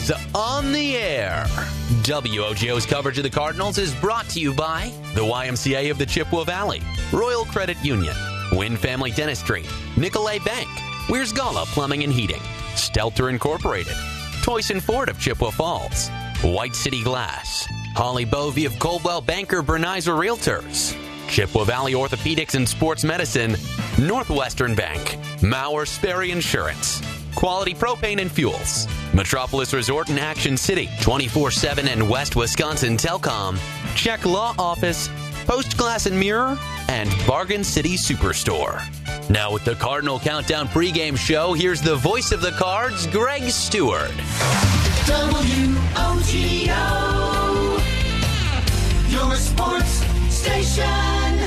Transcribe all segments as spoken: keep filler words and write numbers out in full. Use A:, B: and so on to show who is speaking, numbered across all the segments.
A: is on the air. W O G O's coverage of the Cardinals is brought to you by the Y M C A of the Chippewa Valley, Royal Credit Union, Wynn Family Dentistry, Nicolay Bank, Weir's Gala Plumbing and Heating, Stelter Incorporated, Toyson Ford of Chippewa Falls, White City Glass, Holly Bovey of Coldwell Banker Bernizer Realtors, Chippewa Valley Orthopedics and Sports Medicine, Northwestern Bank, Mauer Sperry Insurance, Quality Propane and Fuels, Metropolis Resort in Action City, twenty-four seven and West Wisconsin Telcom, Check Law Office, Post Glass and Mirror, and Bargain City Superstore. Now with the Cardinal Countdown pregame show, here's the voice of the Cards, Greg Stewart.
B: W O G O, your sports station.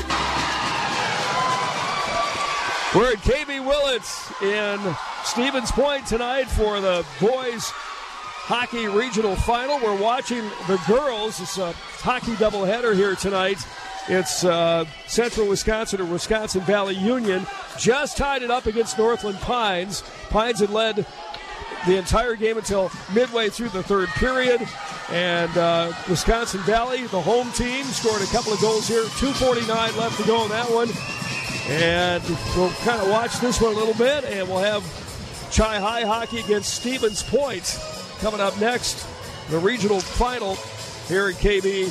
C: We're at K B Willits in Stevens Point tonight for the boys hockey regional final. We're watching the girls. It's a hockey doubleheader here tonight. It's uh, Central Wisconsin or Wisconsin Valley Union just tied it up against Northland Pines. Pines had led the entire game until midway through the third period. And uh, Wisconsin Valley, the home team, scored a couple of goals here. two forty-nine left to go in that one. And we'll kind of watch this one a little bit, and we'll have Chi High hockey against Stevens Point coming up next. The regional final here at K B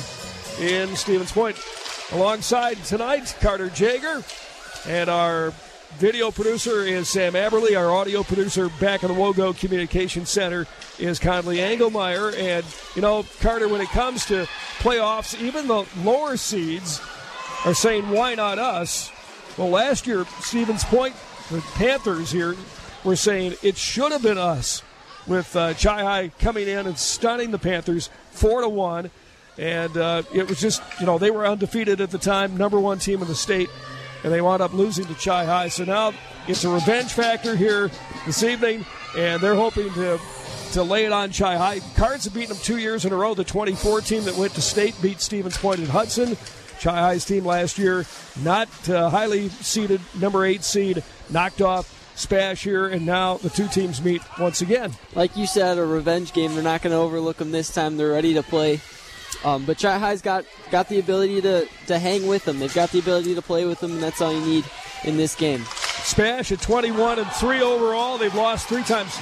C: in Stevens Point. Alongside tonight, Carter Jager, and our video producer is Sam Aberle. Our audio producer back in the Wogo Communication Center is Conley Engelmeyer. And, you know, Carter, when it comes to playoffs, even the lower seeds are saying, why not us? Well, last year, Stevens Point, the Panthers here, were saying it should have been us, with uh, Chi High coming in and stunning the Panthers four to one. And uh, it was just, you know, they were undefeated at the time, number one team in the state, and they wound up losing to Chi High. So now it's a revenge factor here this evening, and they're hoping to to lay it on Chi High. Cards have beaten them two years in a row. The twenty-four team that went to state beat Stevens Point and Hudson. Chi High's team last year, not uh, highly seeded, number eight seed, knocked off Spash here, and now the two teams meet once again.
D: Like you said, a revenge game. They're not going to overlook them this time. They're ready to play. Um, but Chi High's got, got the ability to, to hang with them. They've got the ability to play with them, and that's all you need in this game.
C: Spash at twenty-one and three overall. They've lost three times,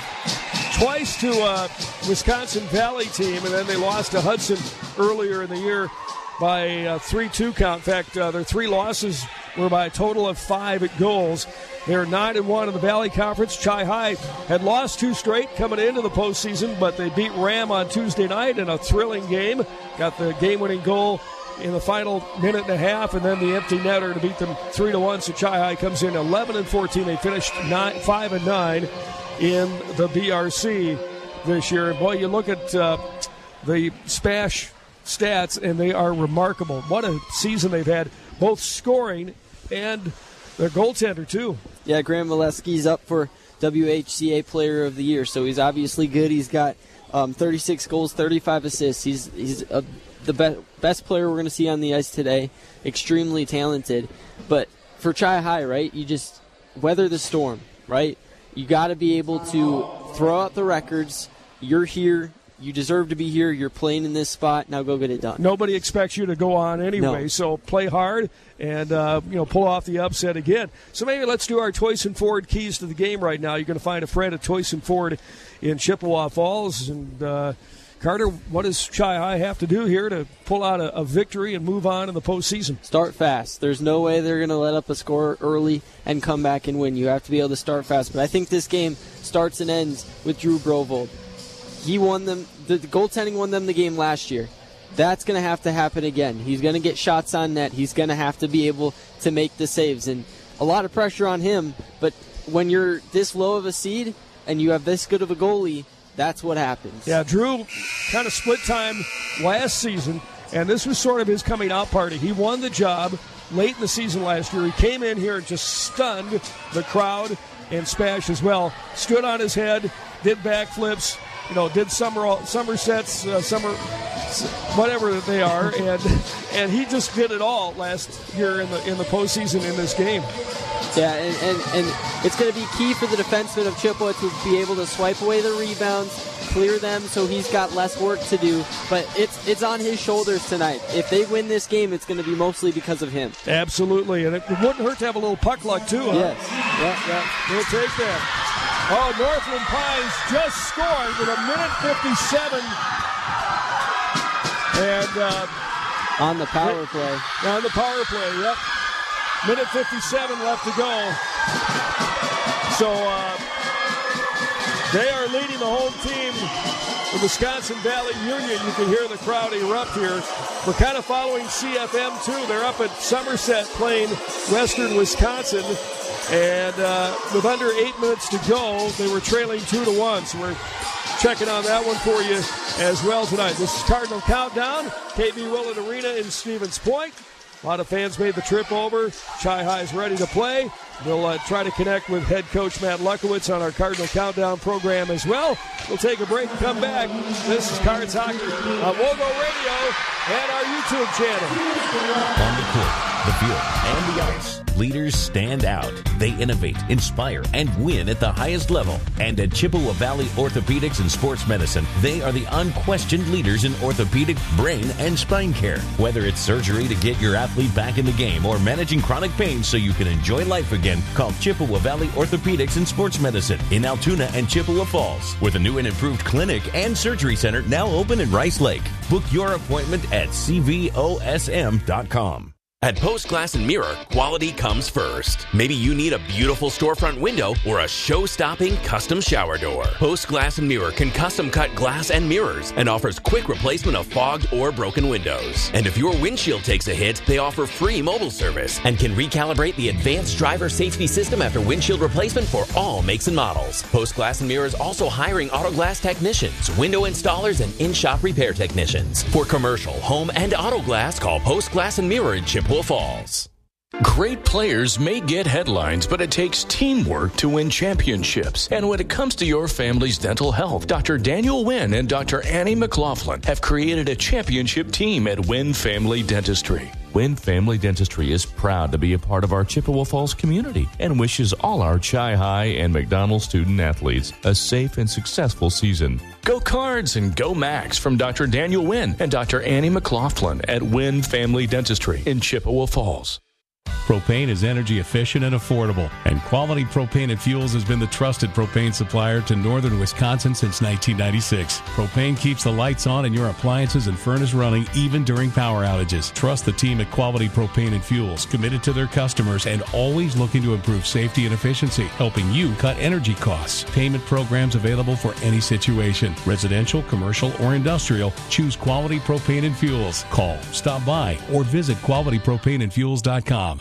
C: twice to a Wisconsin Valley team, and then they lost to Hudson earlier in the year by a three two count. In fact, uh, their three losses were by a total of five at goals. They're nine and one in the Valley Conference. Chi High had lost two straight coming into the postseason, but they beat Ram on Tuesday night in a thrilling game. Got the game-winning goal in the final minute and a half, and then the empty netter to beat them three to one. So Chi High comes in eleven and fourteen. They finished nine, five and nine in the B R C this year. And boy, you look at uh, the Spash stats, and they are remarkable. What a season they've had, both scoring and their goaltender, too.
D: Yeah, Graham Valesky's up for W H C A Player of the Year, so he's obviously good. He's got um, thirty-six goals, thirty-five assists. He's he's a, the be- best player we're going to see on the ice today. Extremely talented. But for Chi High, right, you just weather the storm, right? You got to be able to throw out the records. You're here. You deserve to be here. You're playing in this spot. Now go get it done.
C: Nobody expects you to go on anyway,
D: no.
C: So play hard and uh, you know pull off the upset again. So maybe let's do our Toyson Ford keys to the game right now. You're going to find a friend at Toyson Ford in Chippewa Falls. And uh, Carter, what does Chi High have to do here to pull out a, a victory and move on in the postseason?
D: Start fast. There's no way they're going to let up a score early and come back and win. You have to be able to start fast. But I think this game starts and ends with Drew Brovold. He won them. The, the goaltending won them the game last year. That's going to have to happen again. He's going to get shots on net. He's going to have to be able to make the saves. And a lot of pressure on him. But when you're this low of a seed and you have this good of a goalie, that's what happens.
C: Yeah, Drew kind of split time last season, and this was sort of his coming out party. He won the job late in the season last year. He came in here and just stunned the crowd and Spash as well. Stood on his head, did backflips, you know, did summer somersets, uh, summer whatever they are, and and he just did it all last year in the in the postseason in this game.
D: Yeah, and, and, and it's going to be key for the defensemen of Chippewa to be able to swipe away the rebounds, clear them, so he's got less work to do. But it's it's on his shoulders tonight. If they win this game, it's going to be mostly because of him.
C: Absolutely, and it wouldn't hurt to have a little puck luck too, huh?
D: Yes. Yeah, yeah.
C: We'll take that. Oh, Northland Pines just scored with a minute fifty-seven. And uh,
D: on the power play.
C: On the power play, yep. minute fifty-seven left to go. So uh, they are leading the home team, the Wisconsin Valley Union. You can hear the crowd erupt here. We're kind of following C F M, too. They're up at Somerset playing Western Wisconsin. And uh, with under eight minutes to go, they were trailing two to one. So we're checking on that one for you as well tonight. This is Cardinal Countdown, K B Willett Arena in Stevens Point. A lot of fans made the trip over. Chi-Hi is ready to play. We'll uh, try to connect with head coach Matt Lukowitz on our Cardinal Countdown program as well. We'll take a break and come back. This is Cards Hockey on Wogo Radio and our YouTube channel.
E: On the court, the field, and the ice, leaders stand out. They innovate, inspire, and win at the highest level. And at Chippewa Valley Orthopedics and Sports Medicine, they are the unquestioned leaders in orthopedic, brain, and spine care. Whether it's surgery to get your athlete back in the game or managing chronic pain so you can enjoy life again, call Chippewa Valley Orthopedics and Sports Medicine in Altoona and Chippewa Falls, with a new and improved clinic and surgery center now open in Rice Lake. Book your appointment at c v o s m dot com.
A: At Post Glass and Mirror, quality comes first. Maybe you need a beautiful storefront window or a show-stopping custom shower door. Post Glass and Mirror can custom cut glass and mirrors and offers quick replacement of fogged or broken windows. And if your windshield takes a hit, they offer free mobile service and can recalibrate the advanced driver safety system after windshield replacement for all makes and models. Post Glass and Mirror is also hiring auto glass technicians, window installers, and in-shop repair technicians. For commercial, home, and auto glass, call Post Glass and Mirror in Chippewa Falls.
F: Great players may get headlines, but it takes teamwork to win championships. And when it comes to your family's dental health, Doctor Daniel Wynn and Doctor Annie McLaughlin have created a championship team at Wynn Family Dentistry. Wynn Family Dentistry is proud to be a part of our Chippewa Falls community and wishes all our Chi-Hi and McDonald student athletes a safe and successful season. Go Cards and go Max from Doctor Daniel Wynn and Doctor Annie McLaughlin at Wynn Family Dentistry in Chippewa Falls.
G: Propane is energy efficient and affordable, and Quality Propane and Fuels has been the trusted propane supplier to northern Wisconsin since nineteen ninety-six. Propane keeps the lights on and your appliances and furnace running even during power outages. Trust the team at Quality Propane and Fuels, committed to their customers and always looking to improve safety and efficiency, helping you cut energy costs. Payment programs available for any situation. Residential, commercial, or industrial, choose Quality Propane and Fuels. Call, stop by, or visit quality propane and fuels dot com.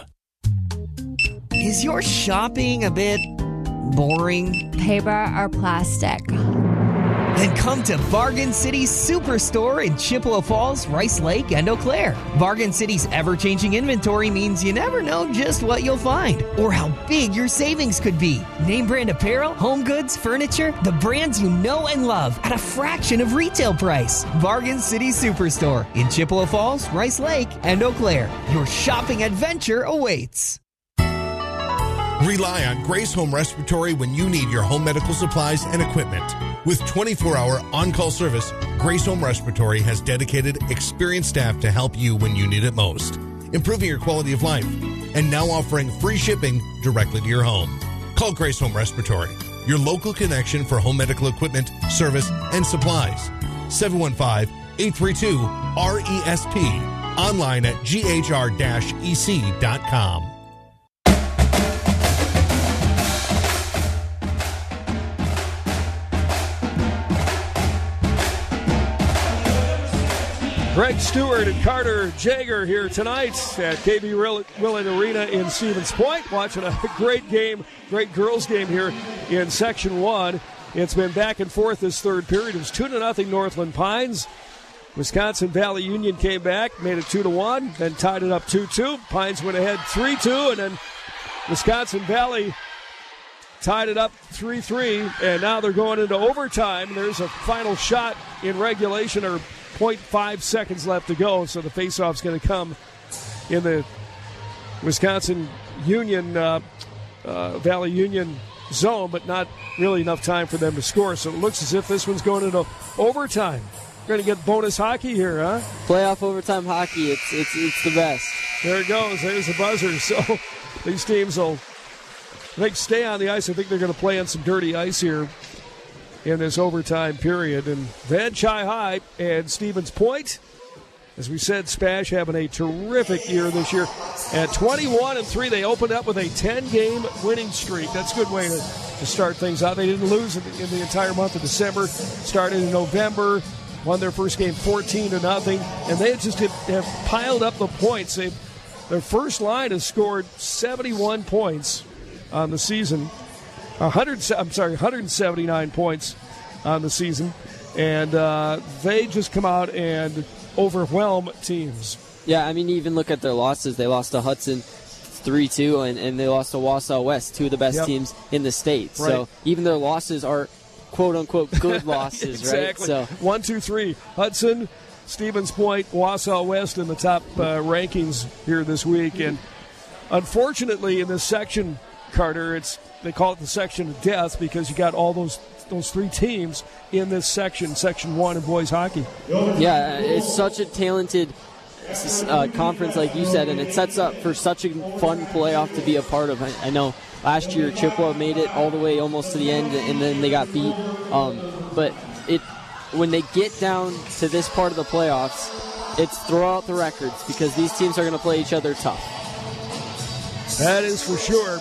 H: Is your shopping a bit boring?
I: Paper or plastic?
H: Then come to Bargain City's Superstore in Chippewa Falls, Rice Lake, and Eau Claire. Bargain City's ever-changing inventory means you never know just what you'll find or how big your savings could be. Name brand apparel, home goods, furniture, the brands you know and love at a fraction of retail price. Bargain City Superstore in Chippewa Falls, Rice Lake, and Eau Claire. Your shopping adventure awaits.
J: Rely on Grace Home Respiratory when you need your home medical supplies and equipment. With twenty-four hour on-call service, Grace Home Respiratory has dedicated, experienced staff to help you when you need it most, improving your quality of life, and now offering free shipping directly to your home. Call Grace Home Respiratory, your local connection for home medical equipment, service, and supplies. seven one five, eight three two, R E S P. Online at G H R E C dot com.
C: Greg Stewart and Carter Jager here tonight at K B Willett Arena in Stevens Point, watching a great game, great girls game here in Section one. It's been back and forth this third period. It was two to nothing Northland Pines. Wisconsin Valley Union came back, made it two to one, then tied it up two two. Pines went ahead three two, and then Wisconsin Valley tied it up three three, and now they're going into overtime. There's a final shot in regulation, or point five seconds left to go, so the faceoff's going to come in the Wisconsin Union, uh, uh, Valley Union zone, but not really enough time for them to score. So it looks as if this one's going into overtime. We're going to get bonus hockey here, huh?
D: Playoff overtime hockey, it's it's it's the best.
C: There it goes. There's the buzzer. So these teams will, I think, stay on the ice. I think they're going to play on some dirty ice here in this overtime period. And then Chi High and Stevens Point. As we said, Spash having a terrific year this year. At twenty-one and three, they opened up with a ten-game winning streak. That's a good way to, to start things out. They didn't lose in the, in the entire month of December. Started in November. Won their first game fourteen to nothing, and they just have, have piled up the points. They've, their first line has scored seventy-one points on the season. one hundred, I'm sorry, one hundred seventy-nine points on the season, and uh, they just come out and overwhelm teams.
D: Yeah, I mean, even look at their losses. They lost to Hudson three two, and, and they lost to Wausau West, two of the best
C: yep.
D: teams in the state.
C: Right.
D: So even their losses are quote-unquote good losses,
C: exactly.
D: right? So
C: one, two, three. Hudson, Stevens Point, Wausau West in the top uh, rankings here this week. And unfortunately, in this section, Carter, it's they call it the section of death because you got all those those three teams in this section, Section one of boys hockey.
D: Yeah, it's such a talented uh, conference, like you said, and it sets up for such a fun playoff to be a part of. I, I know last year Chippewa made it all the way almost to the end, and then they got beat. Um, but it when they get down to this part of the playoffs, it's throw out the records because these teams are going to play each other tough.
C: That is for sure.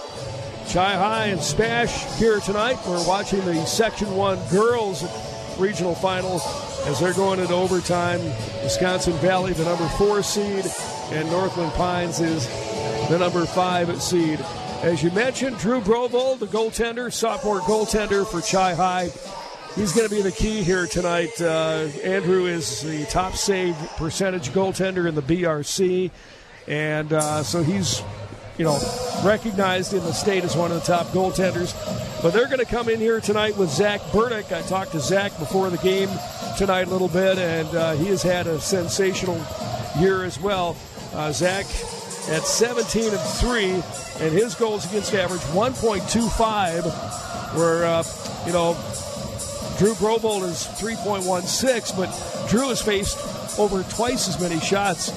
C: Chi High and Spash here tonight. We're watching the Section one girls regional finals as they're going into overtime. Wisconsin Valley, the number four seed, and Northland Pines is the number five seed. As you mentioned, Drew Brovold, the goaltender, sophomore goaltender for Chi High. He's going to be the key here tonight. Uh, Andrew is the top save percentage goaltender in the B R C, and uh, so he's you know, recognized in the state as one of the top goaltenders. But they're going to come in here tonight with Zach Burdick. I talked to Zach before the game tonight a little bit, and uh, he has had a sensational year as well. Uh, Zach at seventeen and three, and his goals against average one point two five, where, uh, you know, Drew Brovold is three point one six, but Drew has faced over twice as many shots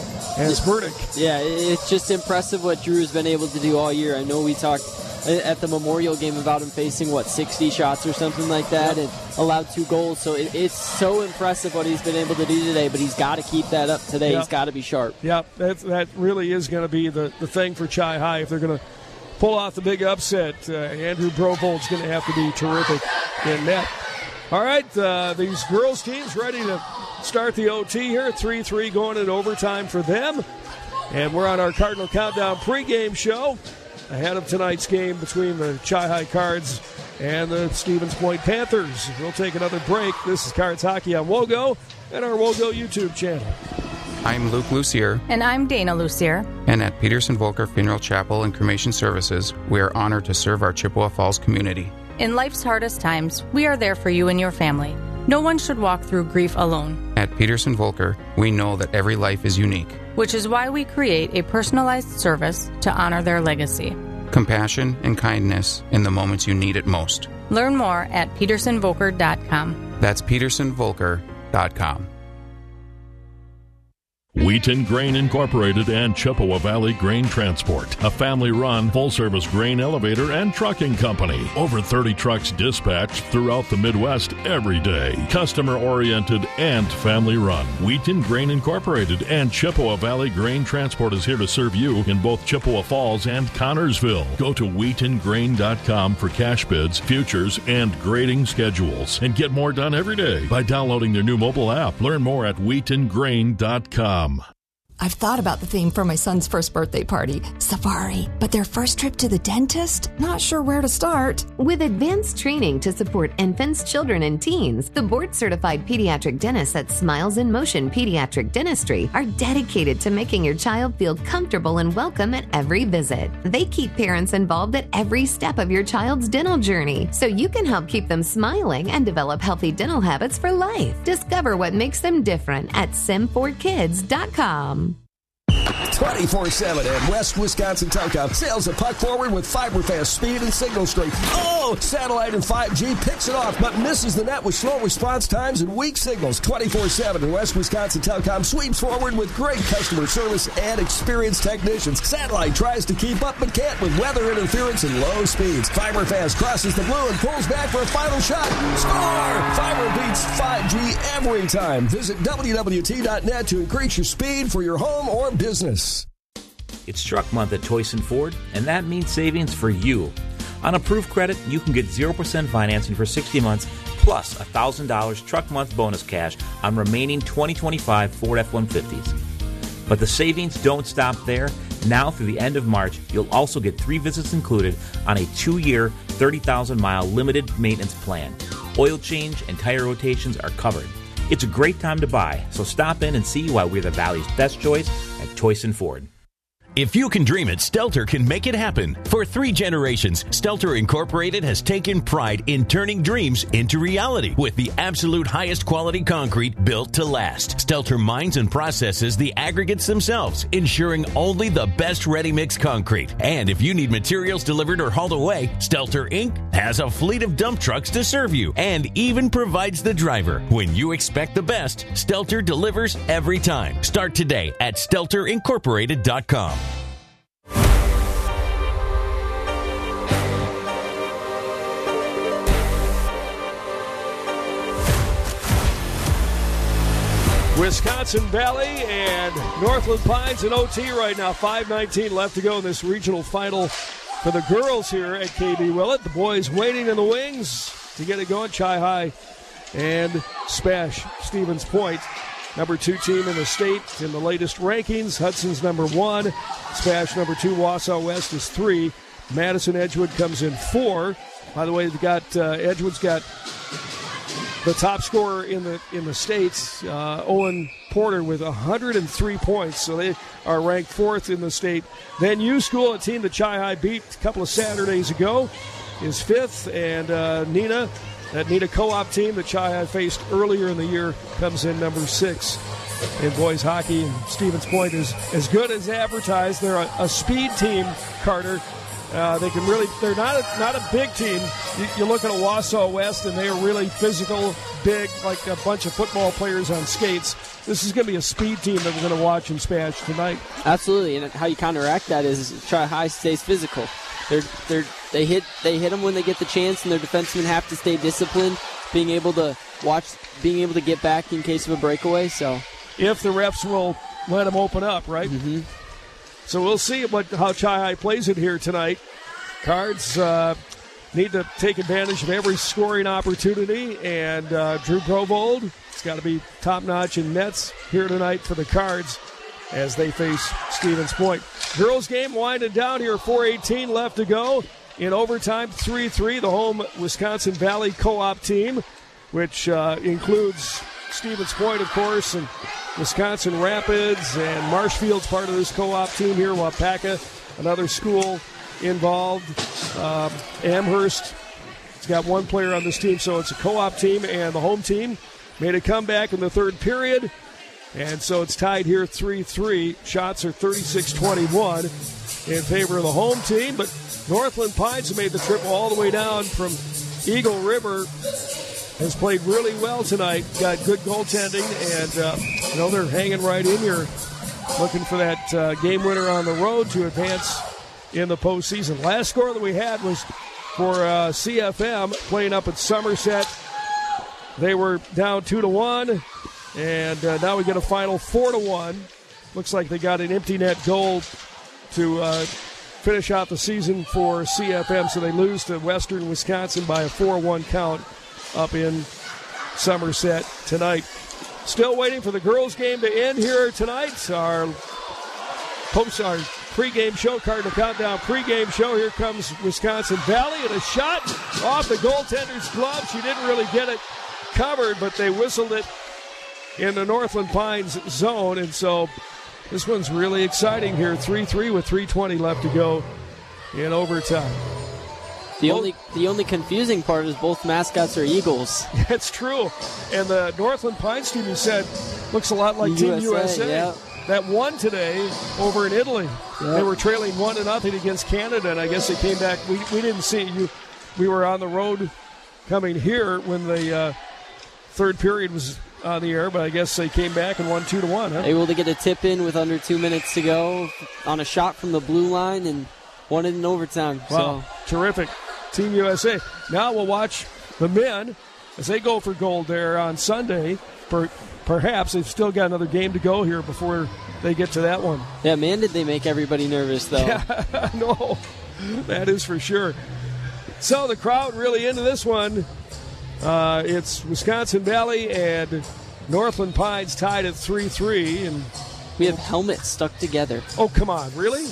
C: as Burdick.
D: Yeah, it's just impressive what Drew's been able to do all year. I know we talked at the Memorial game about him facing, what, sixty shots or something like that, and allowed two goals. So it, it's so impressive what he's been able to do today, but he's got to keep that up today.
C: Yep.
D: He's got to be sharp.
C: Yeah, that, that really is going to be the, the thing for Chi High. If they're going to pull off the big upset, uh, Andrew Brovold's going to have to be terrific in net. All right, uh, these girls' teams ready to start the O T here. three three going into overtime for them. And we're on our Cardinal Countdown pregame show ahead of tonight's game between the Chi High Cards and the Stevens Point Panthers. We'll take another break. This is Cards Hockey on WOGO and our WOGO YouTube channel.
K: I'm Luke Lucier.
L: And I'm Dana Lucier.
K: And at Peterson Volker Funeral Chapel and Cremation Services, we are honored to serve our Chippewa Falls community.
L: In life's hardest times, we are there for you and your family. No one should walk through grief alone.
K: At Peterson Volker, we know that every life is unique,
L: which is why we create a personalized service to honor their legacy.
K: Compassion and kindness in the moments you need it most.
L: Learn more at peterson volker dot com.
K: That's peterson volker dot com.
M: Wheaton Grain Incorporated and Chippewa Valley Grain Transport, a family-run, full-service grain elevator and trucking company. Over thirty trucks dispatched throughout the Midwest every day. Customer-oriented and family-run. Wheaton Grain Incorporated and Chippewa Valley Grain Transport is here to serve you in both Chippewa Falls and Connorsville. Go to wheaton grain dot com for cash bids, futures, and grading schedules. And get more done every day by downloading their new mobile app. Learn more at wheaton grain dot com.
N: I've thought about the theme for my son's first birthday party, safari, but their first trip to the dentist, not sure where to start.
O: With advanced training to support infants, children, and teens, the board-certified pediatric dentists at Smiles in Motion Pediatric Dentistry are dedicated to making your child feel comfortable and welcome at every visit. They keep parents involved at every step of your child's dental journey, so you can help keep them smiling and develop healthy dental habits for life. Discover what makes them different at sim four kids dot com.
P: twenty-four seven and West Wisconsin Telecom sails the puck forward with fiber-fast speed and signal strength. Oh, satellite and five G picks it off, but misses the net with slow response times and weak signals. twenty-four seven and West Wisconsin Telecom sweeps forward with great customer service and experienced technicians. Satellite tries to keep up but can't with weather interference and low speeds. Fiber-fast crosses the blue and pulls back for a final shot. Score! Fiber beats five G every time. Visit W W T dot net to increase your speed for your home or business.
Q: It's Truck Month at Toyson Ford, and that means savings for you. On approved credit, you can get zero percent financing for sixty months, plus one thousand dollars Truck Month bonus cash on remaining twenty twenty-five Ford F one fifties. But the savings don't stop there. Now through the end of March, you'll also get three visits included on a two-year, thirty thousand mile limited maintenance plan. Oil change and tire rotations are covered. It's a great time to buy, so stop in and see why we're the Valley's best choice at Toyson Ford.
E: If you can dream it, Stelter can make it happen. For three generations, Stelter Incorporated has taken pride in turning dreams into reality with the absolute highest quality concrete built to last. Stelter mines and processes the aggregates themselves, ensuring only the best ready-mix concrete. And if you need materials delivered or hauled away, Stelter Incorporated has a fleet of dump trucks to serve you and even provides the driver. When you expect the best, Stelter delivers every time. Start today at stelter incorporated dot com.
C: Wisconsin Valley and Northland Pines in O T right now. five nineteen left to go in this regional final for the girls here at K B Willett. The boys waiting in the wings to get it going. Chi-High and Spash Stevens Point, number two team in the state in the latest rankings. Hudson's number one. Spash number two. Wausau West is three. Madison Edgewood comes in four. By the way, they've got uh, Edgewood's got the top scorer in the in the states, uh, Owen Porter, with one hundred three points. So they are ranked fourth in the state. Then U School, a team that Chi-High beat a couple of Saturdays ago, is fifth. And uh, Nina, that Nina co-op team that Chi-High faced earlier in the year, comes in number six. In boys hockey, and Stevens Point is as good as advertised. They're a, a speed team, Carter. Uh, they can really, they're not a, not a big team. You, you look at a Wausau West, and they are really physical, big, like a bunch of football players on skates. This is going to be a speed team that we're going to watch in Spash tonight.
D: Absolutely, and how you counteract that is Chi-High stays physical. They're, they're, they hit they hit them when they get the chance, and their defensemen have to stay disciplined, being able to watch, being able to get back in case of a breakaway. So,
C: if the refs will let them open up, right?
D: Mm-hmm.
C: So we'll see what how Chi-High plays it here tonight. Cards uh, need to take advantage of every scoring opportunity, and uh, Drew Provold, it's got to be top-notch in nets here tonight for the Cards as they face Stevens Point. Girls game winding down here, four eighteen left to go. In overtime, three three, the home Wisconsin Valley co-op team, which uh, includes Stevens Point, of course, and Wisconsin Rapids, and Marshfield's part of this co-op team here. Wapaka, another school involved. Um, Amherst has got one player on this team, so it's a co-op team, and the home team made a comeback in the third period, and so it's tied here three three. Shots are thirty-six twenty-one in favor of the home team, but Northland Pines have made the trip all the way down from Eagle River. Has played really well tonight, got good goaltending, and uh, you know they're hanging right in here, looking for that uh, game winner on the road to advance in the postseason. Last score that we had was for uh, C F M playing up at Somerset. They were down two to one, and uh, now we get a final four to one. Looks like they got an empty net goal to uh, finish out the season for C F M, so they lose to Western Wisconsin by a four one count up in Somerset tonight. Still waiting for the girls' game to end here tonight. Our post, our pregame show, Cardinal Countdown pregame show. Here comes Wisconsin Valley, and a shot off the goaltender's glove. She didn't really get it covered, but they whistled it in the Northland Pines zone, and so this one's really exciting here. three three with three twenty left to go in overtime.
D: The only the only confusing part is both mascots are Eagles.
C: That's true. And the Northland Pines team, you said, looks a lot like Team U S A.
D: Yeah.
C: that won today over in Italy.
D: Yep.
C: They were trailing one to nothing against Canada, and I guess they came back. We, we didn't see you. We were on the road coming here when the uh, third period was on the air, but I guess they came back and won two to one. Huh?
D: Able to get a tip in with under two minutes to go on a shot from the blue line and won it in overtime.
C: Wow,
D: so.
C: Terrific. Team U S A. Now we'll watch the men as they go for gold there on Sunday. Per, perhaps they've still got another game to go here before they get to that one.
D: Yeah, man, did they make everybody nervous, though.
C: Yeah, no, that is for sure. So the crowd really into this one. Uh, it's Wisconsin Valley and Northland Pines tied at three three. And
D: we have helmets stuck together.
C: Oh, come on. Really?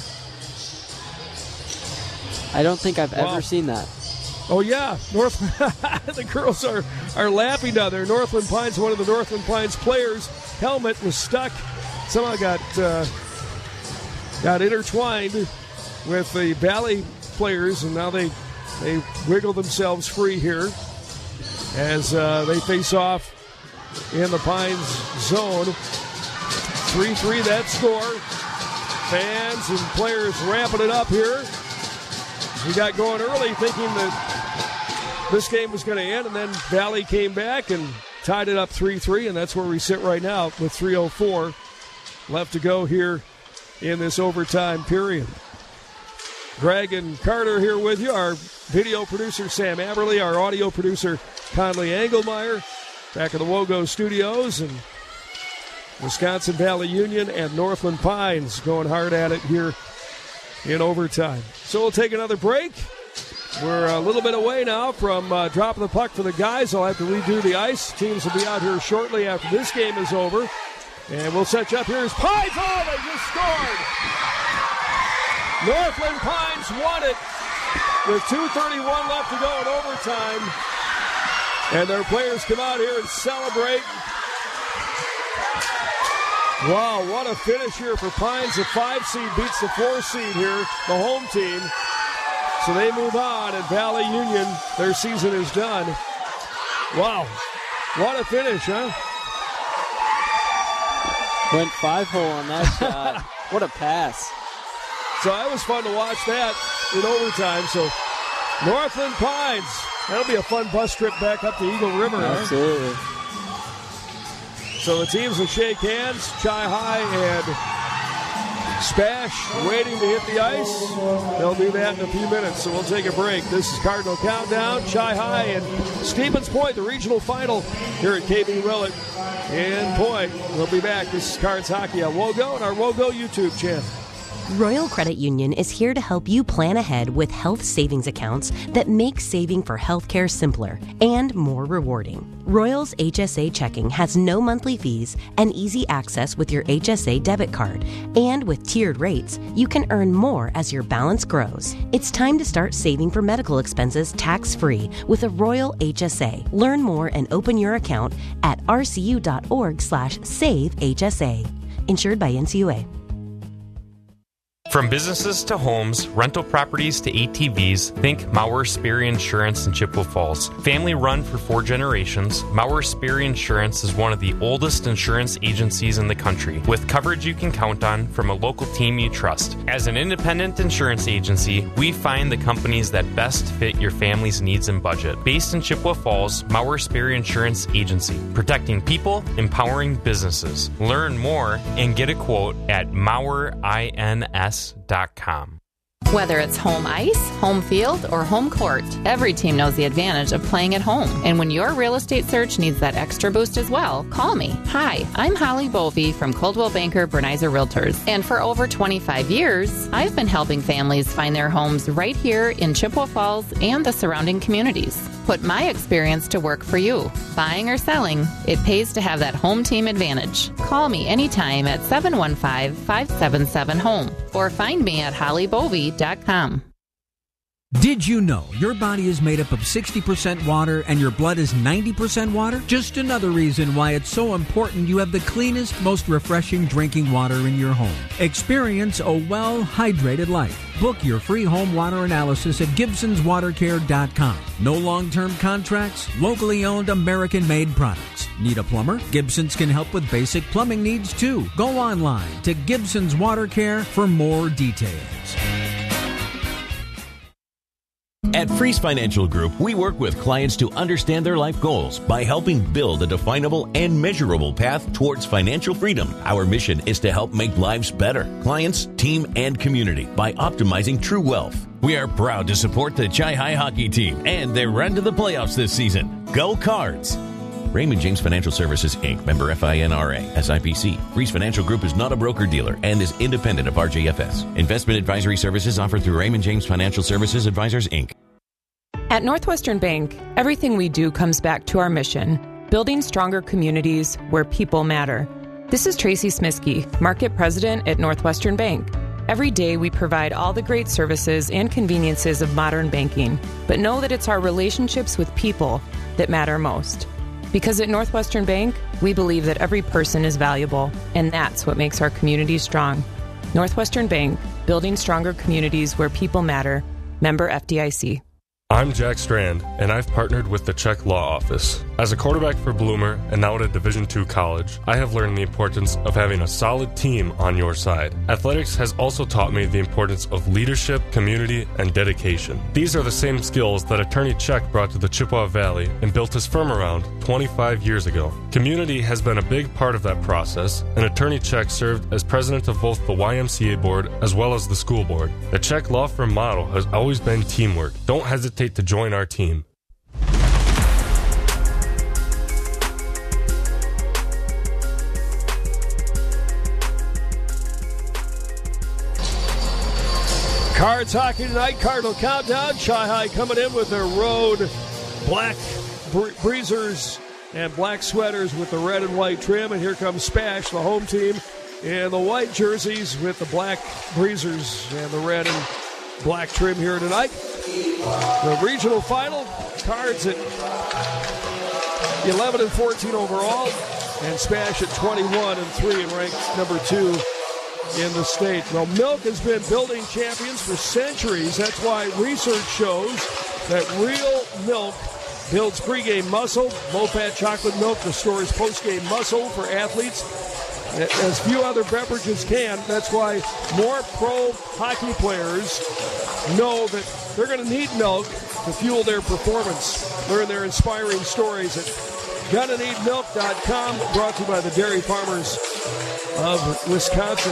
D: I don't think I've
C: wow.
D: ever seen that.
C: Oh, yeah. North. The girls are, are laughing down there. Northland Pines, one of the Northland Pines players' helmet was stuck. Somehow got, uh, got intertwined with the Valley players, and now they, they wiggle themselves free here as uh, they face off in the Pines zone. three three that score. Fans and players ramping it up here. We got going early thinking that this game was going to end, and then Valley came back and tied it up three three, and that's where we sit right now with three oh four left to go here in this overtime period. Greg and Carter here with you, our video producer Sam Aberley, our audio producer Conley Engelmeyer, back in the Wogo studios, and Wisconsin Valley Union and Northland Pines going hard at it here in overtime. So we'll take another break. We're a little bit away now from uh, dropping the puck for the guys. I'll have to redo the ice. Teams will be out here shortly after this game is over. And we'll set you up here as Pines. Oh, they just scored! Northland Pines won it with two thirty-one left to go in overtime. And their players come out here and celebrate. Wow, what a finish here for Pines. The five seed beats the four seed here, the home team. So they move on, and Valley Union, their season is done. Wow, what a finish, huh?
D: Went five hole on that shot. What a pass.
C: So that was fun to watch that in overtime. So Northland Pines, that'll be a fun bus trip back up to Eagle River.
D: Absolutely.
C: Huh? So the teams will shake hands. Chi High and Spash waiting to hit the ice. They'll do that in a few minutes, so we'll take a break. This is Cardinal Countdown. Chi High and Stevens Point, the regional final here at K B Willett in Point. We'll be back. This is Cards Hockey on Wogo and our Wogo YouTube channel.
R: Royal Credit Union is here to help you plan ahead with health savings accounts that make saving for healthcare simpler and more rewarding. Royal's H S A checking has no monthly fees and easy access with your H S A debit card. And with tiered rates, you can earn more as your balance grows. It's time to start saving for medical expenses tax-free with a Royal H S A. Learn more and open your account at rcu.org slash save HSA. Insured by N C U A.
S: From businesses to homes, rental properties to A T Vs, think Mauer Sperry Insurance in Chippewa Falls. Family run for four generations, Mauer Sperry Insurance is one of the oldest insurance agencies in the country, with coverage you can count on from a local team you trust. As an independent insurance agency, we find the companies that best fit your family's needs and budget. Based in Chippewa Falls, Mauer Sperry Insurance Agency, protecting people, empowering businesses. Learn more and get a quote at Mauer Ins dot com.
L: Whether it's home ice, home field, or home court, every team knows the advantage of playing at home. And when your real estate search needs that extra boost as well, call me. Hi, I'm Holly Bovey from Coldwell Banker Bernizer Realtors. And for over twenty-five years, I've been helping families find their homes right here in Chippewa Falls and the surrounding communities. Put my experience to work for you. Buying or selling, it pays to have that home team advantage. Call me anytime at seven one five, five seven seven, HOME or find me at holly bovey dot com.
T: Did you know your body is made up of sixty percent water and your blood is ninety percent water? Just another reason why it's so important you have the cleanest, most refreshing drinking water in your home. Experience a well-hydrated life. Book your free home water analysis at Gibsons Water Care dot com. No long-term contracts, locally owned, American-made products. Need a plumber? Gibsons can help with basic plumbing needs too. Go online to Gibsons Water Care for more details.
E: At Freeze Financial Group, we work with clients to understand their life goals by helping build a definable and measurable path towards financial freedom. Our mission is to help make lives better, clients, team, and community by optimizing true wealth. We are proud to support the Chi-Hi hockey team and their run to the playoffs this season. Go Cards! Raymond James Financial Services, Incorporated, member F I N R A, S I P C. Freeze Financial Group is not a broker-dealer and is independent of R J F S. Investment advisory services offered through Raymond James Financial Services Advisors, Incorporated.
U: At Northwestern Bank, everything we do comes back to our mission, building stronger communities where people matter. This is Tracy Smiskey, Market President at Northwestern Bank. Every day we provide all the great services and conveniences of modern banking, but know that it's our relationships with people that matter most. Because at Northwestern Bank, we believe that every person is valuable, and that's what makes our communities strong. Northwestern Bank, building stronger communities where people matter. Member F D I C.
V: I'm Jack Strand, and I've partnered with the Czech Law Office. As a quarterback for Bloomer and now at a Division two college, I have learned the importance of having a solid team on your side. Athletics has also taught me the importance of leadership, community, and dedication. These are the same skills that Attorney Czech brought to the Chippewa Valley and built his firm around twenty-five years ago. Community has been a big part of that process, and Attorney Czech served as president of both the Y M C A board as well as the school board. The Czech law firm motto has always been teamwork. Don't hesitate to join our team.
C: Cards hockey tonight, Cardinal Countdown. Chi-Hi coming in with their road black bre- breezers and black sweaters with the red and white trim. And here comes Spash, the home team, in the white jerseys with the black breezers and the red and black trim here tonight. The regional final, Cards at eleven and fourteen overall, and Spash at twenty-one and three and ranked number two in the state. Well, Milk has been building champions for centuries. That's why research shows that real milk builds pregame muscle. Low-fat chocolate milk restores postgame muscle for athletes, as few other beverages can. That's why more pro hockey players know that they're going to need milk to fuel their performance. Learn their inspiring stories at gonna need milk dot com, brought to you by the Dairy Farmers of Wisconsin.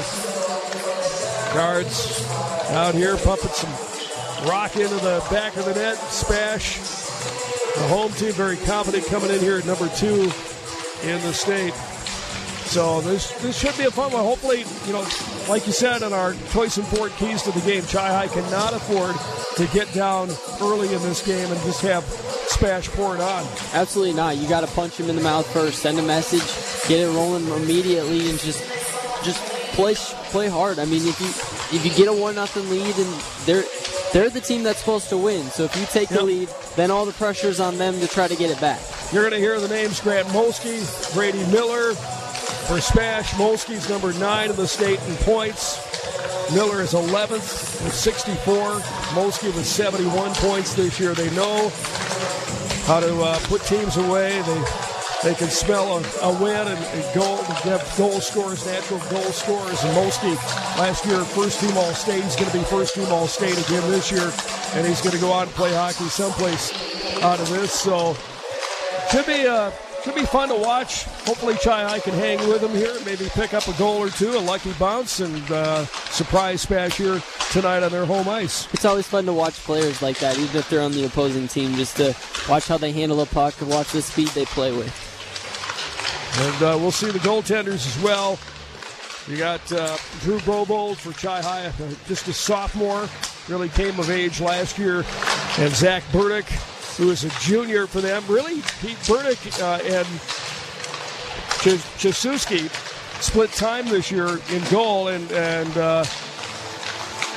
C: Cards out here pumping some rock into the back of the net. Spash, the home team, very confident coming in here at number two in the state. So this this should be a fun one. Hopefully, you know, like you said on our Toyson Ford keys to the game, Chi-Hi cannot afford to get down early in this game and just have Spash pour it on.
D: Absolutely not. You got to punch him in the mouth first, send a message, get it rolling immediately, and just just play play hard. I mean, if you if you get a one nothing lead, and they're they're the team that's supposed to win. So if you take the yep. lead, then all the pressure's on them to try to get it back.
C: You're going to hear the names: Grant Molsky, Brady Miller. For Spash, Molsky's number nine in the state in points. Miller is eleventh with sixty-four. Molsky with seventy-one points this year. They know how to uh, put teams away. They they can smell a, a win and, and goal. They have goal scorers, natural goal scorers. And Molsky, last year, first team All-State. He's going to be first team All-State again this year. And he's going to go out and play hockey someplace out of this. So, should be a... Should be fun to watch. Hopefully Chi-Hi can hang with them here, maybe pick up a goal or two, a lucky bounce, and uh, surprise Spash here tonight on their home ice.
D: It's always fun to watch players like that, even if they're on the opposing team, just to watch how they handle a puck and watch the speed they play with.
C: And uh, we'll see the goaltenders as well. You got uh, Drew Bobold for Chi-Hi, uh, just a sophomore, really came of age last year, and Zach Burdick, who is a junior for them. Really, Pete Burdick uh, and Ch- Chasuski split time this year in goal, and, and uh,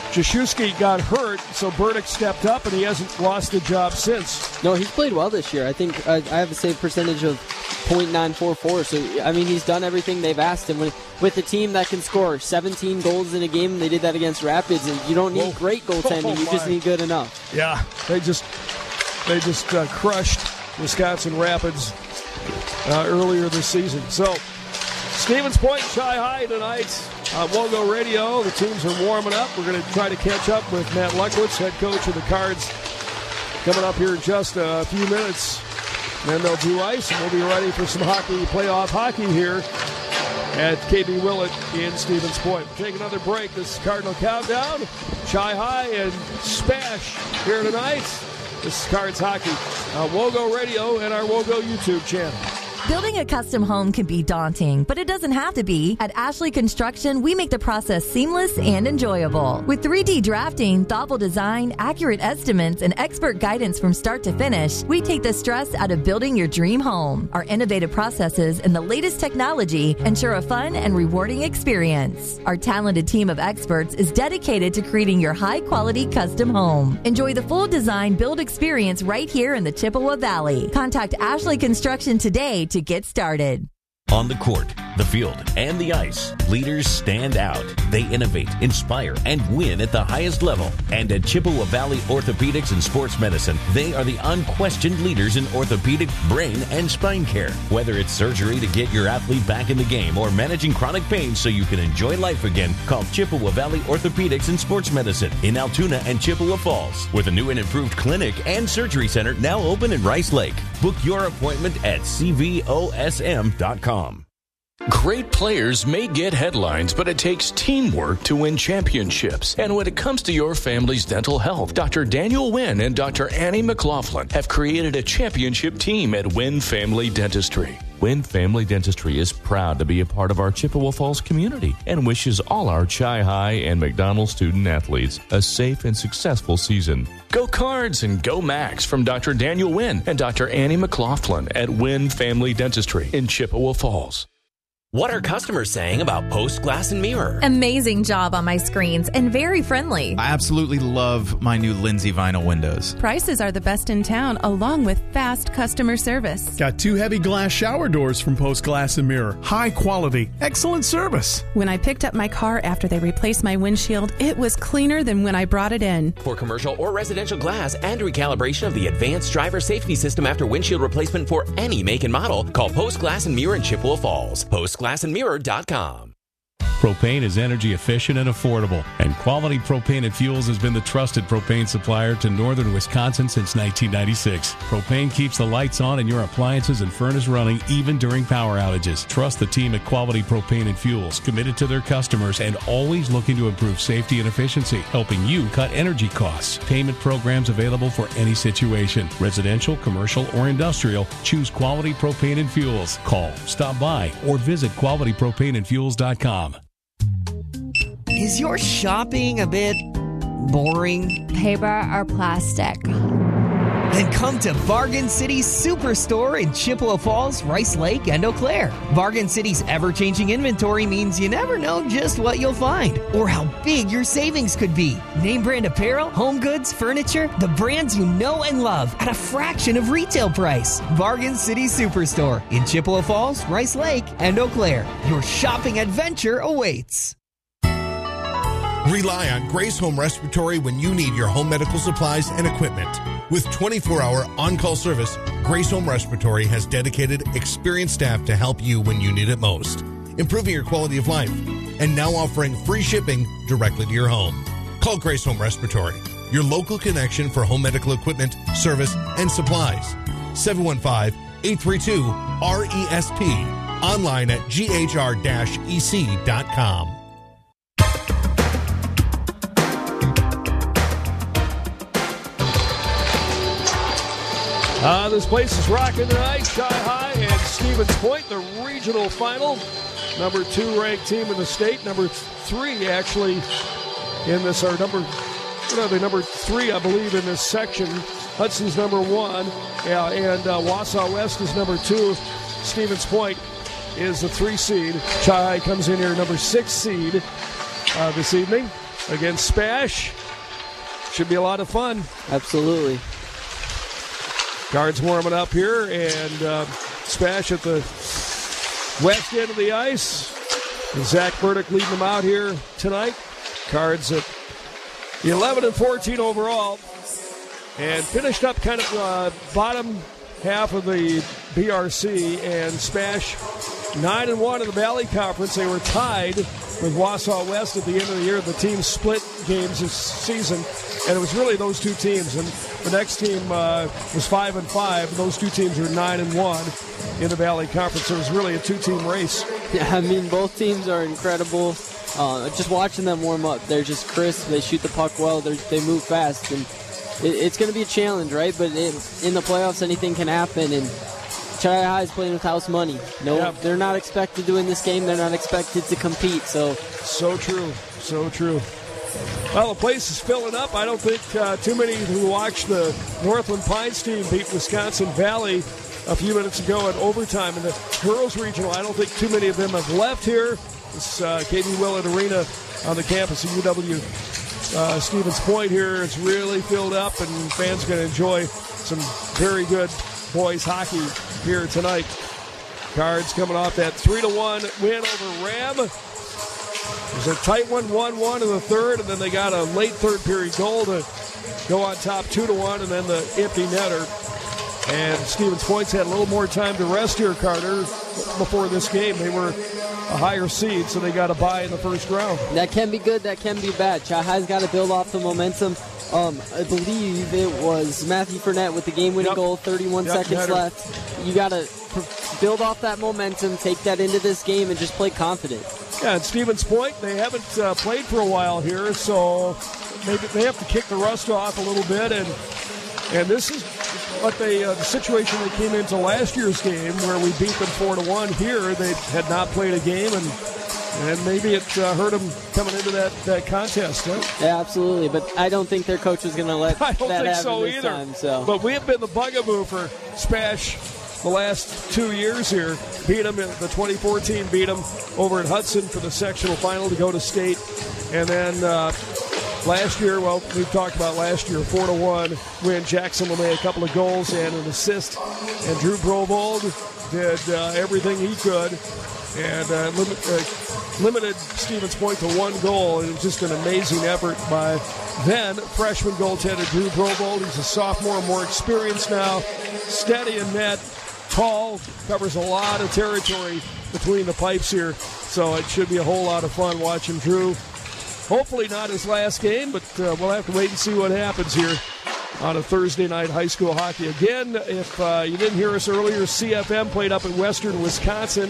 C: Krzyzewski got hurt, so Burdick stepped up, and he hasn't lost the job since.
D: No, he's played well this year. I think uh, I have a save percentage of point nine four four. So, I mean, he's done everything they've asked him. With, with a team that can score seventeen goals in a game, they did that against Rapids, and you don't need Whoa. great goaltending. Oh, you just need good enough.
C: Yeah, they just they just uh, crushed Wisconsin Rapids uh, earlier this season. So, Stevens Point, Chi High tonight. Uh, Wogo Radio, the teams are warming up. We're going to try to catch up with Matt Luckwitz, head coach of the Cards, coming up here in just a few minutes. Then they'll do ice, and we'll be ready for some hockey, playoff hockey here at K B Willett in Stevens Point. We'll take another break. This is Cardinal Countdown. Chi High and Spash here tonight. This is Cards Hockey. Uh, Wogo Radio and our Wogo YouTube channel.
A: Building a custom home can be daunting, but it doesn't have to be. At Ashley Construction, we make the process seamless and enjoyable. With three D drafting, thoughtful design, accurate estimates, and expert guidance from start to finish, we take the stress out of building your dream home. Our innovative processes and the latest technology ensure a fun and rewarding experience. Our talented team of experts is dedicated to creating your high-quality custom home. Enjoy the full design build experience right here in the Chippewa Valley. Contact Ashley Construction today to get started.
E: On the court, the field, and the ice, leaders stand out. They innovate, inspire, and win at the highest level. And at Chippewa Valley Orthopedics and Sports Medicine, they are the unquestioned leaders in orthopedic, brain, and spine care. Whether it's surgery to get your athlete back in the game or managing chronic pain so you can enjoy life again, call Chippewa Valley Orthopedics and Sports Medicine in Altoona and Chippewa Falls, with a new and improved clinic and surgery center now open in Rice Lake. Book your appointment at C V O S M dot com.
F: Great players may get headlines, but it takes teamwork to win championships. And when it comes to your family's dental health, Doctor Daniel Wynn and Doctor Annie McLaughlin have created a championship team at Wynn Family Dentistry. Wynn Family Dentistry is proud to be a part of our Chippewa Falls community and wishes all our Chi High and McDonald student athletes a safe and successful season. Go Cards and go Max from Doctor Daniel Wynn and Doctor Annie McLaughlin at Wynn Family Dentistry in Chippewa Falls.
B: What are customers saying about Post Glass and Mirror?
W: Amazing job on my screens and very friendly.
X: I absolutely love my new Lindsay vinyl windows.
Y: Prices are the best in town, along with fast customer service.
Z: Got two heavy glass shower doors from Post Glass and Mirror. High quality, excellent service.
Y: When I picked up my car after they replaced my windshield, it was cleaner than when I brought it in.
B: For commercial or residential glass and recalibration of the advanced driver safety system after windshield replacement for any make and model, call Post Glass and Mirror in Chippewa Falls. Post glass and mirror dot com.
G: Propane is energy efficient and affordable, and Quality Propane and Fuels has been the trusted propane supplier to northern Wisconsin since nineteen ninety-six. Propane keeps the lights on and your appliances and furnace running even during power outages. Trust the team at Quality Propane and Fuels, committed to their customers and always looking to improve safety and efficiency, helping you cut energy costs. Payment programs available for any situation. Residential, commercial, or industrial, choose Quality Propane and Fuels. Call, stop by, or visit quality propane and fuels dot com.
H: Is your shopping a bit boring?
I: Paper or plastic?
H: Then come to Bargain City Superstore in Chippewa Falls, Rice Lake, and Eau Claire. Bargain City's ever-changing inventory means you never know just what you'll find or how big your savings could be. Name brand apparel, home goods, furniture, the brands you know and love at a fraction of retail price. Bargain City Superstore in Chippewa Falls, Rice Lake, and Eau Claire. Your shopping adventure awaits.
J: Rely on Grace Home Respiratory when you need your home medical supplies and equipment. With twenty-four hour on-call service, Grace Home Respiratory has dedicated, experienced staff to help you when you need it most, improving your quality of life, and now offering free shipping directly to your home. Call Grace Home Respiratory, your local connection for home medical equipment, service, and supplies. seven one five, eight three two, R E S P. Online at G H R E C dot com.
C: Uh, this place is rocking tonight. Chi High and Stevens Point, the regional final. Number two ranked team in the state. Number three, actually, in this, or number, what are they, number three, I believe, in this section. Hudson's number one, yeah, and uh, Wausau West is number two. Stevens Point is the three seed. Chi High comes in here number six seed uh, this evening. against Spash. Should be a lot of fun.
D: Absolutely.
C: Cards warming up here, and uh, Spash at the west end of the ice. And Zach Burdick leading them out here tonight. Cards at eleven and fourteen overall. And finished up kind of uh, bottom half of the B R C, and Spash nine and one in the Valley Conference. They were tied with Wausau West at the end of the year. The team split games this season, and it was really those two teams. And the next team uh, was five and five. Those two teams were nine and one in the Valley Conference. So it was really a two-team race.
D: Yeah, I mean, both teams are incredible. Uh, just watching them warm up, they're just crisp. They shoot the puck well. They're, they move fast, and it, it's going to be a challenge, right? But it, in the playoffs, anything can happen. And Chi High is playing with house money. No, yeah. They're not expected to win this game. They're not expected to compete. So,
C: so true, so true. Well, the place is filling up. I don't think uh, too many who watched the Northland Pines team beat Wisconsin Valley a few minutes ago in overtime in the girls regional. I don't think too many of them have left here. This uh, K B Willett Arena on the campus of U W uh, Stevens Point here. It's really filled up, and fans are going to enjoy some very good boys hockey here tonight. Cards coming off that three to one win over Ram. It was a tight one, one one in the third, and then they got a late third period goal to go on top two to one, and then the empty netter. And Stevens Point's had a little more time to rest here, Carter, before this game. They were a higher seed, so they got a bye in the first round.
D: That can be good, that can be bad. Chi High's got to build off the momentum. Um, I believe it was Matthew Fournette with the game-winning yep. goal, thirty-one yep, seconds header. left. You got to build off that momentum, take that into this game, and just play confident.
C: Yeah, and Stevens Point, they haven't uh, played for a while here, so maybe they have to kick the rust off a little bit, and and this is what they uh, the situation they came into last year's game where we beat them four to one. Here they had not played a game, and and maybe it uh, hurt them coming into that, that contest. Huh?
D: Yeah, absolutely. But I don't think their coach was going to let
C: I don't
D: that
C: think
D: happen
C: so
D: this
C: either.
D: time. So.
C: But we have been the bugaboo for Spash the last two years here. Beat them in the twenty fourteen, beat them over at Hudson for the sectional final to go to state. And then uh, last year, well, we've talked about last year, four to one win. Jackson LeMay a couple of goals and an assist. And Drew Brovold did uh, everything he could and uh, lim- uh, limited Stevens Point to one goal. And it was just an amazing effort by then freshman goaltender Drew Brovold. He's a sophomore, more experienced now, steady in net, tall, covers a lot of territory between the pipes here. So it should be a whole lot of fun watching Drew. Hopefully not his last game, but uh, we'll have to wait and see what happens here on a Thursday night high school hockey. Again, if uh, you didn't hear us earlier, C F M played up at Western Wisconsin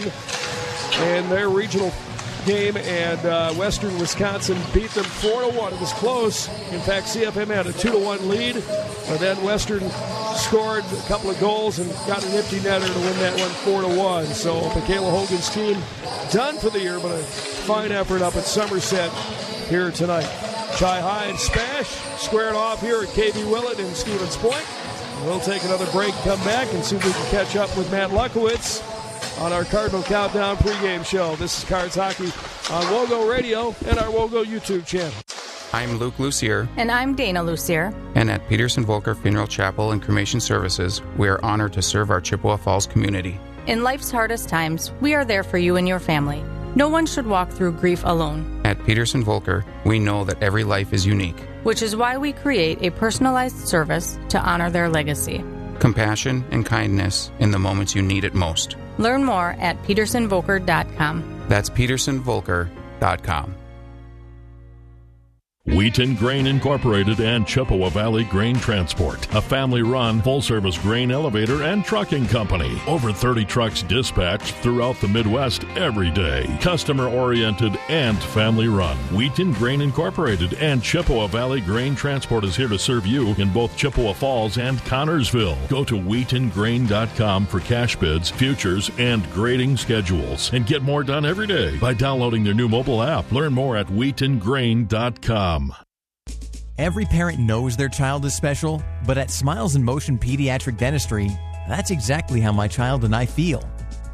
C: in their regional game, and uh, Western Wisconsin beat them four to one. It was close. In fact, C F M had a two to one lead, and then Western scored a couple of goals and got an empty netter to win that one four to one. So Michaela Hogan's team done for the year, but a fine effort up at Somerset here tonight. Chi High and Spash squaring off here at K B Willett in Stevens Point. We'll take another break, come back, and see if we can catch up with Matt Lukowitz on our Cardinal Countdown pregame show. This is Cards Hockey on Wogo Radio and our Wogo YouTube channel.
K: I'm Luke Lucier.
M: And I'm Dana Lucier.
K: And at Peterson Volker Funeral Chapel and Cremation Services, we are honored to serve our Chippewa Falls community.
M: In life's hardest times, we are there for you and your family. No one should walk through grief alone.
K: At Peterson Volker, we know that every life is unique,
M: which is why we create a personalized service to honor their legacy.
K: Compassion and kindness in the moments you need it most.
M: Learn more at peterson volker dot com.
K: That's peterson volker dot com.
N: Wheaton Grain Incorporated and Chippewa Valley Grain Transport, a family-run, full-service grain elevator and trucking company. Over thirty trucks dispatched throughout the Midwest every day. Customer-oriented and family-run. Wheaton Grain Incorporated and Chippewa Valley Grain Transport is here to serve you in both Chippewa Falls and Connorsville. Go to wheaton grain dot com for cash bids, futures, and grading schedules. And get more done every day by downloading their new mobile app. Learn more at wheaton grain dot com.
O: Every parent knows their child is special, but at Smiles in Motion Pediatric Dentistry, that's exactly how my child and I feel.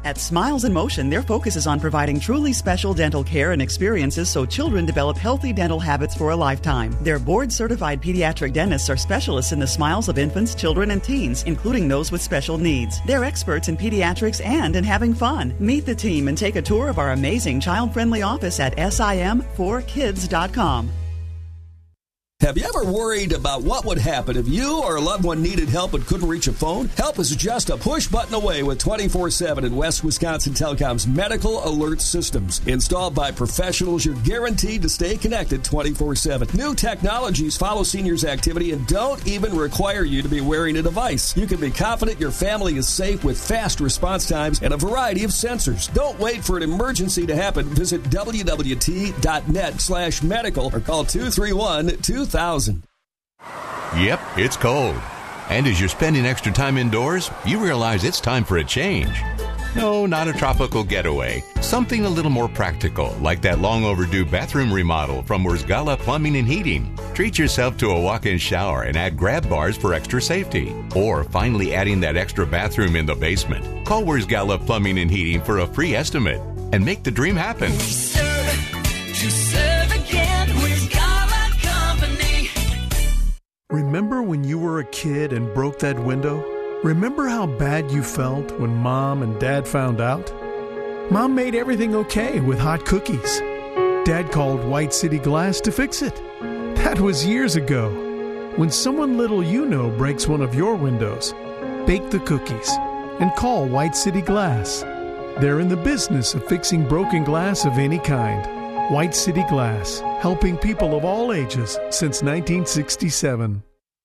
L: At Smiles in Motion, their focus is on providing truly special dental care and experiences so children develop healthy dental habits for a lifetime. Their board-certified pediatric dentists are specialists in the smiles of infants, children, and teens, including those with special needs. They're experts in pediatrics and in having fun. Meet the team and take a tour of our amazing child-friendly office at sim four kids dot com.
P: Have you ever worried about what would happen if you or a loved one needed help and couldn't reach a phone? Help is just a push button away with twenty-four seven in West Wisconsin Telecom's medical alert systems. Installed by professionals, you're guaranteed to stay connected twenty-four seven. New technologies follow seniors' activity and don't even require you to be wearing a device. You can be confident your family is safe with fast response times and a variety of sensors. Don't wait for an emergency to happen. Visit w w t dot net slash medical or call two three one, two thousand.
Q: Yep, it's cold. And as you're spending extra time indoors, you realize it's time for a change. No, not a tropical getaway. Something a little more practical, like that long overdue bathroom remodel from Wurzgala Plumbing and Heating. Treat yourself to a walk-in shower and add grab bars for extra safety. Or finally adding that extra bathroom in the basement. Call Wurzgala Plumbing and Heating for a free estimate and make the dream happen.
R: To serve again, Wurzgala Company.
Z: Remember when you were a kid and broke that window? Remember how bad you felt when Mom and Dad found out? Mom made everything okay with hot cookies. Dad called White City Glass to fix it. That was years ago. When someone little you know breaks one of your windows, bake the cookies and call White City Glass. They're in the business of fixing broken glass of any kind. White City Glass, helping people of all ages since nineteen sixty-seven.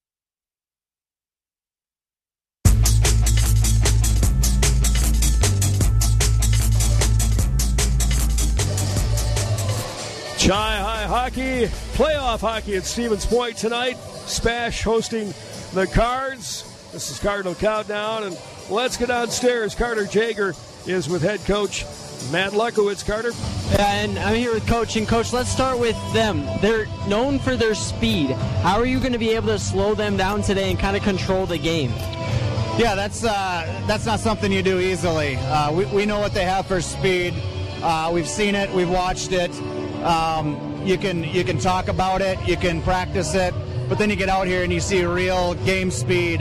C: Chi High Hockey, playoff hockey at Stevens Point tonight. Spash hosting the Cards. This is Cardinal Countdown, and let's get downstairs. Carter Jager is with head coach Matt Lekowitz. Carter?
D: Yeah, and I'm here with Coach. And, Coach, let's start with them. They're known for their speed. How are you going to be able to slow them down today and kind of control the game?
S: Yeah, that's uh, that's not something you do easily. Uh, we, we know what they have for speed. Uh, we've seen it. We've watched it. Um, you can you can talk about it, you can practice it, but then you get out here and you see real game speed.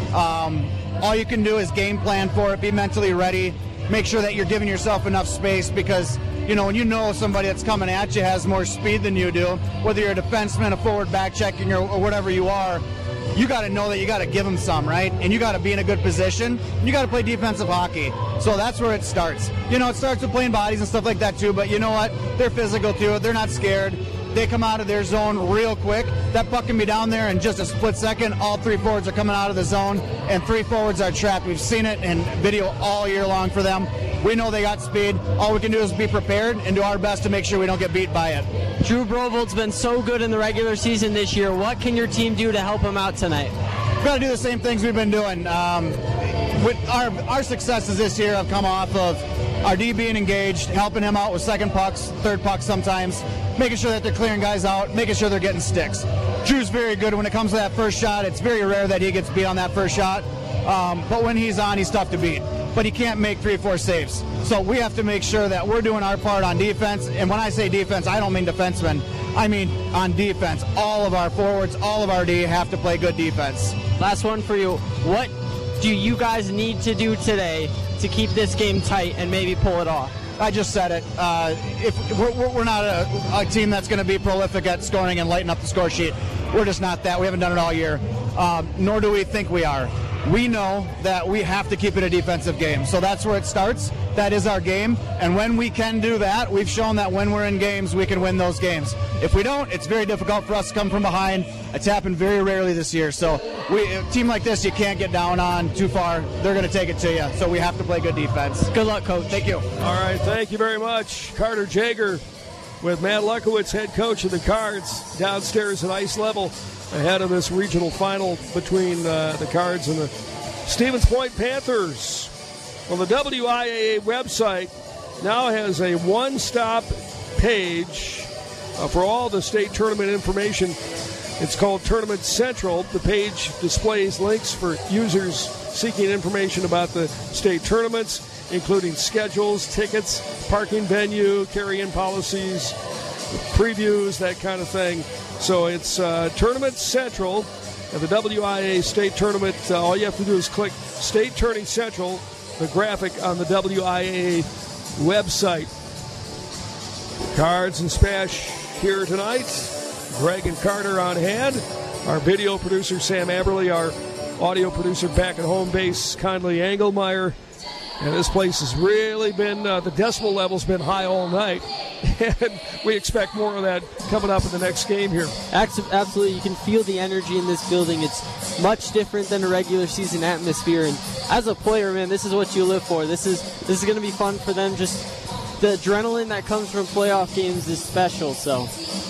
S: Um, all you can do is game plan for it, be mentally ready, make sure that you're giving yourself enough space because, you know, when you know somebody that's coming at you has more speed than you do, whether you're a defenseman, a forward back checking, or, or whatever you are, you got to know that you got to give them some, right? And you got to be in a good position. And you got to play defensive hockey. So that's where it starts. You know, it starts with playing bodies and stuff like that too, but you know what? They're physical too. They're not scared. They come out of their zone real quick. That puck can be down there in just a split second. All three forwards are coming out of the zone, and three forwards are trapped. We've seen it in video all year long for them. We know they got speed. All we can do is be prepared and do our best to make sure we don't get beat by it.
D: Drew Brovold's been so good in the regular season this year. What can your team do to help him out tonight?
S: We've got to do the same things we've been doing. Um, with our, our successes this year have come off of our D being engaged, helping him out with second pucks, third pucks sometimes, making sure that they're clearing guys out, making sure they're getting sticks. Drew's very good when it comes to that first shot. It's very rare that he gets beat on that first shot. Um, but when he's on, he's tough to beat. But he can't make three or four saves. So we have to make sure that we're doing our part on defense. And when I say defense, I don't mean defensemen. I mean on defense. All of our forwards, all of our D have to play good defense.
D: Last one for you. What do you guys need to do today to keep this game tight and maybe pull it off?
S: I just said it. Uh, if we're, we're not a, a team that's going to be prolific at scoring and lighten up the score sheet. We're just not that. We haven't done it all year. Um, nor do we think we are. We know that we have to keep it a defensive game. So that's where it starts. That is our game. And when we can do that, we've shown that when we're in games, we can win those games. If we don't, it's very difficult for us to come from behind. It's happened very rarely this year. So we, a team like this, you can't get down on too far. They're going to take it to you. So we have to play good defense.
D: Good luck, Coach.
S: Thank you.
C: All right, thank you very much. Carter Jager with Matt Lekowitz, head coach of the Cards, downstairs at ice level ahead of this regional final between uh, the Cards and the Stevens Point Panthers. Well, the W I A A website now has a one-stop page uh, for all the state tournament information. It's called Tournament Central. The page displays links for users seeking information about the state tournaments including schedules, tickets, parking venue, carry-in policies, previews, that kind of thing. So it's uh, Tournament Central at the W I A State Tournament. Uh, all you have to do is click State Tourney Central, the graphic on the W I A website. Cards and Spash here tonight. Greg and Carter on hand. Our video producer, Sam Aberly. Our audio producer back at home base, Conley Engelmeyer. And this place has really been, uh, the decibel level's been high all night. And we expect more of that coming up in the next game here.
D: Absolutely. You can feel the energy in this building. It's much different than a regular season atmosphere. And as a player, man, this is what you live for. This is this is going to be fun for them. Just the adrenaline that comes from playoff games is special. So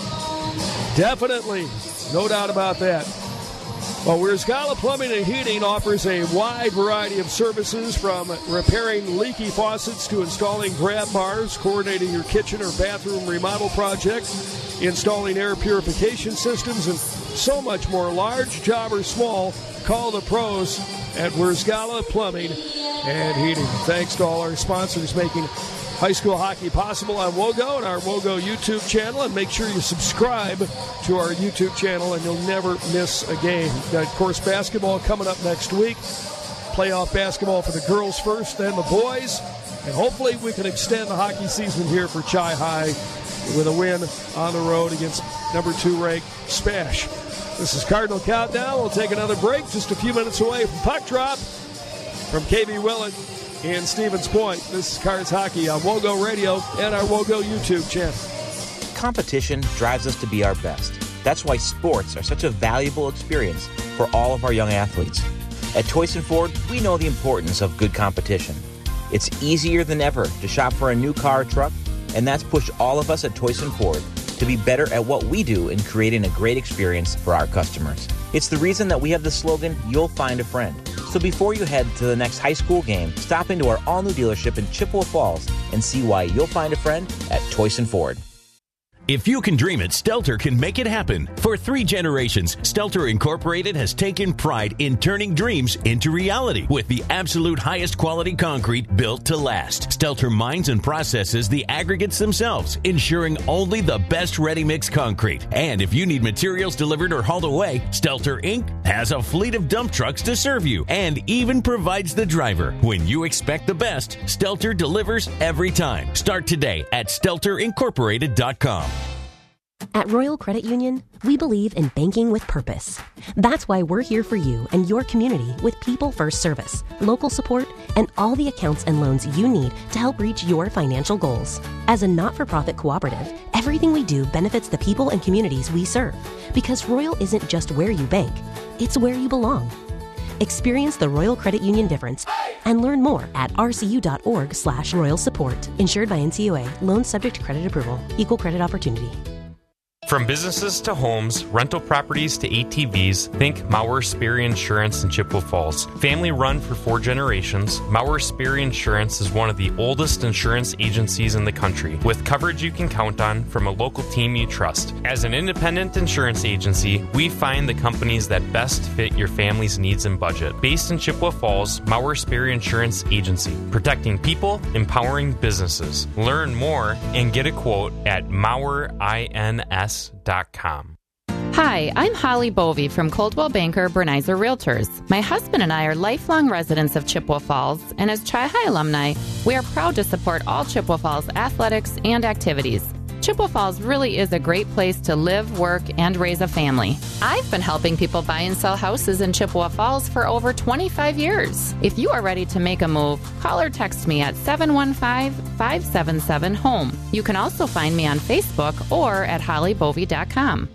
C: definitely. No doubt about that. Well, Wersgala Plumbing and Heating offers a wide variety of services, from repairing leaky faucets to installing grab bars, coordinating your kitchen or bathroom remodel project, installing air purification systems, and so much more. Large job or small, call the pros at Wersgala Plumbing and Heating. Thanks to all our sponsors making high school hockey possible on WOGO and our WOGO YouTube channel. And make sure you subscribe to our YouTube channel and you'll never miss a game. Got, of course, basketball coming up next week. Playoff basketball for the girls first, then the boys. And hopefully we can extend the hockey season here for Chi High with a win on the road against number two ranked Spash. This is Cardinal Countdown. We'll take another break just a few minutes away from Puck Drop from K B Willett in Stevens Point. This is Cards Hockey on WOGO Radio and our WOGO YouTube channel.
A: Competition drives us to be our best. That's why sports are such a valuable experience for all of our young athletes. At Toyson Ford, we know the importance of good competition. It's easier than ever to shop for a new car or truck, and that's pushed all of us at Toyson Ford to be better at what we do in creating a great experience for our customers. It's the reason that we have the slogan, "You'll find a friend." So before you head to the next high school game, stop into our all-new dealership in Chippewa Falls and see why you'll find a friend at Toyson Ford.
E: If you can dream it, Stelter can make it happen. For three generations, Stelter Incorporated has taken pride in turning dreams into reality with the absolute highest quality concrete built to last. Stelter mines and processes the aggregates themselves, ensuring only the best ready-mix concrete. And if you need materials delivered or hauled away, Stelter Incorporated has a fleet of dump trucks to serve you and even provides the driver. When you expect the best, Stelter delivers every time. Start today at stelter incorporated dot com.
F: At Royal Credit Union, we believe in banking with purpose. That's why we're here for you and your community with people-first service, local support, and all the accounts and loans you need to help reach your financial goals. As a not-for-profit cooperative, everything we do benefits the people and communities we serve, because Royal isn't just where you bank, it's where you belong. Experience the Royal Credit Union difference and learn more at rcu.org slash royal support. Insured by N C U A. Loans subject to credit approval. Equal credit opportunity.
T: From businesses to homes, rental properties to A T Vs, think Maurer Sperry Insurance in Chippewa Falls. Family run for four generations, Maurer Sperry Insurance is one of the oldest insurance agencies in the country, with coverage you can count on from a local team you trust. As an independent insurance agency, we find the companies that best fit your family's needs and budget. Based in Chippewa Falls, Maurer Sperry Insurance Agency, protecting people, empowering businesses. Learn more and get a quote at maurer ins dot com.
M: Hi, I'm Holly Bovey from Coldwell Banker Bernizer Realtors. My husband and I are lifelong residents of Chippewa Falls, and as Chi High alumni, we are proud to support all Chippewa Falls athletics and activities. Chippewa Falls really is a great place to live, work, and raise a family. I've been helping people buy and sell houses in Chippewa Falls for over twenty-five years. If you are ready to make a move, call or text me at seven one five, five seven seven, HOME. You can also find me on Facebook or at holly bovey dot com.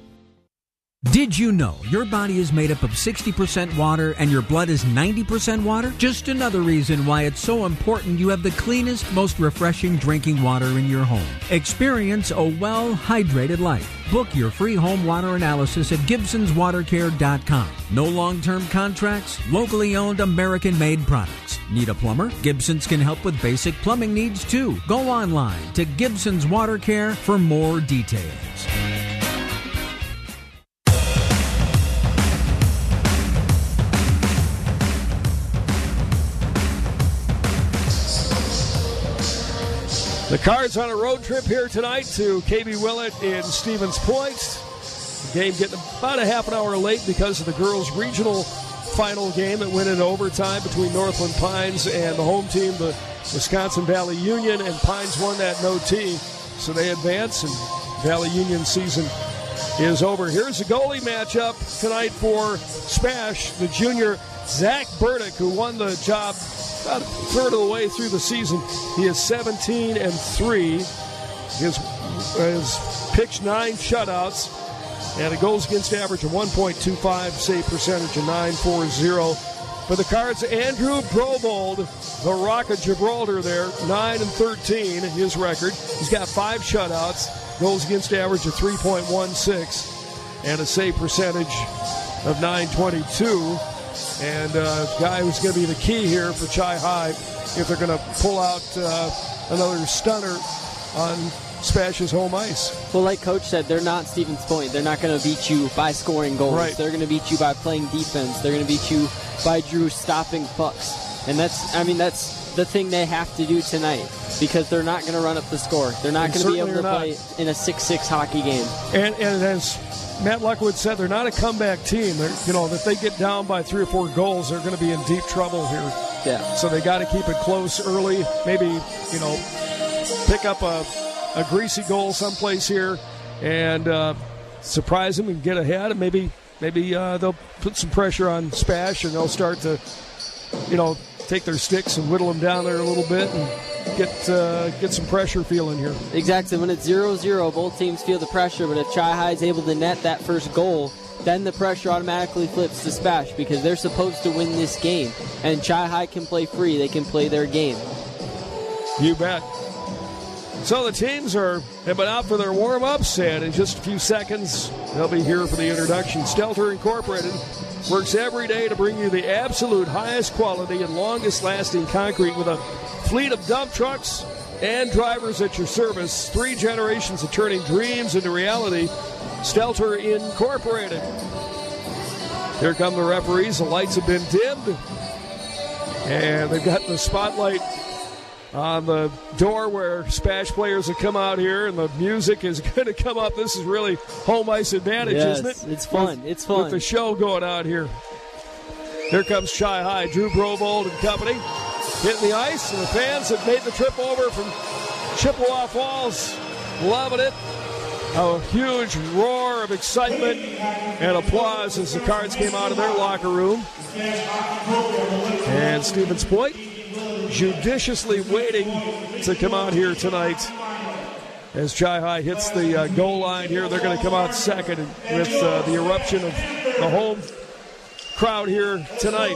U: Did you know your body is made up of sixty percent water and your blood is ninety percent water? Just another reason why it's so important you have the cleanest, most refreshing drinking water in your home. Experience a well-hydrated life. Book your free home water analysis at gibsons water care dot com. No long-term contracts, locally owned, American-made products. Need a plumber? Gibsons can help with basic plumbing needs too. Go online to Gibsons Water Care for more details.
C: The Cards on a road trip here tonight to K B Willett in Stevens Point. The game getting about a half an hour late because of the girls' regional final game that went into overtime between Northland Pines and the home team, the Wisconsin Valley Union, and Pines won that in O T, so they advance, and Valley Union season is over. Here's the goalie matchup tonight for Spash, the junior Zach Burdick, who won the job about a third of the way through the season. He is seventeen and three. His, has pitched nine shutouts and a goals against average of one point two five, save percentage of nine forty. For the Cards, Andrew Brobold, the Rock of Gibraltar there, nine and thirteen, his record. He's got five shutouts, goals against average of three point one six, and a save percentage of nine twenty-two. And uh, the guy who's going to be the key here for Chi High if they're going to pull out uh, another stunner on Spash's home ice.
D: Well, like Coach said, they're not Stevens Point. They're not going to beat you by scoring goals.
C: Right.
D: They're going to beat you by playing defense. They're going to beat you by Drew stopping pucks. And that's, I mean, that's the thing they have to do tonight, because they're not going to run up the score. They're not going to be able to play in a six six hockey game.
C: And, and as Matt Luckwood said, they're not a comeback team. They're, you know, if they get down by three or four goals, they're going to be in deep trouble here.
D: Yeah.
C: So they got to keep it close early. Maybe, you know, pick up a, a greasy goal someplace here and uh, surprise them and get ahead. And maybe maybe uh, they'll put some pressure on Spash, and they'll start to, you know, take their sticks and whittle them down there a little bit and get uh, get some pressure feeling here.
D: Exactly. When it's zero zero, both teams feel the pressure, but if Chi High is able to net that first goal, then the pressure automatically flips to Spash, because they're supposed to win this game. And Chi High can play free. They can play their game.
C: You bet. So the teams are have been out for their warm-ups, and in just a few seconds, they'll be here for the introduction. Stelter Incorporated works every day to bring you the absolute highest quality and longest-lasting concrete with a fleet of dump trucks and drivers at your service. Three generations of turning dreams into reality. Stelter Incorporated. Here come the referees. The lights have been dimmed, and they've got the spotlight on the door where Spash players have come out here, and the music is going to come up. This is really home ice advantage,
D: yes,
C: isn't it?
D: It's fun.
C: With,
D: it's fun.
C: With the show going out here. Here comes Chi High. Drew Brobold and company hitting the ice, and the fans have made the trip over from Chippewa Falls. Loving it. A huge roar of excitement and applause as the Cards came out of their locker room. And Stevens Point judiciously waiting to come out here tonight. As Chi High hits the uh, goal line here, they're going to come out second with uh, the eruption of the home crowd here tonight.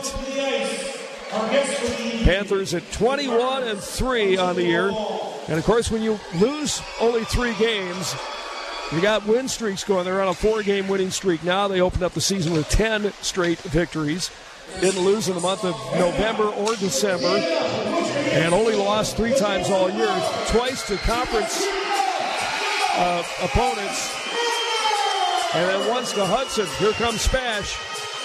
C: Panthers at twenty-one and three on the year. And, of course, when you lose only three games, you got win streaks going. They're on a four-game winning streak now. They opened up the season with ten straight victories. Didn't lose in the month of November or December, and only lost three times all year, twice to conference uh, opponents, and then once to Hudson. Here comes Spash.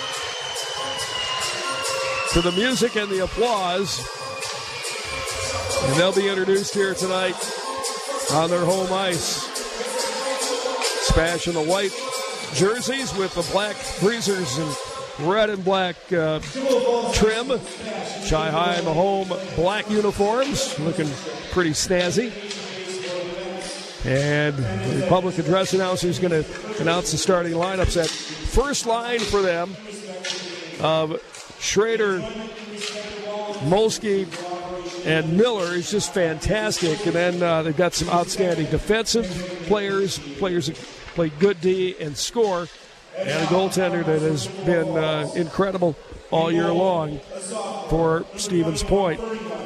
C: To the music and the applause, and they'll be introduced here tonight on their home ice. Spash in the white jerseys with the black breezers and red and black uh, trim. Chi High in the home black uniforms, looking pretty snazzy. And the public address announcer is going to announce the starting lineups. At first line for them, uh, Schrader, Molsky, and Miller is just fantastic. And then uh, they've got some outstanding defensive players, players that play good D and score, and a goaltender that has been uh, incredible all year long for Stevens Point.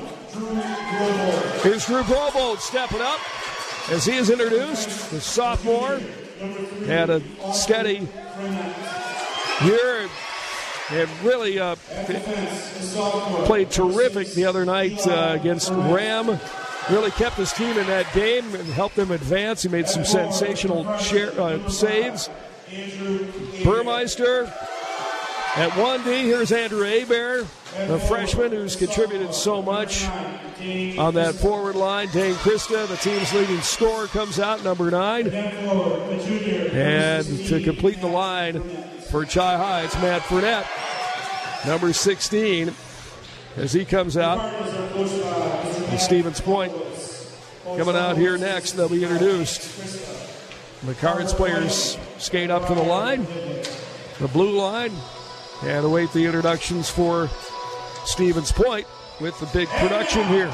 C: Here's Drew Brobold stepping up as he is introduced. The sophomore had a steady year and really uh, played terrific the other night uh, against Ram. Really kept his team in that game and helped them advance. He made some sensational share, uh, saves. Burmeister At one D, here's Andrew Hebert, the freshman who's contributed so much on that forward line. Dane Krista, the team's leading scorer, comes out, number nine. And to complete the line for Chi High, it's Matt Fournette, number sixteen, as he comes out. And Stevens Point coming out here next. They'll be introduced. The Cards players skate up to the line, the blue line, and await the introductions for Stevens Point with the big production here.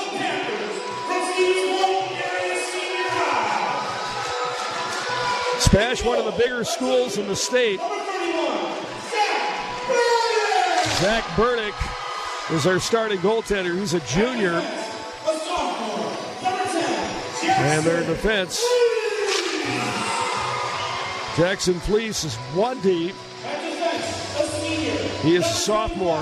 C: Spash, one of the bigger schools in the state. Zach Burdick is our starting goaltender. He's a junior. And their defense, Jackson Fleece is one deep. He is a sophomore.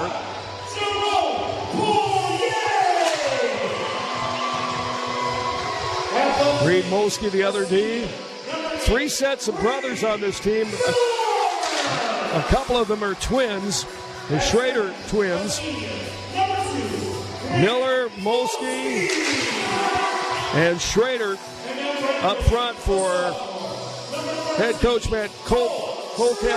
C: Reed Mosky, the other D. Three sets of brothers on this team. A, a couple of them are twins, the Schrader twins. Miller, Mosky, and Schrader up front for head coach Matt Col- Colcap.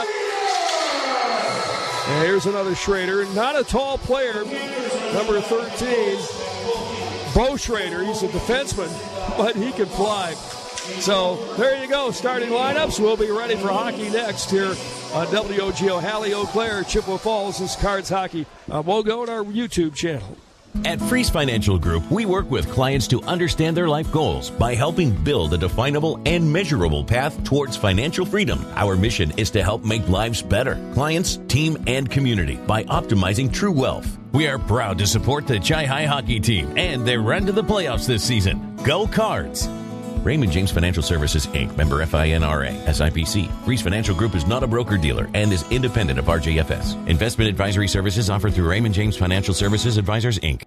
C: And here's another Schrader. Not a tall player, number thirteen, Bo Schrader. He's a defenseman, but he can fly. So there you go, starting lineups. We'll be ready for hockey next here on W O G O. Hallie Eau Claire, Chippewa Falls is Cards Hockey. Uh, we'll go on our YouTube channel.
E: At Freeze Financial Group, we work with clients to understand their life goals by helping build a definable and measurable path towards financial freedom. Our mission is to help make lives better, clients, team, and community by optimizing true wealth. We are proud to support the Chi High hockey team and their run to the playoffs this season. Go Cards! Raymond James Financial Services, Incorporated, member F I N R A, S I P C. Freeze Financial Group is not a broker-dealer and is independent of R J F S. Investment advisory services offered through Raymond James Financial Services Advisors, Incorporated.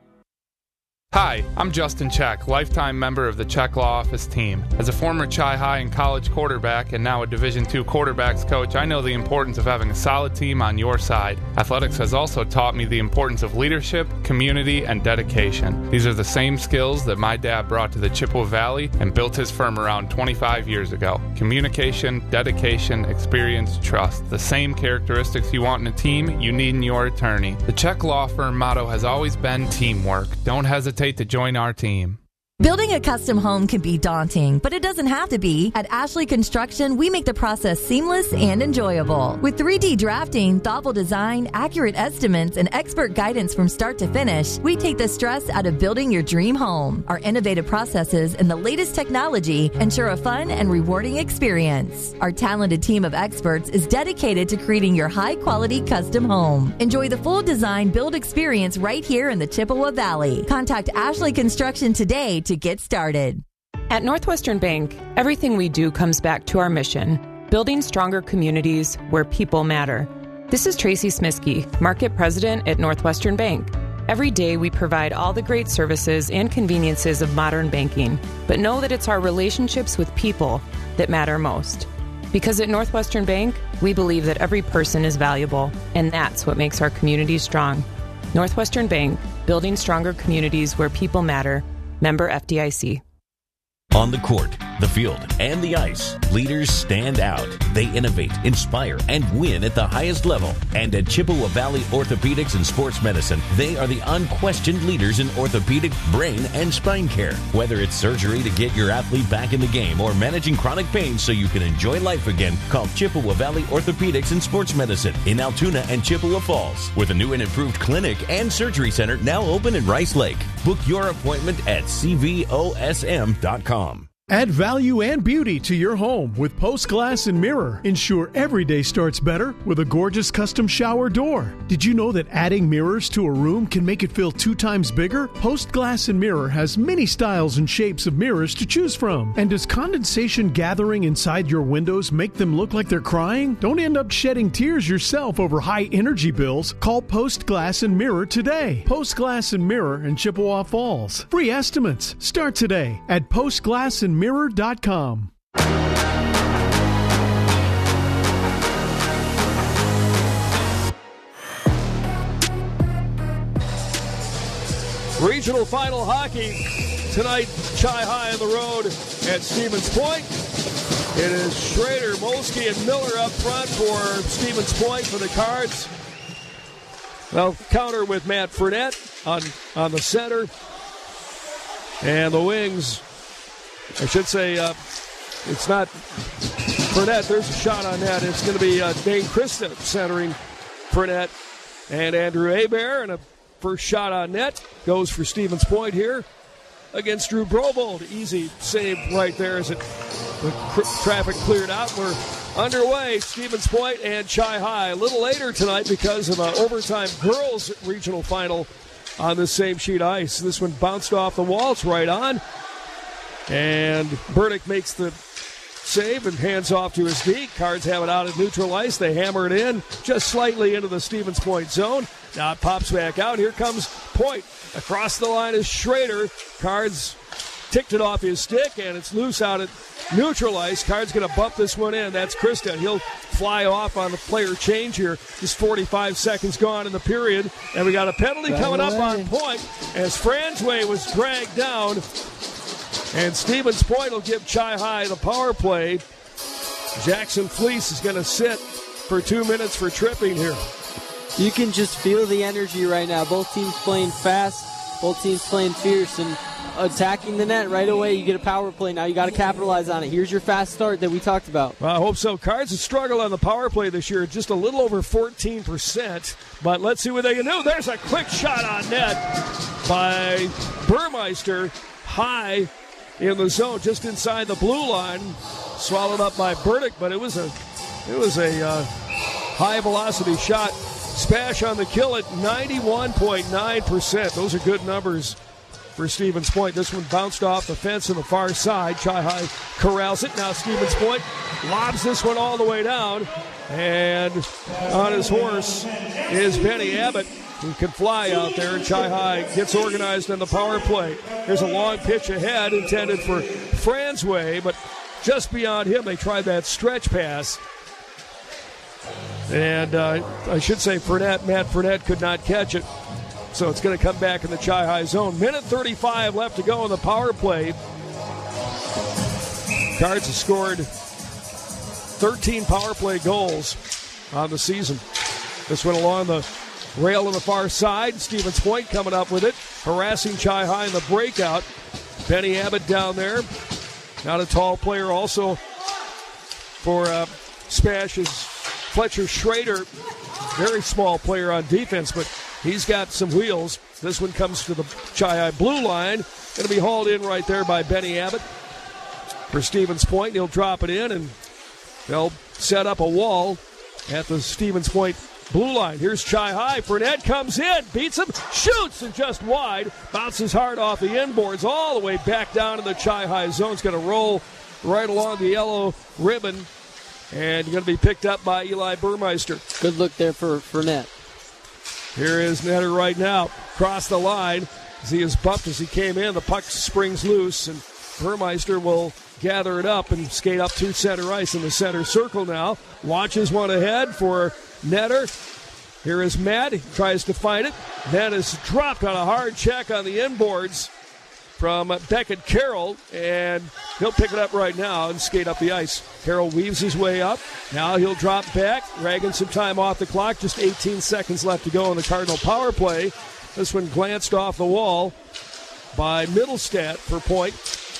K: Hi, I'm Justin Check, lifetime member of the Check Law Office team. As a former Chi High and college quarterback and now a Division two quarterbacks coach, I know the importance of having a solid team on your side. Athletics has also taught me the importance of leadership, community, and dedication. These are the same skills that my dad brought to the Chippewa Valley and built his firm around twenty-five years ago. Communication, dedication, experience, trust. The same characteristics you want in a team, you need in your attorney. The Check Law Firm motto has always been teamwork. Don't hesitate to join our team.
B: Building a custom home can be daunting, but it doesn't have to be. At Ashley Construction, we make the process seamless and enjoyable. With three D drafting, thoughtful design, accurate estimates, and expert guidance from start to finish, we take the stress out of building your dream home. Our innovative processes and the latest technology ensure a fun and rewarding experience. Our talented team of experts is dedicated to creating your high-quality custom home. Enjoy the full design build experience right here in the Chippewa Valley. Contact Ashley Construction today to get started.
G: At Northwestern Bank, everything we do comes back to our mission, building stronger communities where people matter. This is Tracy Smiskey, Market President at Northwestern Bank. Every day we provide all the great services and conveniences of modern banking, but know that it's our relationships with people that matter most. Because at Northwestern Bank, we believe that every person is valuable, and that's what makes our communities strong. Northwestern Bank, building stronger communities where people matter. Member F D I C.
E: On the court, the field, and the ice, leaders stand out. They innovate, inspire, and win at the highest level. And at Chippewa Valley Orthopedics and Sports Medicine, they are the unquestioned leaders in orthopedic, brain, and spine care. Whether it's surgery to get your athlete back in the game or managing chronic pain so you can enjoy life again, call Chippewa Valley Orthopedics and Sports Medicine in Altoona and Chippewa Falls, with a new and improved clinic and surgery center now open in Rice Lake. Book your appointment at C V O S M dot com.
Z: Add value and beauty to your home with Post Glass and Mirror. Ensure every day starts better with a gorgeous custom shower door. Did you know that adding mirrors to a room can make it feel two times bigger? Post Glass and Mirror has many styles and shapes of mirrors to choose from. And does condensation gathering inside your windows make them look like they're crying? Don't end up shedding tears yourself over high energy bills. Call Post Glass and Mirror today. Post Glass and Mirror in Chippewa Falls. Free estimates start today at post glass and mirror dot com.
C: Regional Final hockey. Tonight, Chi-High on the road at Stevens Point. It is Schrader, Molsky, and Miller up front for Stevens Point for the Cards. Well, counter with Matt Fournette on, on the center. And the wings, I should say, uh, it's not Fournette. There's a shot on that. It's going to be uh, Dane Christa centering Fournette and Andrew Hebert. And a first shot on net goes for Stevens Point here against Drew Brovold. Easy save right there as it the cr- traffic cleared out. We're underway, Stevens Point and Chi-High. A little later tonight because of an overtime girls regional final on the same sheet ice. This one bounced off the wall. It's right on. And Burdick makes the save and hands off to his D. Cards have it out at neutral ice. They hammer it in just slightly into the Stevens Point zone. Now it pops back out. Here comes Point. Across the line is Schrader. Cards ticked it off his stick, and it's loose out at neutral ice. Cards going to bump this one in. That's Christa. He'll fly off on the player change here. Just forty-five seconds gone in the period, and we got a penalty
D: Right
C: coming
D: away.
C: up on Point as Franzway was dragged down. And Stevens Point will give Chi-High the power play. Jackson Fleece is going to sit for two minutes for tripping here.
D: You can just feel the energy right now. Both teams playing fast, both teams playing fierce, and attacking the net right away. You get a power play now. You got to capitalize on it. Here's your fast start that we talked about.
C: Well, I hope so. Cards have struggled on the power play this year, just a little over fourteen percent. But let's see what they can do. There's a quick shot on net by Burmeister. High in the zone, just inside the blue line. Swallowed up by Burdick, but it was a it was a uh, high velocity shot. Spash on the kill at ninety-one point nine percent. Those are good numbers for Stevens Point. This one bounced off the fence on the far side. Chi-High corrals it. Now Stevens Point lobs this one all the way down. And on his horse is Benny Abbott, who can fly out there. And Chi-High gets organized on the power play. There's a long pitch ahead intended for Franzway, but just beyond him, they tried that stretch pass. And uh, I should say Fournette, Matt Fournette could not catch it. So it's going to come back in the Chi-High zone. Minute thirty-five left to go in the power play. Cards have scored thirteen power play goals on the season. This one along the rail on the far side. Stevens Point coming up with it, harassing Chi-High in the breakout. Benny Abbott down there. Not a tall player also for uh, Spash is Fletcher Schrader. Very small player on defense, but he's got some wheels. This one comes to the Chi-High blue line. Going to be hauled in right there by Benny Abbott for Stevens Point. He'll drop it in, and they'll set up a wall at the Stevens Point blue line. Here's Chi-High. Fournette comes in, beats him, shoots, and just wide. Bounces hard off the inboards all the way back down to the Chi-High zone. It's going to roll right along the yellow ribbon, and going to be picked up by Eli Burmeister.
D: Good look there for Fournette.
C: Here is Netter right now. Cross the line. As he is bumped as he came in, the puck springs loose, and Burmeister will gather it up and skate up to center ice in the center circle now. Launches one ahead for Netter. Here is Matt. He tries to find it. Then is dropped on a hard check on the inboards from Beckett Carroll, and he'll pick it up right now and skate up the ice. Carroll weaves his way up. Now he'll drop back, dragging some time off the clock. Just eighteen seconds left to go in the Cardinal power play. This one glanced off the wall by Middlestat for Point,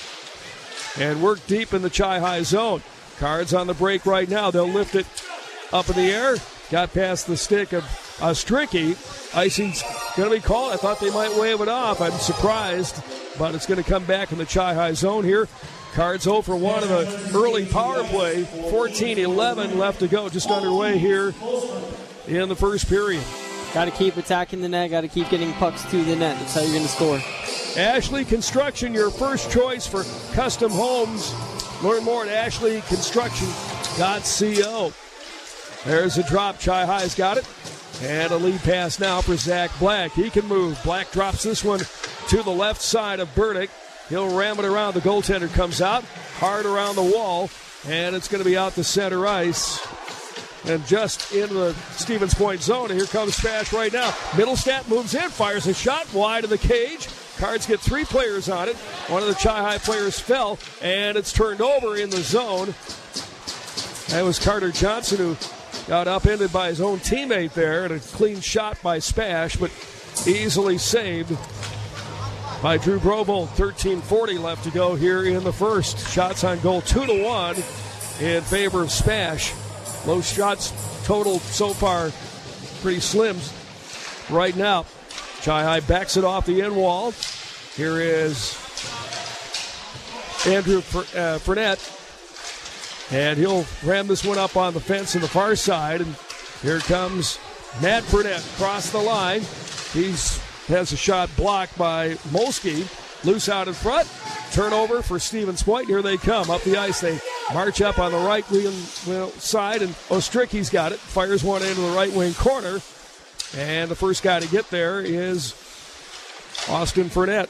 C: and worked deep in the Chi-High zone. Cards on the break right now. They'll lift it up in the air. Got past the stick of Ostricki. Icing's going to be called. I thought they might wave it off. I'm surprised, but it's going to come back in the Chi-High zone here. Cards oh for one of the early power play. fourteen eleven left to go. Just underway here in the first period.
D: Got to keep attacking the net. Got to keep getting pucks to the net. That's how you're going to score.
C: Ashley Construction, your first choice for custom homes. Learn more at ashley construction dot co. There's a drop. Chi-High's got it. And a lead pass now for Zach Black. He can move. Black drops this one to the left side of Burdick. He'll ram it around. The goaltender comes out. Hard around the wall. And it's going to be out to center ice. And just into the Stevens Point zone. And here comes Spash right now. Middlestat moves in. Fires a shot wide of the cage. Cards get three players on it. One of the Chi-High players fell, and it's turned over in the zone. That was Carter Johnson, who got upended by his own teammate there, and a clean shot by Spash, but easily saved by Drew Brovold. thirteen forty left to go here in the first. Shots on goal two to one in favor of Spash. Low shots total so far pretty slim right now. Chi-High backs it off the end wall. Here is Andrew uh, Fournette. And he'll ram this one up on the fence on the far side. And here comes Matt Burnett across the line. He has a shot blocked by Molsky. Loose out in front. Turnover for Stevens Point. Here they come up the ice. They march up on the right wing side, and Ostricki's got it. Fires one into the right wing corner. And the first guy to get there is Austin Fournette.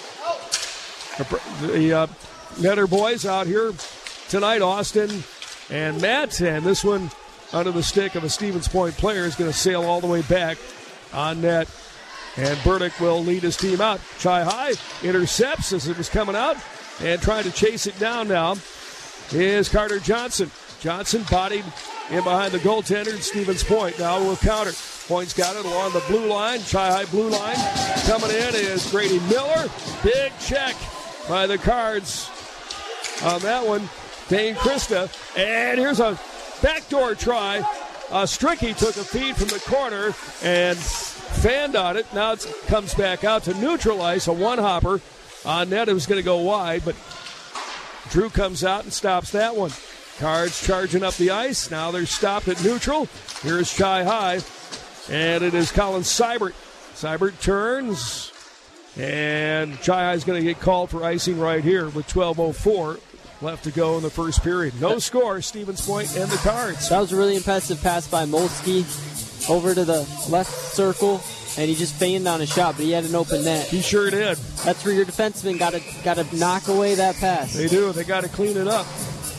C: The uh, Netter boys out here tonight, Austin and Matt. And this one under the stick of a Stevens Point player is going to sail all the way back on net. And Burdick will lead his team out. Chi-High intercepts as it was coming out, and trying to chase it down now is Carter Johnson. Johnson bodied in behind the goaltender, Stevens Point now will counter. Point's got it along the blue line, Chi-High blue line. Coming in is Grady Miller. Big check by the Cards on that one. Dane Krista. And here's a backdoor try. Uh, Stricky took a feed from the corner and fanned on it. Now it comes back out to neutral ice. A one-hopper on net. It was going to go wide, but Drew comes out and stops that one. Cards charging up the ice. Now they're stopped at neutral. Here's Chi-High, and it is Colin Seibert. Seibert turns, and Chi-High is going to get called for icing right here with twelve oh four left to go in the first period. No score, Stevens Point and the Cards.
D: That was a really impressive pass by Molsky over to the left circle, and he just feigned on a shot, but he had an open net.
C: He sure did.
D: That's where your defensemen got to got to knock away that pass.
C: They do. They got to clean it up.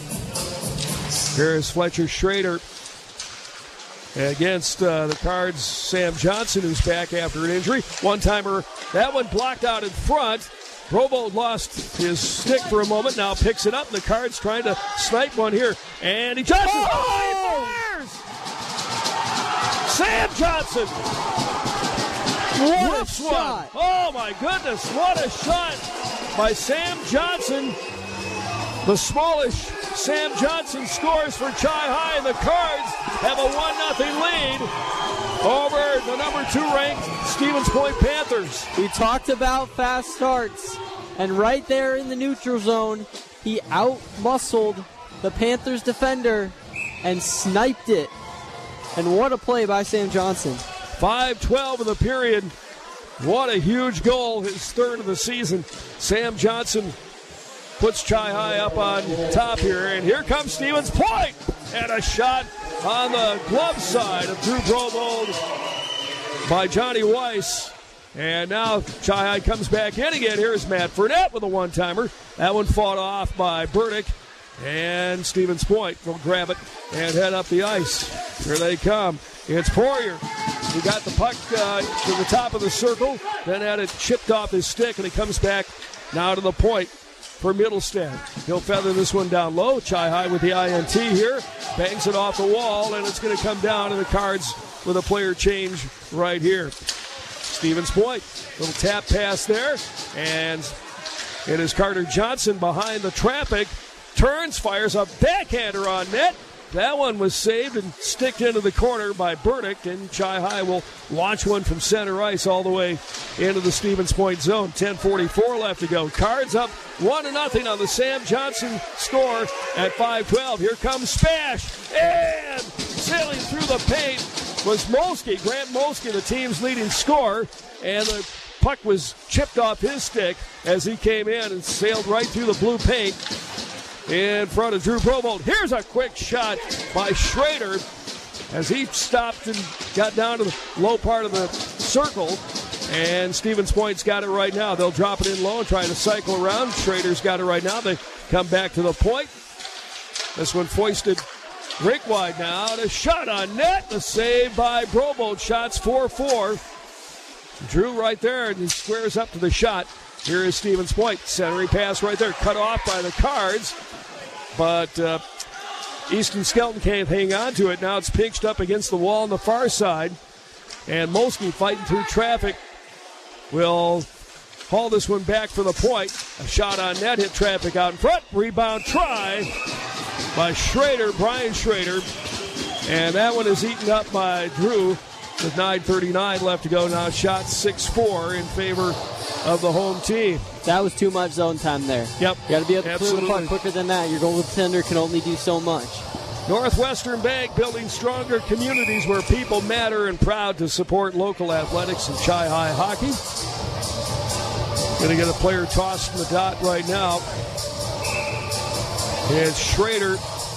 C: Here's Fletcher Schrader against uh, the Cards' Sam Johnson, who's back after an injury. One-timer, that one blocked out in front. Brovold lost his stick for a moment, now picks it up. The Cards trying to snipe one here, and he tosses. Oh! He fires! Sam Johnson! What, what a shot! Oh my goodness, what a shot by Sam Johnson. The smallish Sam Johnson scores for Chi-High, and the Cards have a one nothing lead over the number two ranked Stevens Point Panthers.
D: We talked about fast starts, and right there in the neutral zone, he out-muscled the Panthers defender and sniped it. And what a play by Sam Johnson.
C: five twelve in the period. What a huge goal, his third of the season. Sam Johnson puts Chi-High up on top here, and here comes Stevens Point, and a shot on the glove side of Drew Brovold by Johnny Weiss. And now Chi-High comes back in again. Here's Matt Fournette with a one-timer. That one fought off by Burdick, and Stevens Point will grab it and head up the ice. Here they come. It's Poirier. He got the puck uh, to the top of the circle, then had it chipped off his stick, and he comes back now to the point for Middlestead. He'll feather this one down low. Chi-High with the I N T here. Bangs it off the wall, and it's going to come down to the Cards with a player change right here. Stevens Point. Little tap pass there, and it is Carter Johnson behind the traffic. Turns, fires a backhander on net. That one was saved and sticked into the corner by Burdick, and Chi-High will launch one from center ice all the way into the Stevens Point zone. ten forty-four left to go. Cards up one to nothing on the Sam Johnson score at five twelve. Here comes Spash, and sailing through the paint was Molsky, Grant Molsky, the team's leading scorer, and the puck was chipped off his stick as he came in and sailed right through the blue paint in front of Drew Brovold. Here's a quick shot by Schrader as he stopped and got down to the low part of the circle, and Stevens Point's got it right now. They'll drop it in low and try to cycle around. Schrader's got it right now. They come back to the point. This one foisted rink wide now. The shot on net. The save by Brovold. Shots four four. Drew right there, and he squares up to the shot. Here is Stevens Point. Centering pass right there. Cut off by the Cards. But uh, Easton Skelton can't hang on to it. Now it's pinched up against the wall on the far side. And Molsky fighting through traffic will haul this one back for the point. A shot on net, hit traffic out in front. Rebound try by Schrader, Brian Schrader. And that one is eaten up by Drew with nine thirty-nine left to go. Now shot six four in favor of the home team.
D: That was too much zone time there.
C: Yep.
D: You got to be able to clear the
C: Absolutely.
D: puck quicker than that. Your goaltender can only do so much.
C: Northwestern Bank, building stronger communities where people matter, and proud to support local athletics and Chi High hockey. Going to get a player tossed from the dot right now. It's Schrader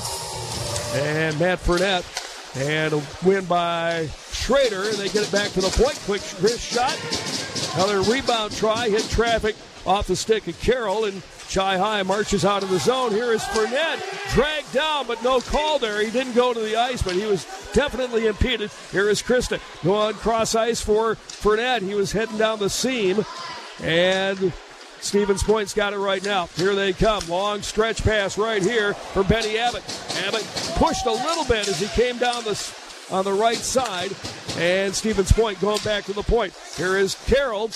C: and Matt Burnett. And a win by Schrader. They get it back to the point. Quick wrist shot. Another rebound try. Hit traffic off the stick of Carroll. And Chi High marches out of the zone. Here is Burnett. Dragged down, but no call there. He didn't go to the ice, but he was definitely impeded. Here is Krista. Go on cross ice for Burnett. He was heading down the seam. And Stevens Point's got it right now. Here they come. Long stretch pass right here for Benny Abbott. Abbott pushed a little bit as he came down the, on the right side. And Stevens Point going back to the point. Here is Carroll,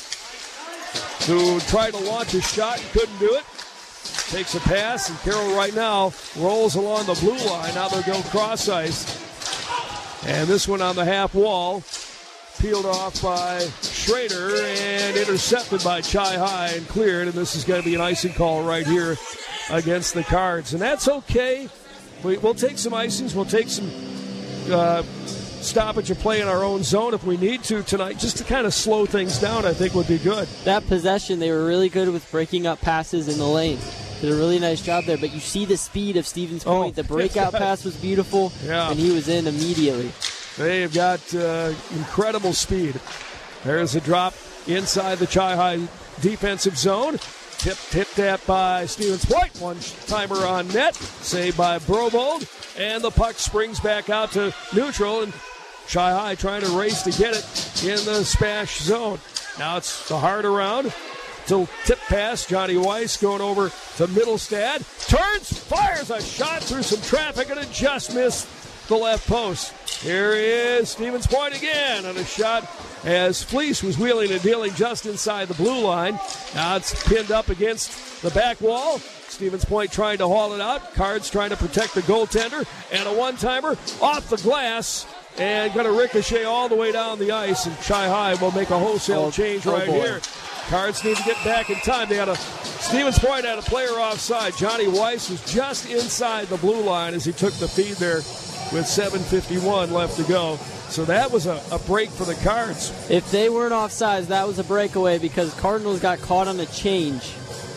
C: who tried to launch a shot and couldn't do it. Takes a pass, and Carroll right now rolls along the blue line. Now they'll go cross ice. And this one on the half wall. Peeled off by Schrader and intercepted by Chi High and cleared. And this is going to be an icing call right here against the Cards. And that's okay. We, we'll take some icings. We'll take some uh, stoppage of play in our own zone if we need to tonight, just to kind of slow things down. I think would be good.
D: That possession, they were really good with breaking up passes in the lane. Did a really nice job there. But you see the speed of Stevens Point.
C: Oh.
D: The breakout pass was beautiful,
C: Yeah.
D: and he was in immediately.
C: They've got uh, incredible speed. There's a drop inside the Chi High defensive zone. Tip, tip tap by Stevens Point. One timer on net. Saved by Brobold. And the puck springs back out to neutral. And Chi High trying to race to get it in the smash zone. Now it's the hard around. Till tip pass. Johnny Weiss going over to Middlestad. Turns, fires a shot through some traffic, and it just missed the left post. Here is Stevens Point again on a shot as Fleece was wheeling and dealing just inside the blue line. Now it's pinned up against the back wall. Stevens Point trying to haul it out. Cards trying to protect the goaltender. And a one-timer off the glass and going to ricochet all the way down the ice. And Chi High will make a wholesale
D: Oh,
C: change
D: oh
C: right
D: boy.
C: here. Cards need to get back in time. They had a Stevens Point had a player offside. Johnny Weiss was just inside the blue line as he took the feed there with seven fifty-one left to go. So that was a, a break for the Cards.
D: If they weren't offsides, that was a breakaway because Cardinals got caught on a change.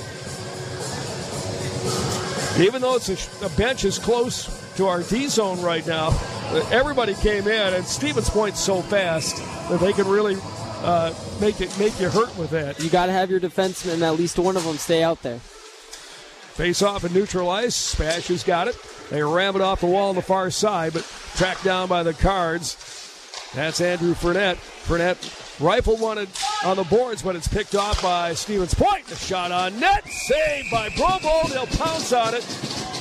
C: Even though it's a, a bench is close to our D zone right now, everybody came in, and Stevens Point's so fast that they can really uh, make it make you hurt with that.
D: You got to have your defensemen, at least one of them, stay out there.
C: Face off and neutral ice. Spash has got it. They ram it off the wall on the far side, but tracked down by the Cards. That's Andrew Burnett. Burnett rifle wanted on the boards, but it's picked off by Stevens Point. The shot on net. Saved by Brobold. They'll pounce on it.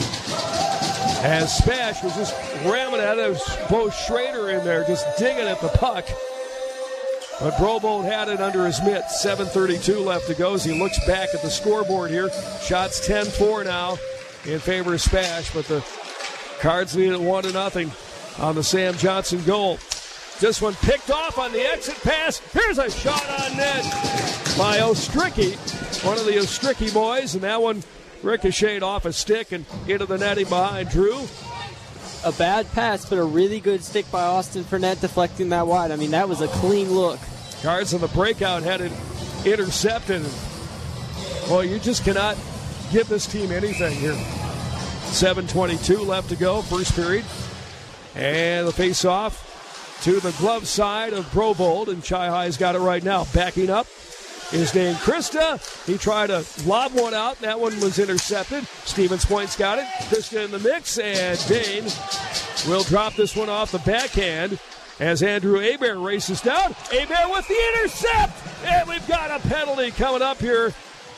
C: As Spash was just ramming at it. Bo Schrader in there just digging at the puck. But Brobold had it under his mitt. seven thirty-two left to go as he looks back at the scoreboard here. Shots ten four now in favor of Spash, but the Cards lead at one to nothing on the Sam Johnson goal. This one picked off on the exit pass. Here's a shot on net by Ostricki, one of the Ostricki boys, and that one ricocheted off a stick and into the netting behind Drew.
D: A bad pass, but a really good stick by Austin Fournette deflecting that wide. I mean, that was a clean look.
C: Cards on the breakout had it intercepted. Well, you just cannot give this team anything here. seven twenty-two left to go, first period. And the face-off to the glove side of Brobold, and Chi High's got it right now. Backing up is Dane Krista. He tried to lob one out. That one was intercepted. Stevens Point's got it. Krista in the mix, and Dane will drop this one off the backhand as Andrew Hebert races down. Hebert with the intercept, and we've got a penalty coming up here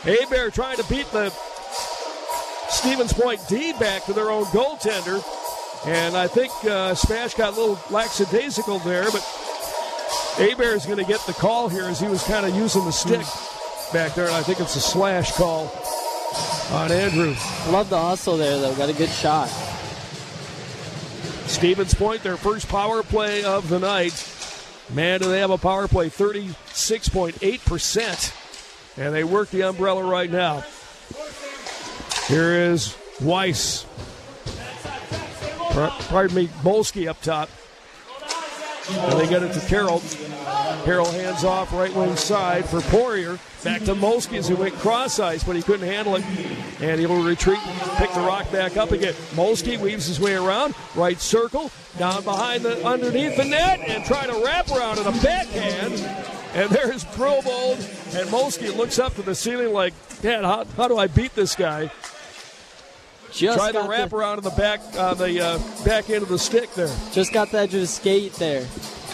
C: Hebert trying to beat the Stevens Point D back to their own goaltender. And I think uh, Smash got a little lackadaisical there, but Hebert is going to get the call here as he was kind of using the stick back there, and I think it's a slash call on Andrew.
D: Love the hustle there, though. Got a good shot.
C: Stevens Point, their first power play of the night. Man, do they have a power play, thirty-six point eight percent. And they work the umbrella right now. Here is Weiss. Pardon me, Molsky up top. And they get it to Carroll. Carroll hands off right wing side for Poirier. Back to Molsky as he went cross ice, but he couldn't handle it. And he'll retreat, pick the rock back up again. Molsky weaves his way around, right circle, down behind the, underneath the net, and try to wrap around in a backhand. And there's Brobold, and Molsky looks up to the ceiling like, man, how, how do I beat this guy?
D: Just
C: Try the wrap the, around on the back, uh, the uh, back end of the stick there.
D: Just got the edge of the skate there.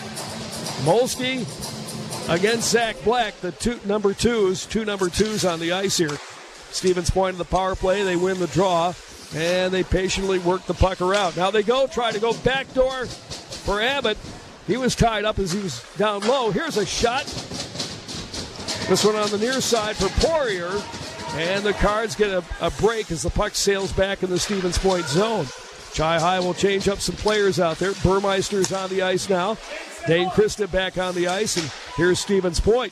C: Molsky against Zach Black, the two number twos, two number twos on the ice here. Stevens Point in the power play. They win the draw, and they patiently work the puck around. Now they go, try to go backdoor for Abbott. He was tied up as he was down low. Here's a shot. This one on the near side for Poirier. And the Cards get a, a break as the puck sails back in the Stevens Point zone. Chi High will change up some players out there. Burmeister's on the ice now. Dane Christa back on the ice, and here's Stevens Point.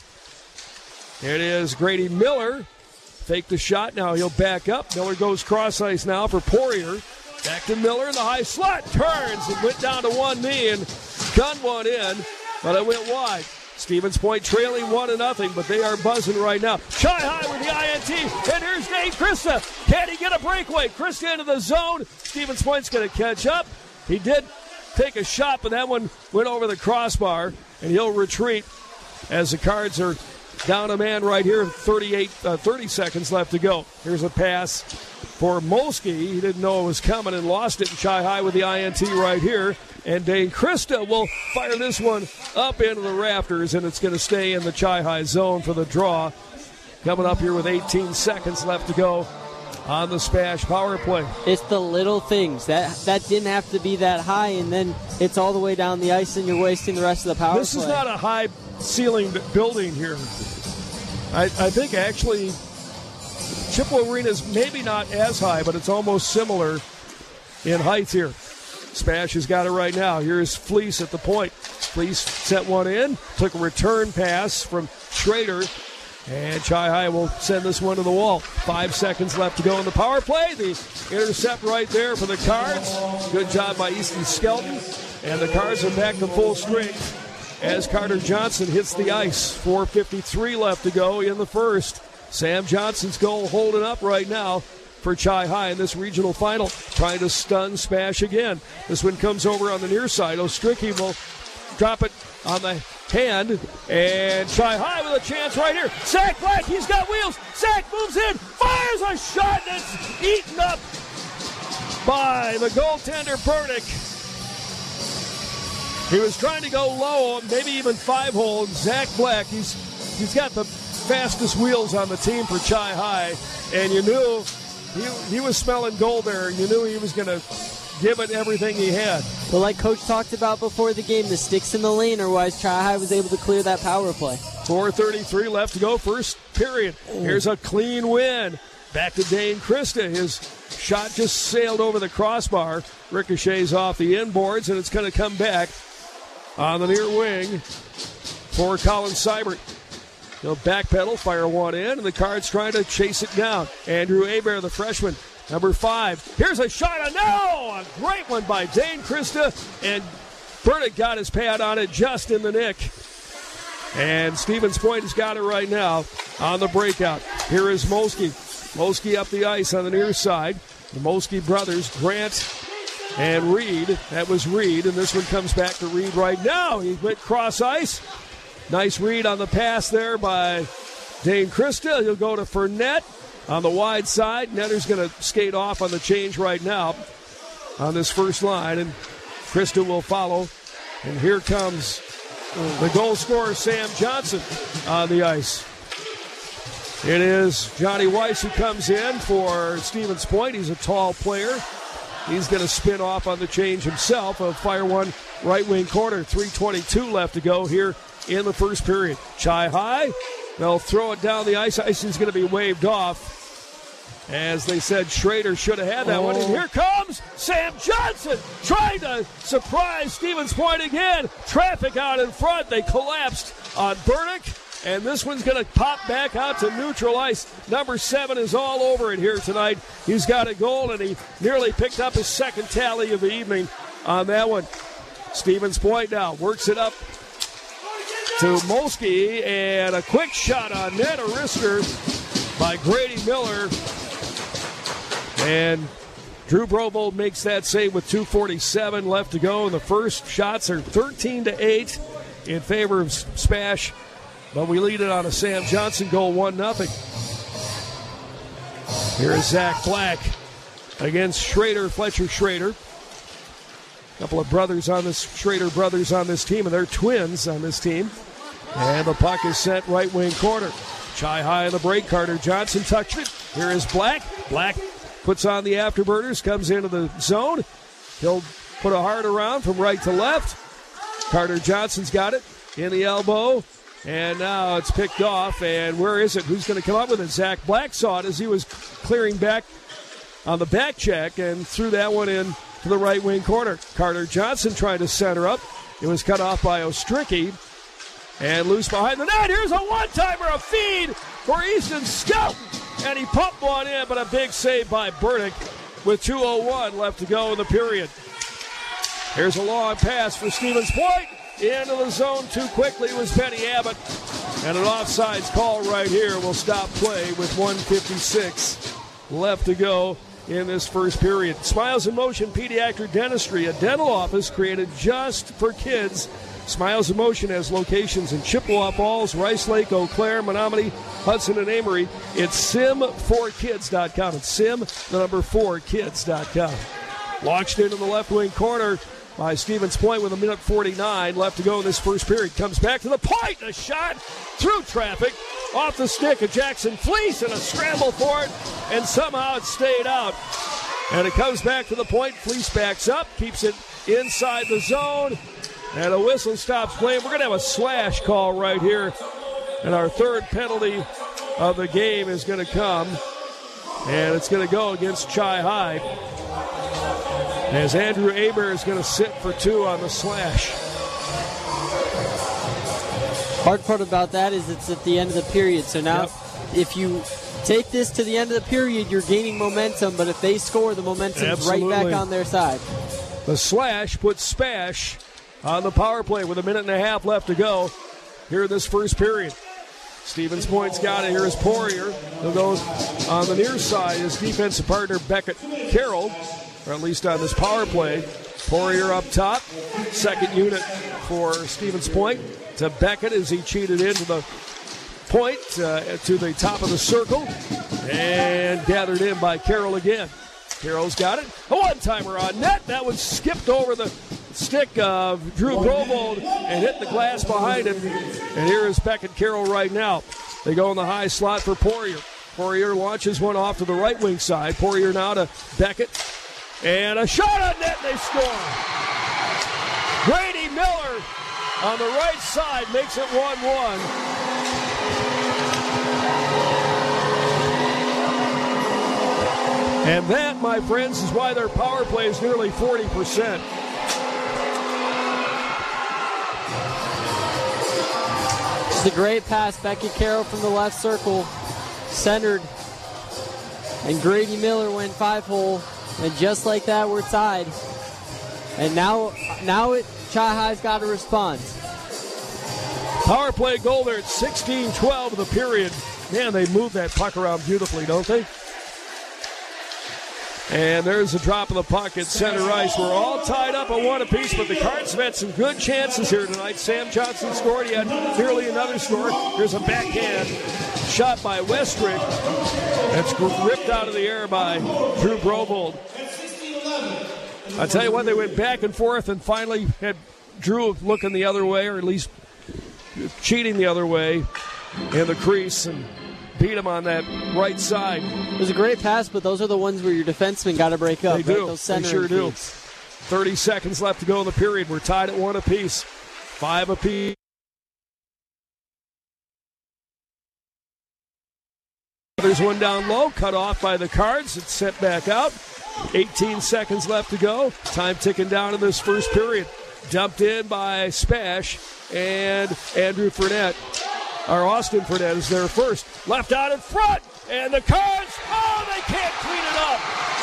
C: It is Grady Miller. Fake the shot. Now he'll back up. Miller goes cross ice now for Poirier. Back to Miller in the high slot. Turns and went down to one knee and gunned one in, but it went wide. Stevens Point trailing one to nothing, but they are buzzing right now. Chi High with the I N T, and here's Dane Christa. Can he get a breakaway? Christa into the zone. Stevens Point's going to catch up. He did take a shot, but that one went over the crossbar, and he'll retreat as the Cards are down a man right here. thirty-eight, uh, thirty seconds left to go. Here's a pass for Molsky. He didn't know it was coming and lost it. Chi High with the I N T right here. And Dane Christa will fire this one up into the rafters, and it's going to stay in the Chi High zone for the draw. Coming up here with eighteen seconds left to go on the Smash power play.
D: It's the little things. That that didn't have to be that high, and then it's all the way down the ice, and you're wasting the rest of the power
C: this
D: play.
C: This is not a high-ceilinged building here. I, I think, actually, Chippewa Arena is maybe not as high, but it's almost similar in height here. Smash has got it right now. Here's Fleece at the point. Fleece sent one in, took a return pass from Schrader, and Chi High will send this one to the wall. Five seconds left to go in the power play. The intercept right there for the Cards. Good job by Easton Skelton. And the Cards are back to full strength as Carter Johnson hits the ice. four fifty-three left to go in the first. Sam Johnson's goal holding up right now for Chi High in this regional final, trying to stun Smash again. This one comes over on the near side. Ostricki will drop it on the hand, and Chi High with a chance right here. Zach Black, he's got wheels. Zach moves in, fires a shot, and it's eaten up by the goaltender Burdick. He was trying to go low, maybe even five-hole. Zach Black, he's he's got the fastest wheels on the team for Chi High, and you knew He, he was smelling goal there. You knew he was going to give it everything he had.
D: But like Coach talked about before the game, the sticks in the lane are why Chi High was able to clear that power play.
C: four thirty-three left to go, first period. Here's a clean win. Back to Dane Christa. His shot just sailed over the crossbar. Ricochets off the inboards, and it's going to come back on the near wing for Colin Seibert. He'll backpedal, fire one in, and the Cards trying to chase it down. Andrew Hebert, the freshman, number five. Here's a shot, a no! A great one by Dane Christa, and Burdick got his pad on it just in the nick. And Stevens Point has got it right now on the breakout. Here is Molsky. Molsky up the ice on the near side. The Molsky brothers, Grant and Reed. That was Reed, and this one comes back to Reed right now. He went cross ice. Nice read on the pass there by Dane Christa. He'll go to Fournette on the wide side. Netter's going to skate off on the change right now on this first line, and Christa will follow. And here comes the goal scorer, Sam Johnson, on the ice. It is Johnny Weiss who comes in for Stevens Point. He's a tall player. He's going to spin off on the change himself of fire one right wing corner. three twenty-two left to go here in the first period. Chi High, they'll throw it down the ice. Icing's going to be waved off. As they said, Schrader should have had that oh. one. And here comes Sam Johnson trying to surprise Stevens Point again. Traffic out in front. They collapsed on Burdick. And this one's going to pop back out to neutral ice. Number seven is all over it here tonight. He's got a goal, and he nearly picked up his second tally of the evening on that one. Stevens Point now works it up to Molsky, and a quick shot on net, a wrister by Grady Miller. And Drew Brovold makes that save with two forty-seven left to go. And the first shots are thirteen to eight in favor of Spash. But we lead it on a Sam Johnson goal, one nothing. Here is Zach Black against Schrader, Fletcher Schrader. A couple of brothers on this, Schrader brothers on this team, and they're twins on this team. And the puck is sent right wing corner. Chi High in the break. Carter Johnson touched it. Here is Black. Black puts on the afterburners, comes into the zone. He'll put a hard around from right to left. Carter Johnson's got it in the elbow. And now it's picked off, and where is it? Who's going to come up with it? Zach Black saw it as he was clearing back on the back check and threw that one in to the right wing corner. Carter Johnson trying to center up. It was cut off by Ostricki. And loose behind the net. Here's a one-timer, a feed for Easton Scout. And he pumped one in, but a big save by Burdick with two oh one left to go in the period. Here's a long pass for Stevens Point. Into the zone too quickly was Penny Abbott. And an offsides call right here will stop play with one fifty-six left to go in this first period. Smiles in Motion Pediatric Dentistry, a dental office created just for kids. Smiles in Motion has locations in Chippewa Falls, Rice Lake, Eau Claire, Menominee, Hudson, and Amory. It's sim four kids dot com. It's sim, the number four kids dot com. Launched into the left wing corner by Stevens Point with a minute forty-nine left to go in this first period. Comes back to the point. A shot through traffic off the stick of Jackson Fleece, and a scramble for it, and somehow it stayed out. And it comes back to the point. Fleece backs up, keeps it inside the zone, and a whistle stops play. We're going to have a slash call right here, and our third penalty of the game is going to come, and it's going to go against Chi High, as Andrew Aber is going to sit for two on the slash.
D: Hard part about that is it's at the end of the period. So now yep. if you take this to the end of the period, you're gaining momentum. But if they score, the momentum's right back on their side.
C: The slash puts Spash on the power play with a minute and a half left to go here in this first period. Stevens Point's got it. Here is Poirier, who goes on the near side. His defensive partner, Beckett Carroll, or at least on this power play. Poirier up top. Second unit for Stevens Point to Beckett as he cheated into the point uh, to the top of the circle and gathered in by Carroll again. Carroll's got it. A one-timer on net. That one skipped over the stick of Drew Brovold and hit the glass behind him. And here is Beckett Carroll right now. They go in the high slot for Poirier. Poirier launches one off to the right wing side. Poirier now to Beckett. And a shot on net, they score. Grady Miller on the right side makes it one one. And that, my friends, is why their power play is nearly forty percent.
D: It's a great pass. Beckett Carroll from the left circle. Centered. And Grady Miller went five-hole. And just like that, we're tied. And now, now it, Chi High's got to respond.
C: Power play goal there at sixteen twelve of the period. Man, they move that puck around beautifully, don't they? And there's a drop of the puck at center ice. We're all tied up at one apiece, but the Cards have had some good chances here tonight. Sam Johnson scored. He had nearly another score. Here's a backhand shot by Westrick. That's ripped out of the air by Drew Brovold. I tell you what, they went back and forth and finally had Drew looking the other way, or at least cheating the other way in the crease. And beat him on that right side.
D: It was a great pass, but those are the ones where your defensemen got to break up.
C: They
D: right?
C: do.
D: Those
C: They sure do. thirty seconds left to go in the period. We're tied at one apiece. Five apiece. There's one down low, cut off by the Cards. It's sent back out. eighteen seconds left to go. Time ticking down in this first period. Dumped in by Spash and Andrew Fournette. Our Austin Fournette is there first. Left out in front, and the Cards, oh, they can't clean it up.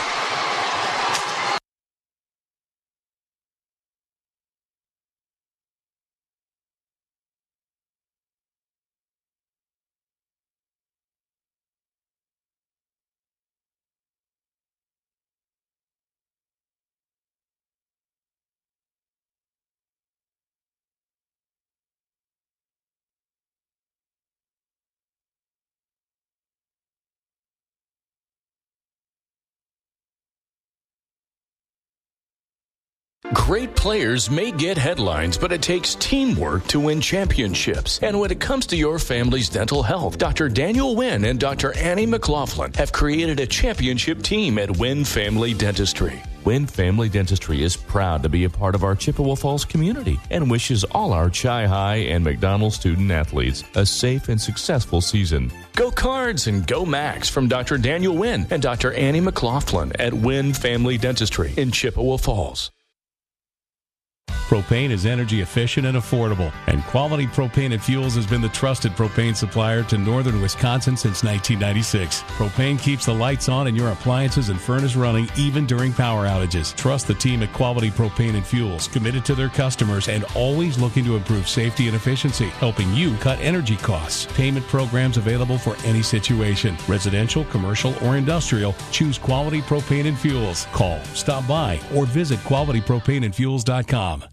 E: Great players may get headlines, but it takes teamwork to win championships. And when it comes to your family's dental health, Doctor Daniel Wynn and Doctor Annie McLaughlin have created a championship team at Wynn Family Dentistry. Wynn Family Dentistry is proud to be a part of our Chippewa Falls community and wishes all our Chi High and McDonald student athletes a safe and successful season. Go Cards and go Max from Doctor Daniel Wynn and Doctor Annie McLaughlin at Wynn Family Dentistry in Chippewa Falls.
H: Propane is energy efficient and affordable, and Quality Propane and Fuels has been the trusted propane supplier to northern Wisconsin since nineteen ninety-six. Propane keeps the lights on and your appliances and furnace running even during power outages. Trust the team at Quality Propane and Fuels, committed to their customers and always looking to improve safety and efficiency, helping you cut energy costs. Payment programs available for any situation. Residential, commercial, or industrial, choose Quality Propane and Fuels. Call, stop by, or visit quality propane and fuels dot com.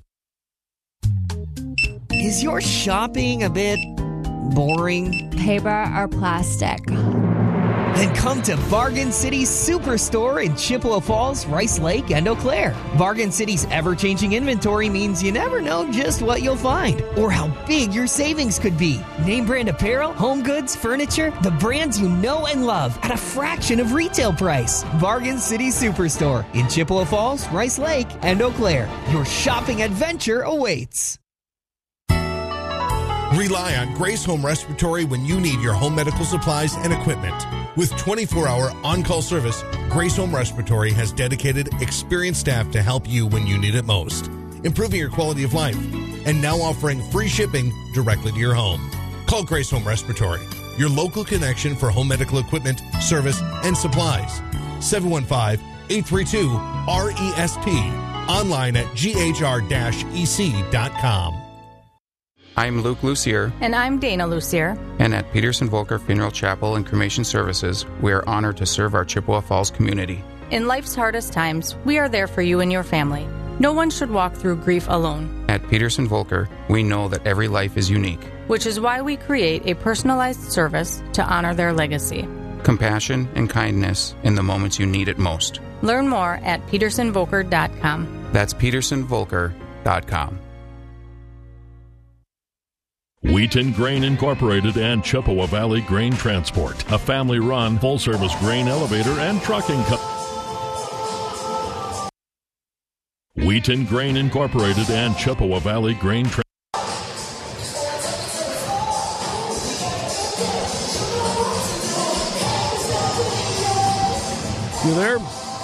I: Is your shopping a bit boring?
V: Paper or plastic?
I: Then come to Bargain City Superstore in Chippewa Falls, Rice Lake, and Eau Claire. Bargain City's ever-changing inventory means you never know just what you'll find or how big your savings could be. Name brand apparel, home goods, furniture, the brands you know and love at a fraction of retail price. Bargain City Superstore in Chippewa Falls, Rice Lake, and Eau Claire. Your shopping adventure awaits.
J: Rely on Grace Home Respiratory when you need your home medical supplies and equipment. With twenty-four hour on-call service, Grace Home Respiratory has dedicated, experienced staff to help you when you need it most, improving your quality of life, and now offering free shipping directly to your home. Call Grace Home Respiratory, your local connection for home medical equipment, service, and supplies. seven one five, eight three two, R E S P. Online at G H R E C dot com.
K: I'm Luke Lucier.
V: And I'm Dana Lucier.
K: And at Peterson Volker Funeral Chapel and Cremation Services, we are honored to serve our Chippewa Falls community.
V: In life's hardest times, we are there for you and your family. No one should walk through grief alone.
K: At Peterson Volker, we know that every life is unique.
V: Which is why we create a personalized service to honor their legacy.
K: Compassion and kindness in the moments you need it most.
V: Learn more at peterson volker dot com.
K: That's peterson volker dot com.
N: Wheaton Grain Incorporated and Chippewa Valley Grain Transport, a family-run, full-service grain elevator and trucking company. Wheaton Grain Incorporated and Chippewa Valley Grain Transport.
C: You there?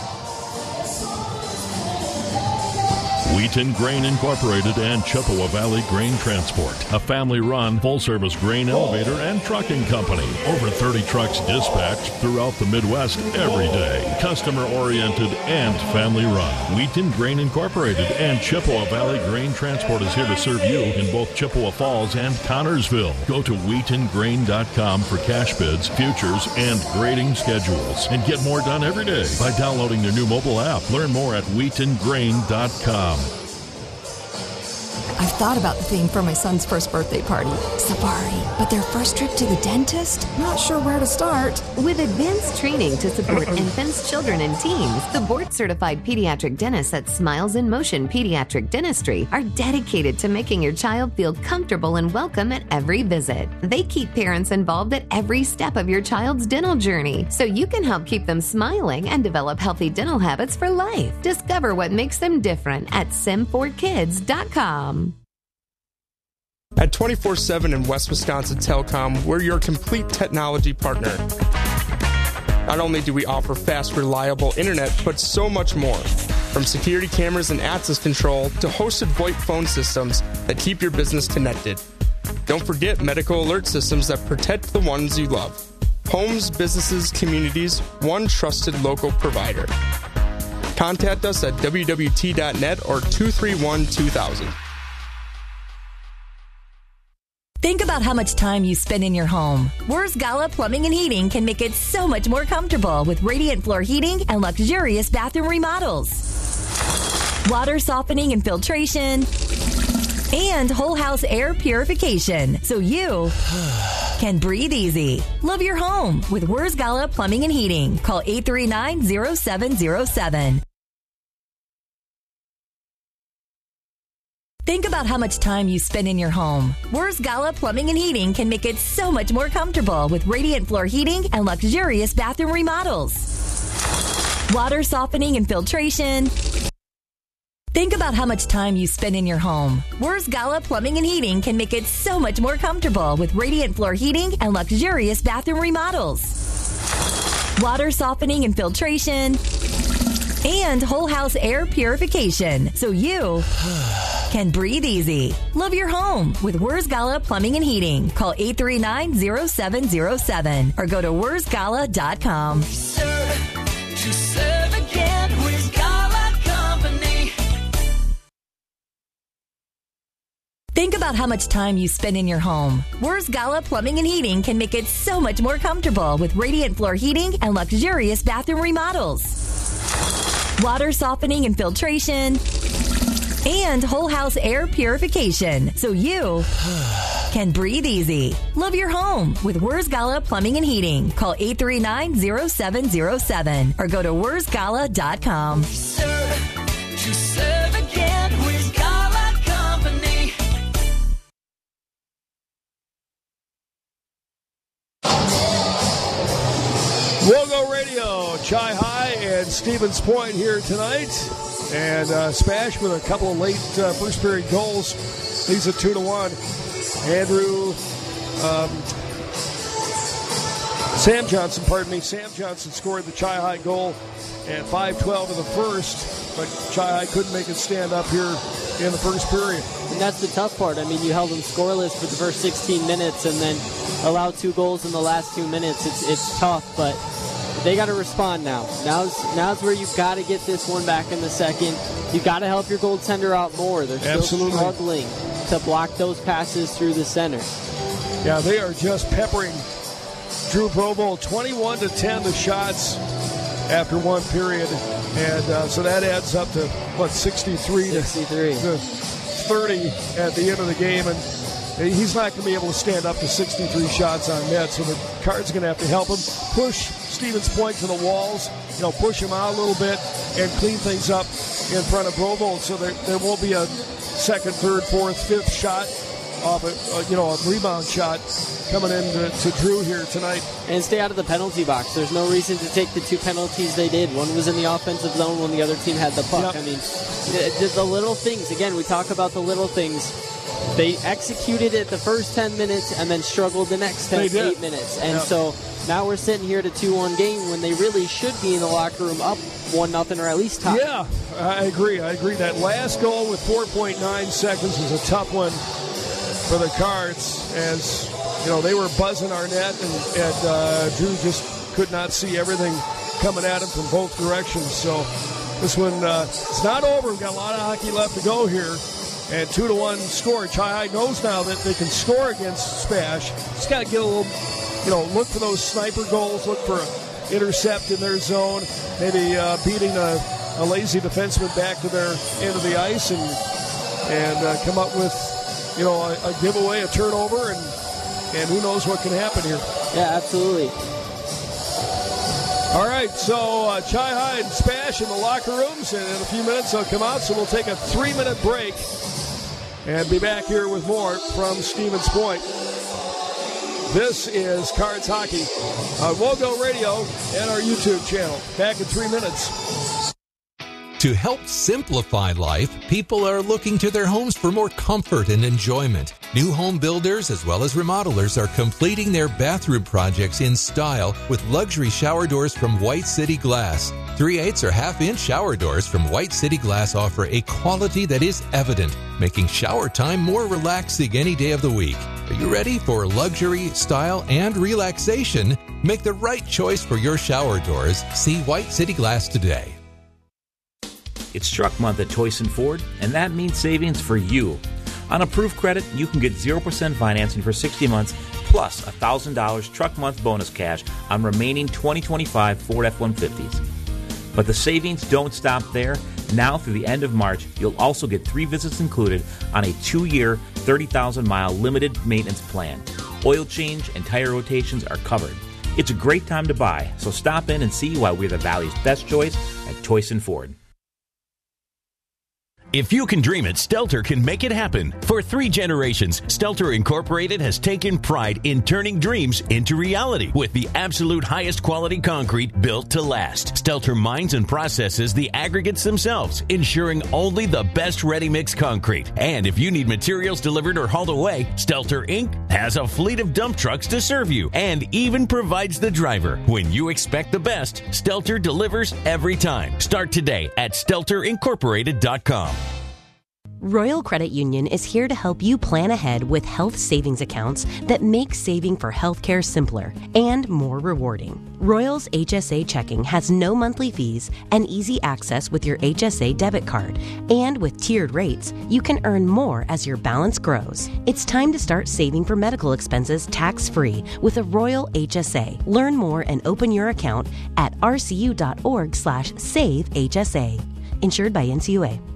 N: Wheaton Grain Incorporated and Chippewa Valley Grain Transport, a family-run, full-service grain elevator and trucking company. Over thirty trucks dispatched throughout the Midwest every day. Customer-oriented and family-run. Wheaton Grain Incorporated and Chippewa Valley Grain Transport is here to serve you in both Chippewa Falls and Connorsville. Go to wheaton grain dot com for cash bids, futures, and grading schedules. And get more done every day by downloading their new mobile app. Learn more at wheaton grain dot com.
L: I've thought about the theme for my son's first birthday party. Safari. But their first trip to the dentist? Not sure where to start.
O: With advanced training to support infants, children, and teens, the board-certified pediatric dentists at Smiles in Motion Pediatric Dentistry are dedicated to making your child feel comfortable and welcome at every visit. They keep parents involved at every step of your child's dental journey, so you can help keep them smiling and develop healthy dental habits for life. Discover what makes them different at sim four kids dot com.
P: At twenty-four seven and West Wisconsin Telecom, we're your complete technology partner. Not only do we offer fast, reliable internet, but so much more. From security cameras and access control to hosted VoIP phone systems that keep your business connected. Don't forget medical alert systems that protect the ones you love. Homes, businesses, communities, one trusted local provider. Contact us at w w t dot net or two three one two thousand.
B: Think about how much time you spend in your home. Wurz Gala Plumbing and Heating can make it so much more comfortable with radiant floor heating and luxurious bathroom remodels. Water softening and filtration, and whole house air purification, so you can breathe easy. Love your home with Wurz Gala Plumbing and Heating. Call eight three nine, zero seven zero seven. Think about how much time you spend in your home. Wurz Gala Plumbing and Heating can make it so much more comfortable with radiant floor heating and luxurious bathroom remodels. Water softening and filtration. Think about how much time you spend in your home. Wurz Gala Plumbing and Heating can make it so much more comfortable with radiant floor heating and luxurious bathroom remodels. Water softening and filtration, and whole house air purification, so you can breathe easy. Love your home with Wurz Gala Plumbing and Heating. Call eight three nine, zero seven zero seven or go to wurz gala dot com.
R: Serve, to serve again with Gala Company.
B: Think about how much time you spend in your home. Wurz Gala Plumbing and Heating can make it so much more comfortable with radiant floor heating and luxurious bathroom remodels. Water softening and filtration, and whole house air purification, so you can breathe easy. Love your home with Wurz Gala Plumbing and Heating. Call eight three nine, zero seven zero seven or go to wurz gala dot com.
R: Serve, to serve again with Gala Company.
C: Wogo Radio, Chi High and Stevens Point here tonight. And uh, Spash with a couple of late uh, first period goals. Leads it two to one. Andrew, um, Sam Johnson, pardon me. Sam Johnson scored the Chi High goal at five twelve in the first, but Chi High couldn't make it stand up here in the first period.
D: And that's the tough part. I mean, you held them scoreless for the first sixteen minutes and then allowed two goals in the last two minutes. It's it's tough, but they got to respond now. Now's now's where you've got to get this one back in the second. You've got to help your goaltender out more. They're still
C: Absolutely.
D: struggling to block those passes through the center.
C: Yeah, they are just peppering Drew Brovold twenty-one to ten the shots after one period. And uh, so that adds up to, what, sixty-three,
D: sixty-three.
C: To, to thirty at the end of the game. And he's not going to be able to stand up to sixty-three shots on net, so the Card's going to have to help him push Stevens Point to the walls, you know, push him out a little bit and clean things up in front of Brovold, so there, there won't be a second, third, fourth, fifth shot off a, a you know a rebound shot coming in to, to Drew here tonight.
D: And stay out of the penalty box. There's no reason to take the two penalties they did. One was in the offensive zone when the other team had the puck. Yep. I mean, the, the little things, again, we talk about the little things. They executed it the first ten minutes and then struggled the next ten, eight minutes. And
C: Yep.
D: so now we're sitting here at a two one game when they really should be in the locker room up one nothing or at least tied.
C: Yeah, I agree. I agree. That last goal with four point nine seconds was a tough one for the Cards, as you know, they were buzzing our net, and, and uh, Drew just could not see everything coming at him from both directions. So this one, uh, it's not over. We've got a lot of hockey left to go here. And two to one score. Chi High knows now that they can score against Spash. Just got to get a little, you know, look for those sniper goals, look for an intercept in their zone, maybe uh, beating a, a lazy defenseman back to their end of the ice, and and uh, come up with, you know, a, a giveaway, a turnover, and and who knows what can happen here.
D: Yeah, absolutely.
C: All right, so uh, Chi High and Spash in the locker rooms, and in a few minutes they'll come out, so we'll take a three-minute break and be back here with more from Stevens Point. This is Cards Hockey on Wogo Radio and our YouTube channel. Back in three minutes.
A: To help simplify life, people are looking to their homes for more comfort and enjoyment. New home builders as well as remodelers are completing their bathroom projects in style with luxury shower doors from White City Glass. three eighths or half-inch shower doors from White City Glass offer a quality that is evident, making shower time more relaxing any day of the week. Are you ready for luxury, style, and relaxation? Make the right choice for your shower doors. See White City Glass today.
Q: It's truck month at Toyson Ford, and that means savings for you. On approved credit, you can get zero percent financing for sixty months, plus one thousand dollars truck month bonus cash on remaining twenty twenty-five Ford F one fifties. But the savings don't stop there. Now through the end of March, you'll also get three visits included on a two-year, thirty thousand mile limited maintenance plan. Oil change and tire rotations are covered. It's a great time to buy, so stop in and see why we're the Valley's best choice at Toyson Ford.
E: If you can dream it, Stelter can make it happen. For three generations, Stelter Incorporated has taken pride in turning dreams into reality with the absolute highest quality concrete built to last. Stelter mines and processes the aggregates themselves, ensuring only the best ready-mix concrete. And if you need materials delivered or hauled away, Stelter Incorporated has a fleet of dump trucks to serve you and even provides the driver. When you expect the best, Stelter delivers every time. Start today at stelter incorporated dot com.
F: Royal Credit Union is here to help you plan ahead with health savings accounts that make saving for healthcare simpler and more rewarding. Royal's H S A checking has no monthly fees and easy access with your H S A debit card. And with tiered rates, you can earn more as your balance grows. It's time to start saving for medical expenses tax-free with a Royal H S A. Learn more and open your account at r c u dot org slash save H S A. Insured by N C U A.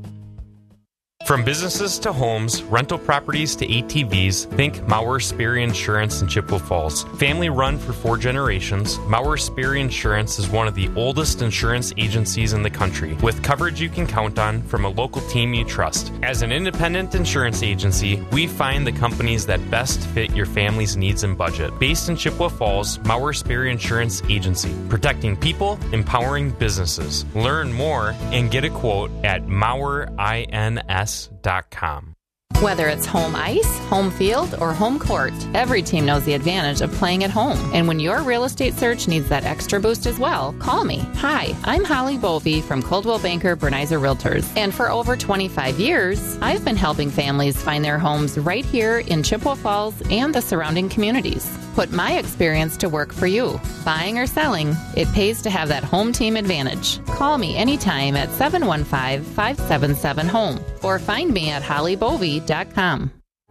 T: From businesses to homes, rental properties to A T Vs, think Maurer Sperry Insurance in Chippewa Falls. Family run for four generations, Maurer Sperry Insurance is one of the oldest insurance agencies in the country, with coverage you can count on from a local team you trust. As an independent insurance agency, we find the companies that best fit your family's needs and budget. Based in Chippewa Falls, Maurer Sperry Insurance Agency, protecting people, empowering businesses. Learn more and get a quote at maurer ins dot com.
M: Whether it's home ice, home field, or home court, every team knows the advantage of playing at home. And when your real estate search needs that extra boost as well, call me. Hi, I'm Holly Bovey from Coldwell Banker Bernizer Realtors. And for over twenty-five years, I've been helping families find their homes right here in Chippewa Falls and the surrounding communities. Put my experience to work for you. Buying or selling, it pays to have that home team advantage. Call me anytime at seven one five, five seven seven, home or find me at holly bovey dot com.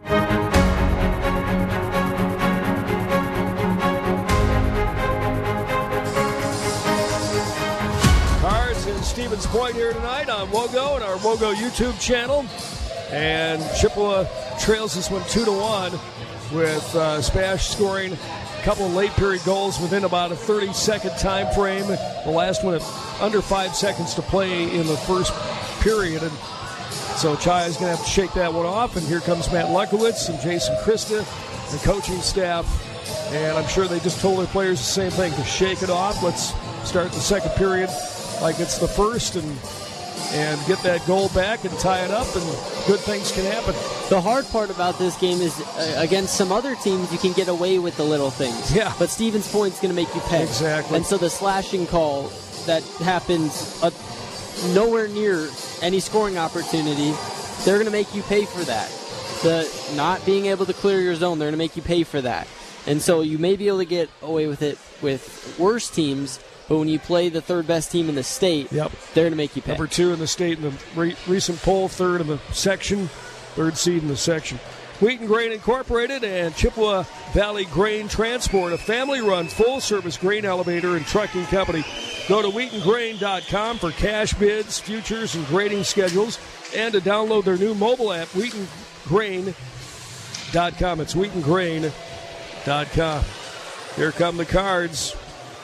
C: Cards in Stevens Point here tonight on Wogo and our Wogo YouTube channel. And Chippewa trails this one two to one. With uh, Spash scoring a couple of late period goals within about a thirty-second time frame. The last one at under five seconds to play in the first period. And so Chi is going to have to shake that one off. And here comes Matt Lukowitz and Jason Krista, the coaching staff. And I'm sure they just told their players the same thing, to shake it off. Let's start the second period like it's the first and and get that goal back and tie it up, and good things can happen.
D: The hard part about this game is uh, against some other teams, you can get away with the little things.
C: Yeah.
D: But Stevens Point's going to make you pay.
C: Exactly.
D: And so the slashing call that happens uh, nowhere near any scoring opportunity, they're going to make you pay for that. The not being able to clear your zone, they're going to make you pay for that. And so you may be able to get away with it with worse teams, but when you play the third best team in the state,
C: yep.
D: they're going to make you pay.
C: Number two in the state in the re- recent poll, third in the section, third seed in the section. Wheaton Grain Incorporated and Chippewa Valley Grain Transport, a family-run full-service grain elevator and trucking company. Go to wheaton grain dot com for cash bids, futures, and grading schedules. and to download their new mobile app, wheaton grain dot com. It's wheaton grain dot com. Here come the Cards.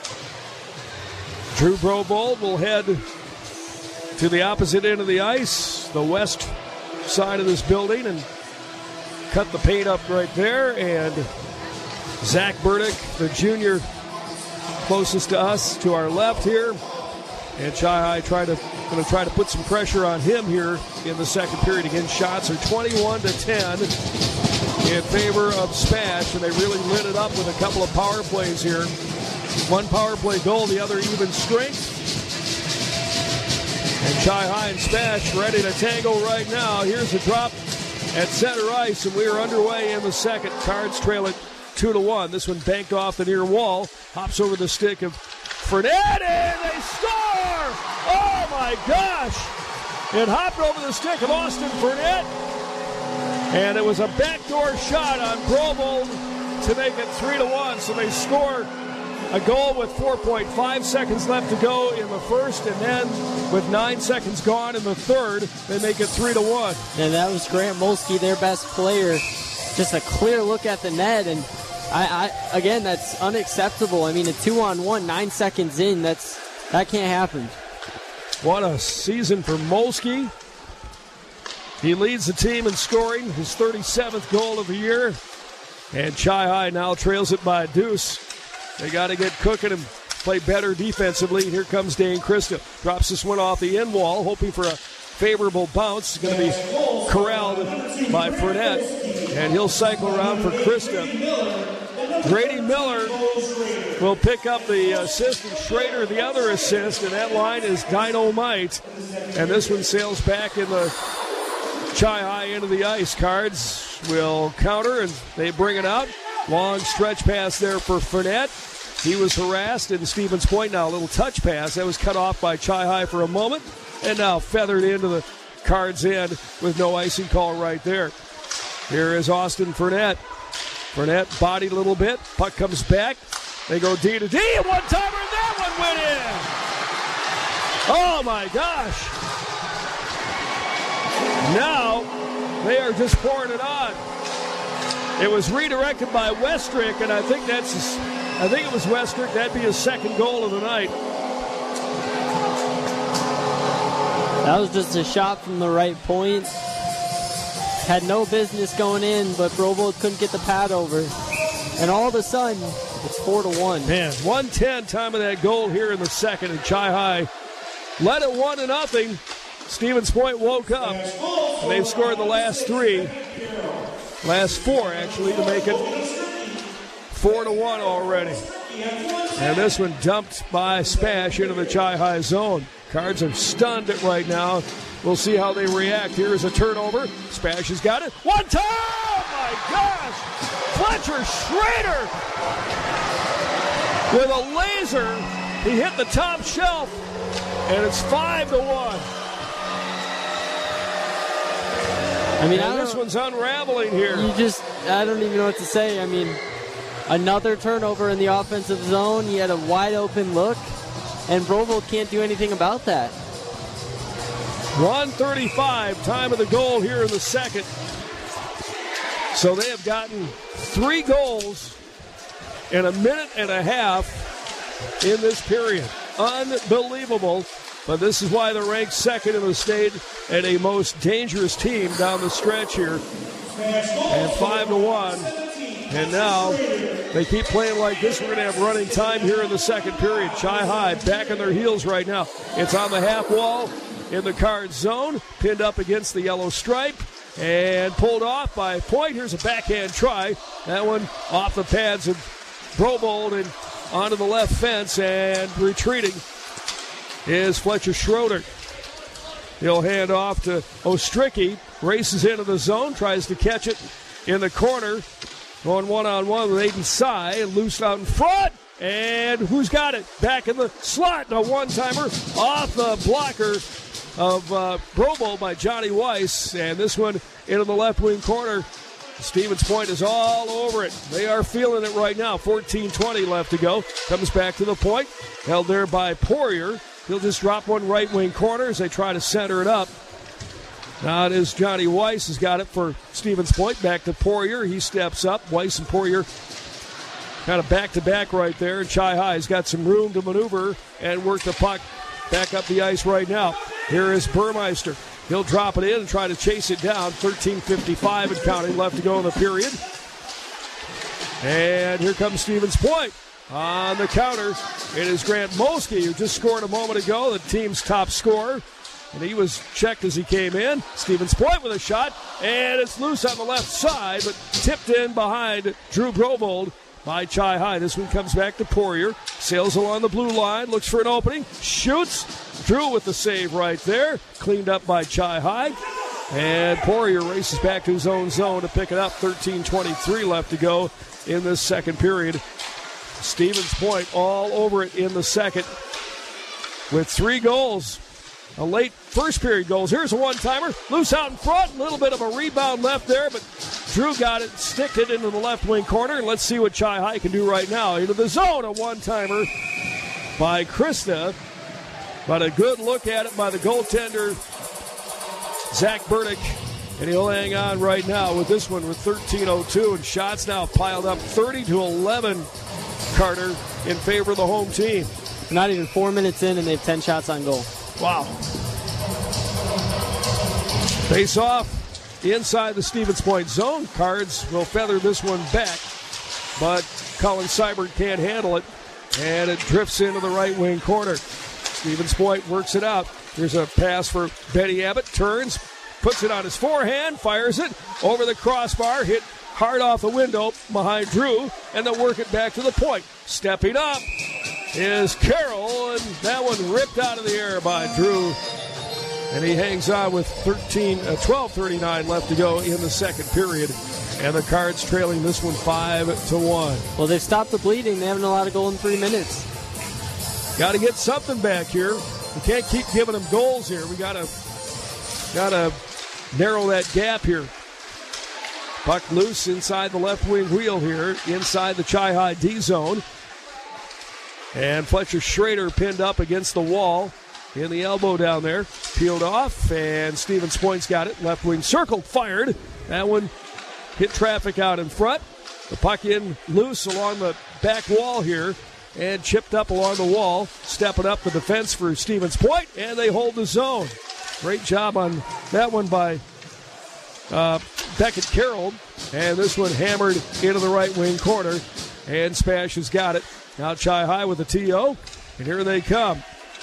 C: Drew Brobold will head to the opposite end of the ice, the west side of this building, and cut the paint up right there. And Zach Burdick, the junior closest to us, to our left here. And Chi-Hi try to going to try to put some pressure on him here in the second period. Again, shots are twenty-one to ten in favor of Spash, and they really lit it up with a couple of power plays here. One power play goal, the other even strength. And Chi-Hi and Spash ready to tango right now. Here's a drop at center ice, and we are underway in the second. Cards trail it two to one. This one banked off the near wall, hops over the stick of Fournette, and they score! Oh my gosh! It hopped over the stick of Austin Fournette, and it was a backdoor shot on Brobold to make it three to one. So they score a goal with four point five seconds left to go in the first, and then with nine seconds gone in the third, they make it three to one.
D: And that was Grant Molsky, their best player. Just a clear look at the net, and I, I again, that's unacceptable. I mean, a two-on-one, nine seconds in, that's that can't happen.
C: What a season for Molsky. He leads the team in scoring, his thirty-seventh goal of the year. And Chi-Hi now trails it by a deuce. They got to get cooking and play better defensively. Here comes Dane Christa. Drops this one off the end wall, hoping for a favorable bounce. It's going to be corralled by Fournette, and he'll cycle around for Christa. Grady Miller will pick up the assist, and Schrader the other assist, and that line is dynamite. And this one sails back in the Chi-Hi into the ice. Cards will counter, and they bring it out. Long stretch pass there for Fournette. He was harassed in Stevens Point. Now a little touch pass. That was cut off by Chi-Hi for a moment, and now feathered into the Cards end with no icing call right there. Here is Austin Fournette. Fournette bodied a little bit. Puck comes back. They go D to D. And one timer, and that one went in. Oh my gosh. Now they are just pouring it on. It was redirected by Westrick, and I think that's his, I think it was Westrick. That'd be his second goal of the night.
D: That was just a shot from the right point. Had no business going in, but Brobold couldn't get the pad over. And all of a sudden, it's four to one.
C: Man, one ten time of that goal here in the second, and Chi-Hi led it one to nothing. Stevens Point woke up, and they've scored the last three, last four actually, to make it four to one already. And this one dumped by Spash into the Chi-Hi zone. Cards are stunned it right now. We'll see how they react. Here is a turnover. Spash has got it. One time! Oh my gosh! Fletcher Schrader with a laser. He hit the top shelf, and it's five to one.
D: I mean,
C: and
D: I
C: this one's unraveling here.
D: You just, I don't even know what to say. I mean, another turnover in the offensive zone. He had a wide open look, and Brobold can't do anything about that.
C: one thirty-five, time of the goal here in the second. So they have gotten three goals in a minute and a half in this period. Unbelievable. But this is why they're ranked second in the state and a most dangerous team down the stretch here. And five to one. And now they keep playing like this. We're going to have running time here in the second period. Chi-Hi back on their heels right now. It's on the half wall in the Cards zone, pinned up against the yellow stripe, and pulled off by Point. Here's a backhand try. That one off the pads of Brobold and onto the left fence, and retreating is Fletcher Schroeder. He'll hand off to Ostricki, races into the zone, tries to catch it in the corner, going one-on-one with Aiden Sy, loose out in front, and who's got it? Back in the slot, a one-timer off the blocker of uh, Brobold by Johnny Weiss, and this one into the left wing corner. Stevens Point is all over it. They are feeling it right now. fourteen twenty left to go. Comes back to the point. Held there by Poirier. He'll just drop one right wing corner as they try to center it up. Now it is Johnny Weiss has got it for Stevens Point. Back to Poirier. He steps up. Weiss and Poirier kind of back-to-back right there. And Chi High's got some room to maneuver and work the puck back up the ice right now. Here is Burmeister. He'll drop it in and try to chase it down. thirteen fifty-five and counting left to go in the period. And here comes Stevens Point. On the counter, it is Grant Molsky, who just scored a moment ago, the team's top scorer. And he was checked as he came in. Stevens Point with a shot, and it's loose on the left side, but tipped in behind Drew Grovold by Chi High. This one comes back to Poirier. Sails along the blue line, looks for an opening, shoots. Drew with the save right there. Cleaned up by Chi High. And Poirier races back to his own zone to pick it up. thirteen twenty-three left to go in this second period. Stevens Point all over it in the second with three goals. A late first period goals. Here's a one-timer. Loose out in front. A little bit of a rebound left there, but Drew got it, sticked it into the left wing corner. And let's see what Chi High can do right now. Into the zone, a one-timer by Krista. But a good look at it by the goaltender, Zach Burdick. And he'll hang on right now with this one with thirteen oh two. And shots now piled up thirty to eleven, Carter, in favor of the home team.
D: Not even four minutes in, and they have ten shots on goal.
C: Wow. Face off inside the Stevens Point zone. Cards will feather this one back, but Colin Seibert can't handle it, and it drifts into the right wing corner. Stevens Point works it out. Here's a pass for Benny Abbott. Turns, puts it on his forehand, fires it over the crossbar, hit hard off the window behind Drew, and they'll work it back to the point. Stepping up is Carroll, and that one ripped out of the air by Drew. And he hangs on with thirteen, uh, twelve thirty-nine left to go in the second period. And the Cards trailing this one five to one.
D: Well, they've stopped the bleeding. They haven't allowed a goal in three minutes.
C: Got to get something back here. We can't keep giving them goals here. We got to got to narrow that gap here. Puck loose inside the left wing wheel here, inside the Chi High D zone. And Fletcher Schrader pinned up against the wall in the elbow down there. Peeled off, and Stevens Point's got it. Left wing circle, fired. That one hit traffic out in front. The puck in loose along the back wall here and chipped up along the wall. Stepping up the defense for Stevens Point, and they hold the zone. Great job on that one by uh, Beckett Carroll. And this one hammered into the right wing corner, and Spash has got it. Now Chi High with the T O, and here they come.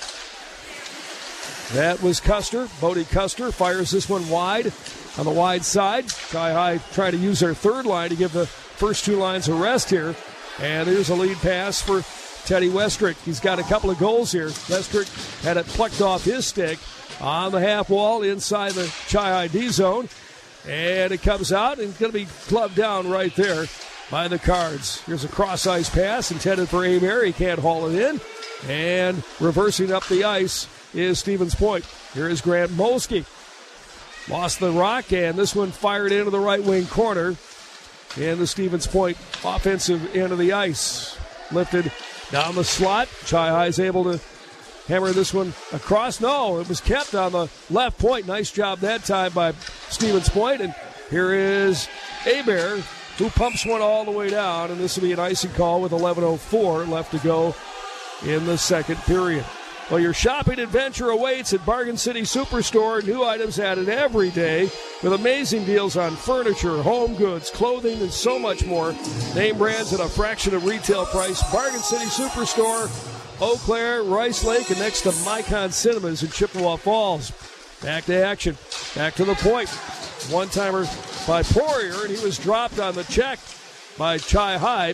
C: That was Custer. Bodie Custer fires this one wide on the wide side. Chi High trying to use their third line to give the first two lines a rest here. And there's a lead pass for Teddy Westrick. He's got a couple of goals here. Westrick had it plucked off his stick on the half wall inside the Chi High D zone. And it comes out, and it's going to be clubbed down right there by the Cards. Here's a cross-ice pass intended for Abear. He can't haul it in. And reversing up the ice is Stevens Point. Here is Grant Molsky. Lost the rock, and this one fired into the right wing corner. And the Stevens Point offensive end of the ice. Lifted down the slot. Chi High is able to hammer this one across. No, it was kept on the left point. Nice job that time by Stevens Point. And here is Abear, who pumps one all the way down. And this will be an icing call with eleven oh four left to go in the second period. Well, your shopping adventure awaits at Bargain City Superstore. New items added every day with amazing deals on furniture, home goods, clothing, and so much more. Name brands at a fraction of retail price. Bargain City Superstore, Eau Claire, Rice Lake, and next to Micon Cinemas in Chippewa Falls. Back to action. Back to the point. One-timer by Poirier, and he was dropped on the check by Chi High.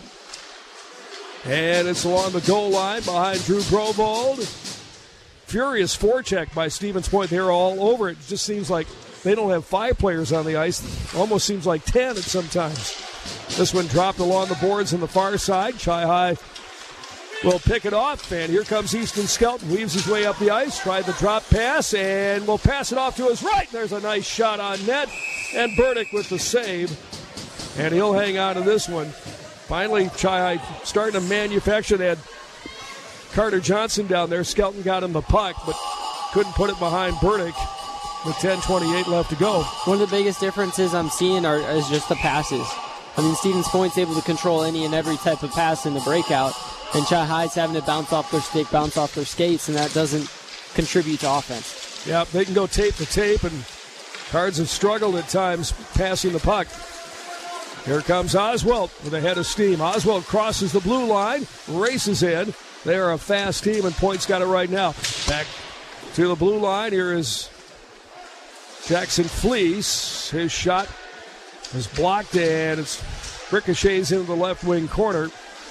C: And it's along the goal line behind Drew Grovold. Furious forecheck by Stevens Point. They're all over it. It just seems like they don't have five players on the ice. Almost seems like ten at sometimes. This one dropped along the boards on the far side. Chi High will pick it off, and here comes Easton Skelton. Weaves his way up the ice, tried the drop pass, and will pass it off to his right. There's a nice shot on net, and Burdick with the save. And he'll hang on to this one. Finally, Chi High starting to manufacture. They had Carter Johnson down there. Skelton got him the puck, but couldn't put it behind Burdick. with ten twenty-eight left to go.
D: One of the biggest differences I'm seeing are is just the passes. I mean, Stevens Point's able to control any and every type of pass in the breakout, and Chi High's having to bounce off their stick, bounce off their skates, and that doesn't contribute to offense.
C: Yeah, they can go tape to tape, and Cards have struggled at times passing the puck. Here comes Oswald with a head of steam. Oswald crosses the blue line, races in. They are a fast team, and Point's got it right now. Back to the blue line. Here is Jackson Fleece. His shot is blocked, and it's ricochets into the left wing corner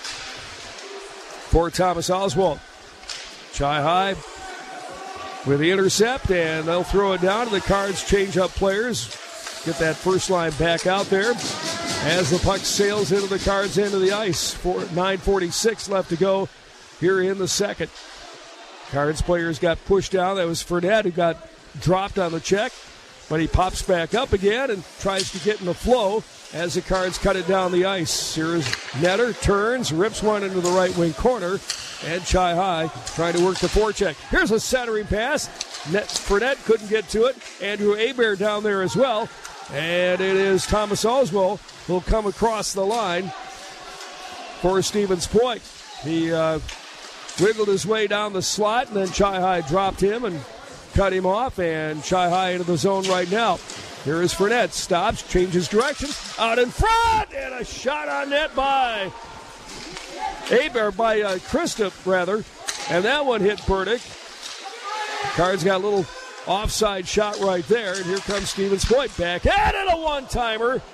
C: for Thomas Oswald. Chi High with the intercept, and they'll throw it down to the Cards. Change up players. Get that first line back out there as the puck sails into the Cards' end of the ice. For nine forty-six left to go here in the second. Cards players got pushed down. That was Fournette who got dropped on the check, but he pops back up again and tries to get in the flow as the Cards cut it down the ice. Here's Netter, turns, rips one into the right wing corner, and Chi High trying to work the forecheck. Here's a centering pass. Net, Fournette couldn't get to it. Andrew Hebert down there as well. And it is Thomas Oswald who will come across the line for Stevens Point. He uh, wiggled his way down the slot, and then Chi High dropped him and cut him off, and Chi High into the zone right now. Here is Fournette. Stops, changes direction, out in front, and a shot on net by Hebert, by uh, Krista, rather. And that one hit Burdick. Cards got a little offside shot right there, and here comes Stevens Point back at it, a one-timer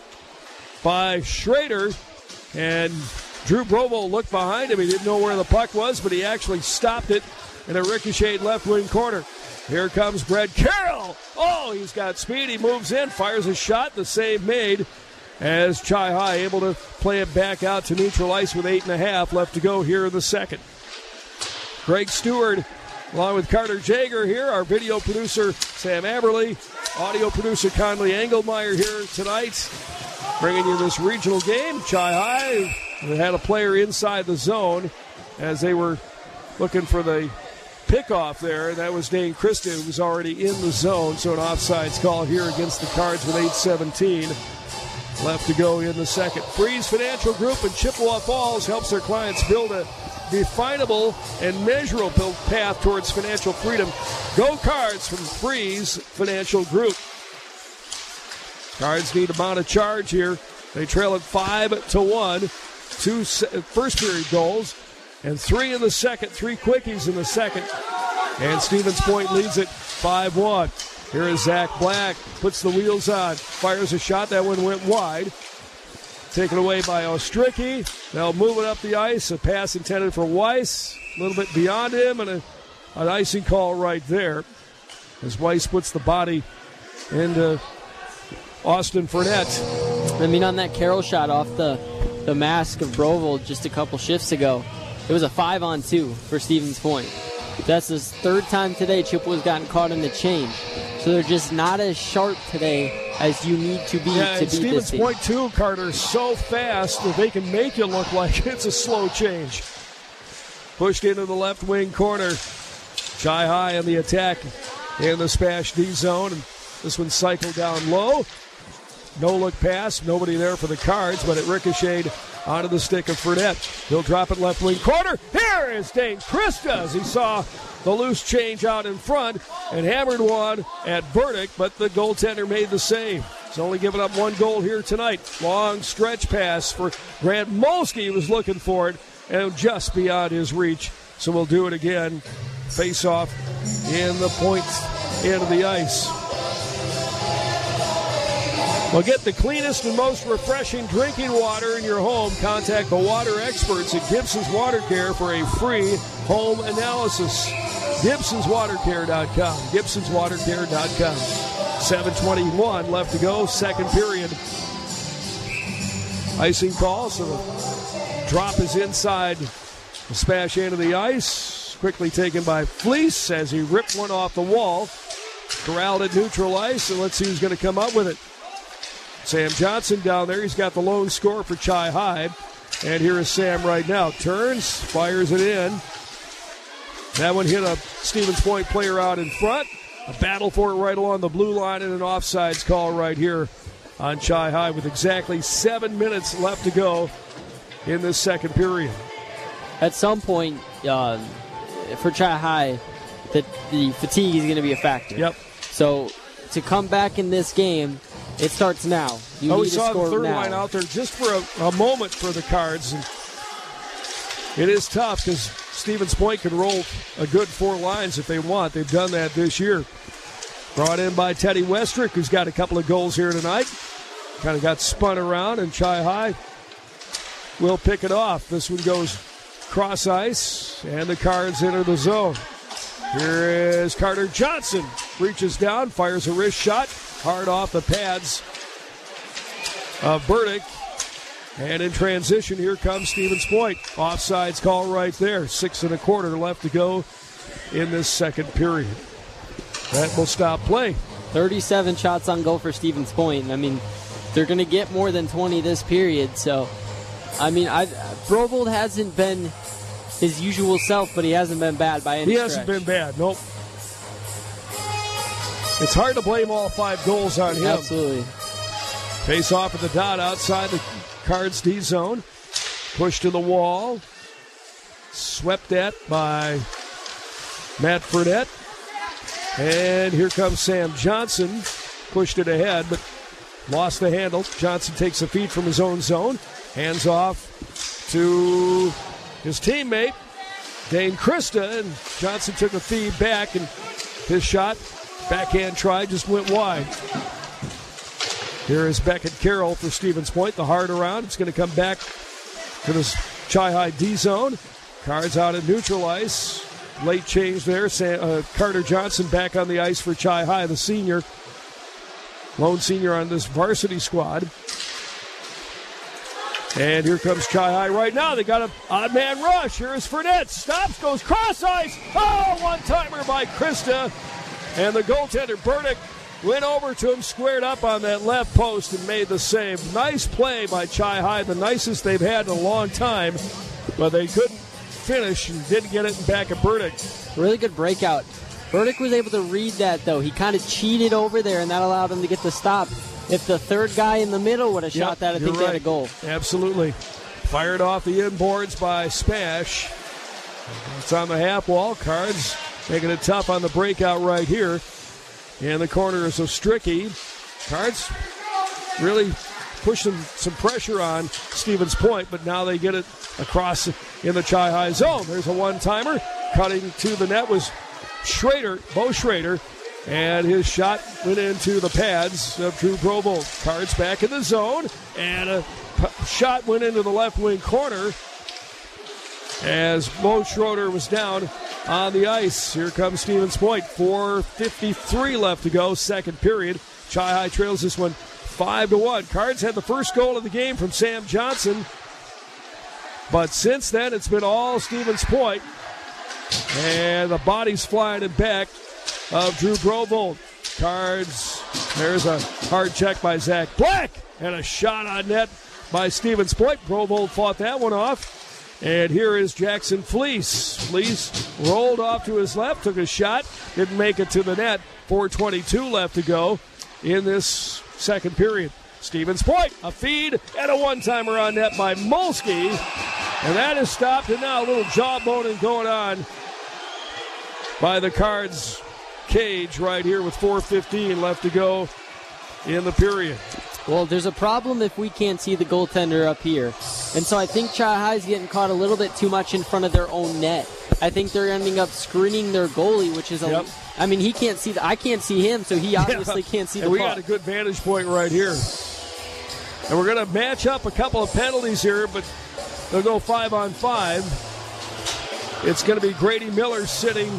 C: by Schrader, and Drew Brovo looked behind him. He didn't know where the puck was, but he actually stopped it in a ricocheted left wing corner. Here comes Brett Carroll. Oh, he's got speed. He moves in, fires a shot. The save made as Chi High able to play it back out to neutral ice with eight and a half left to go here in the second. Greg Stewart along with Carter Jager here, our video producer Sam Aberly, audio producer Conley Engelmeyer here tonight, bringing you this regional game. Chi High had a player inside the zone as they were looking for the pickoff there, and that was Dane Krista, who was already in the zone, so an offsides call here against the Cards with eight seventeen left to go in the second. Freeze Financial Group in Chippewa Falls helps their clients build a definable and measurable path towards financial freedom. Go Cards from Freeze Financial Group. Cards need to mount a charge here. They trail at five to one. Two first period goals and three in the second. Three quickies in the second. And Stevens Point leads it five one. Here is Zach Black. Puts the wheels on. Fires a shot. That one went wide. Taken away by Ostricki. They'll move it up the ice. A pass intended for Weiss. A little bit beyond him, and a, an icing call right there as Weiss puts the body into Austin Fournette.
D: I mean, on that Carroll shot off the, the mask of Brovold just a couple shifts ago, it was a five on two for Stevens Point. That's his third time today Chippewa's gotten caught in the change. So they're just not as sharp today as you need to be
C: yeah,
D: to beat
C: Stevens
D: this team.
C: Point, too, Carter, so fast that they can make you look like it's a slow change. Pushed into the left wing corner. Chi High in the attack in the Spash D zone. And this one cycled down low. No look pass. Nobody there for the Cards, but it ricocheted onto the stick of Fournette. He'll drop it left wing corner. Here is Dane Krista as he saw the loose change out in front and hammered one at Burdick, but the goaltender made the save. He's only given up one goal here tonight. Long stretch pass for Grant Molsky. He was looking for it and just beyond his reach. So we'll do it again. Face off in the Point end of the ice. Well, get the cleanest and most refreshing drinking water in your home. Contact the water experts at Gibson's Water Care for a free home analysis. Gibsons Water Care dot com. Gibsons Water Care dot com. seven twenty-one left to go, second period. Icing call, so the drop is inside the Spash end of the ice. Quickly taken by Fleece as he ripped one off the wall. Corralled at neutral ice, and let's see who's going to come up with it. Sam Johnson down there. He's got the lone score for Chi High. And here is Sam right now. Turns, fires it in. That one hit a Stevens Point player out in front. a battle for it right along the blue line, and an offsides call right here on Chi-High with exactly seven minutes left to go in this second period.
D: At some point, uh, for Chi-High, that the fatigue is going to be a factor.
C: Yep.
D: So to come back in this game, it starts now. You
C: oh,
D: need
C: we
D: to
C: saw
D: score
C: the third
D: now.
C: line out there just for a, a moment for the Cards. And it is tough because Stevens Point can roll a good four lines if they want. They've done that this year. Brought in by Teddy Westrick, who's got a couple of goals here tonight. Kind of got spun around, and Chi-High will pick it off. This one goes cross ice, and the Cards enter the zone. Here is Carter Johnson. Reaches down, fires a wrist shot, hard off the pads of Burdick. And in transition, here comes Stevens Point. Offsides call right there. Six and a quarter left to go in this second period. That will stop play.
D: thirty-seven shots on goal for Stevens Point. I mean, they're going to get more than twenty this period. So, I mean, I Brovold hasn't been his usual self, but he hasn't been bad by any
C: He
D: stretch.
C: hasn't been bad, nope. It's hard to blame all five goals on him.
D: Absolutely.
C: Face off at the dot outside the Cards D zone. Pushed to the wall. Swept at by Matt Burnett. And here comes Sam Johnson. Pushed it ahead, but lost the handle. Johnson takes a feed from his own zone. Hands off to his teammate, Dane Christa. And Johnson took a feed back, and his shot, backhand try, just went wide. Here is Beckett Carroll for Stevens Point. The hard around. It's going to come back to the Chi-High D zone. Cards out at neutral ice. Late change there. Sam, uh, Carter Johnson back on the ice for Chi-High, the senior. Lone senior on this varsity squad. And here comes Chi-High right now. They got an odd man rush. Here is Fredette. Stops, goes cross ice. Oh, one-timer by Christa. And the goaltender, Burdick, went over to him, squared up on that left post, and made the save. Nice play by Chi-High, the nicest they've had in a long time, but they couldn't finish and didn't get it back at Burdick.
D: Really good breakout. Burdick was able to read that, though. He kind of cheated over there, and that allowed him to get the stop. If the third guy in the middle would have
C: Yep,
D: shot that, I
C: you're
D: think they had a
C: right.
D: goal.
C: Absolutely. Fired off the inboards by Spash. It's on the half wall. Cards making it tough on the breakout right here. In the corner is Ostricky. Cards really pushing some pressure on Stevens Point, but now they get it across in the Chi-High zone. There's a one-timer. Cutting to the net was Schrader, Bo Schrader, and his shot went into the pads of Drew Brovold. Cards back in the zone, and a p- shot went into the left wing corner as Bo Schroeder was down on the ice. Here comes Stevens Point. four fifty-three left to go, second period. Chi-High trails this one five to one. Cards had the first goal of the game from Sam Johnson, but since then it's been all Stevens Point. And the body's flying in back of Drew Brovold. Cards, there's a hard check by Zach Black, and a shot on net by Stevens Point. Brovold fought that one off. And here is Jackson Fleece. Fleece rolled off to his left, took a shot, didn't make it to the net. four twenty-two left to go in this second period. Stevens Point, a feed, and a one-timer on net by Molsky. And that is stopped, and now a little jawboning going on by the Cards cage right here with four fifteen left to go in the period.
D: Well, there's a problem if we can't see the goaltender up here. And so I think Chi-High's getting caught a little bit too much in front of their own net. I think they're ending up screening their goalie, which is a...
C: Yep.
D: I mean, he can't see... The, I can't see him, so he obviously
C: Yeah.
D: can't see the
C: and we
D: puck.
C: got a good vantage point right here. And we're going to match up a couple of penalties here, but they'll go five on five. It's going to be Grady Miller sitting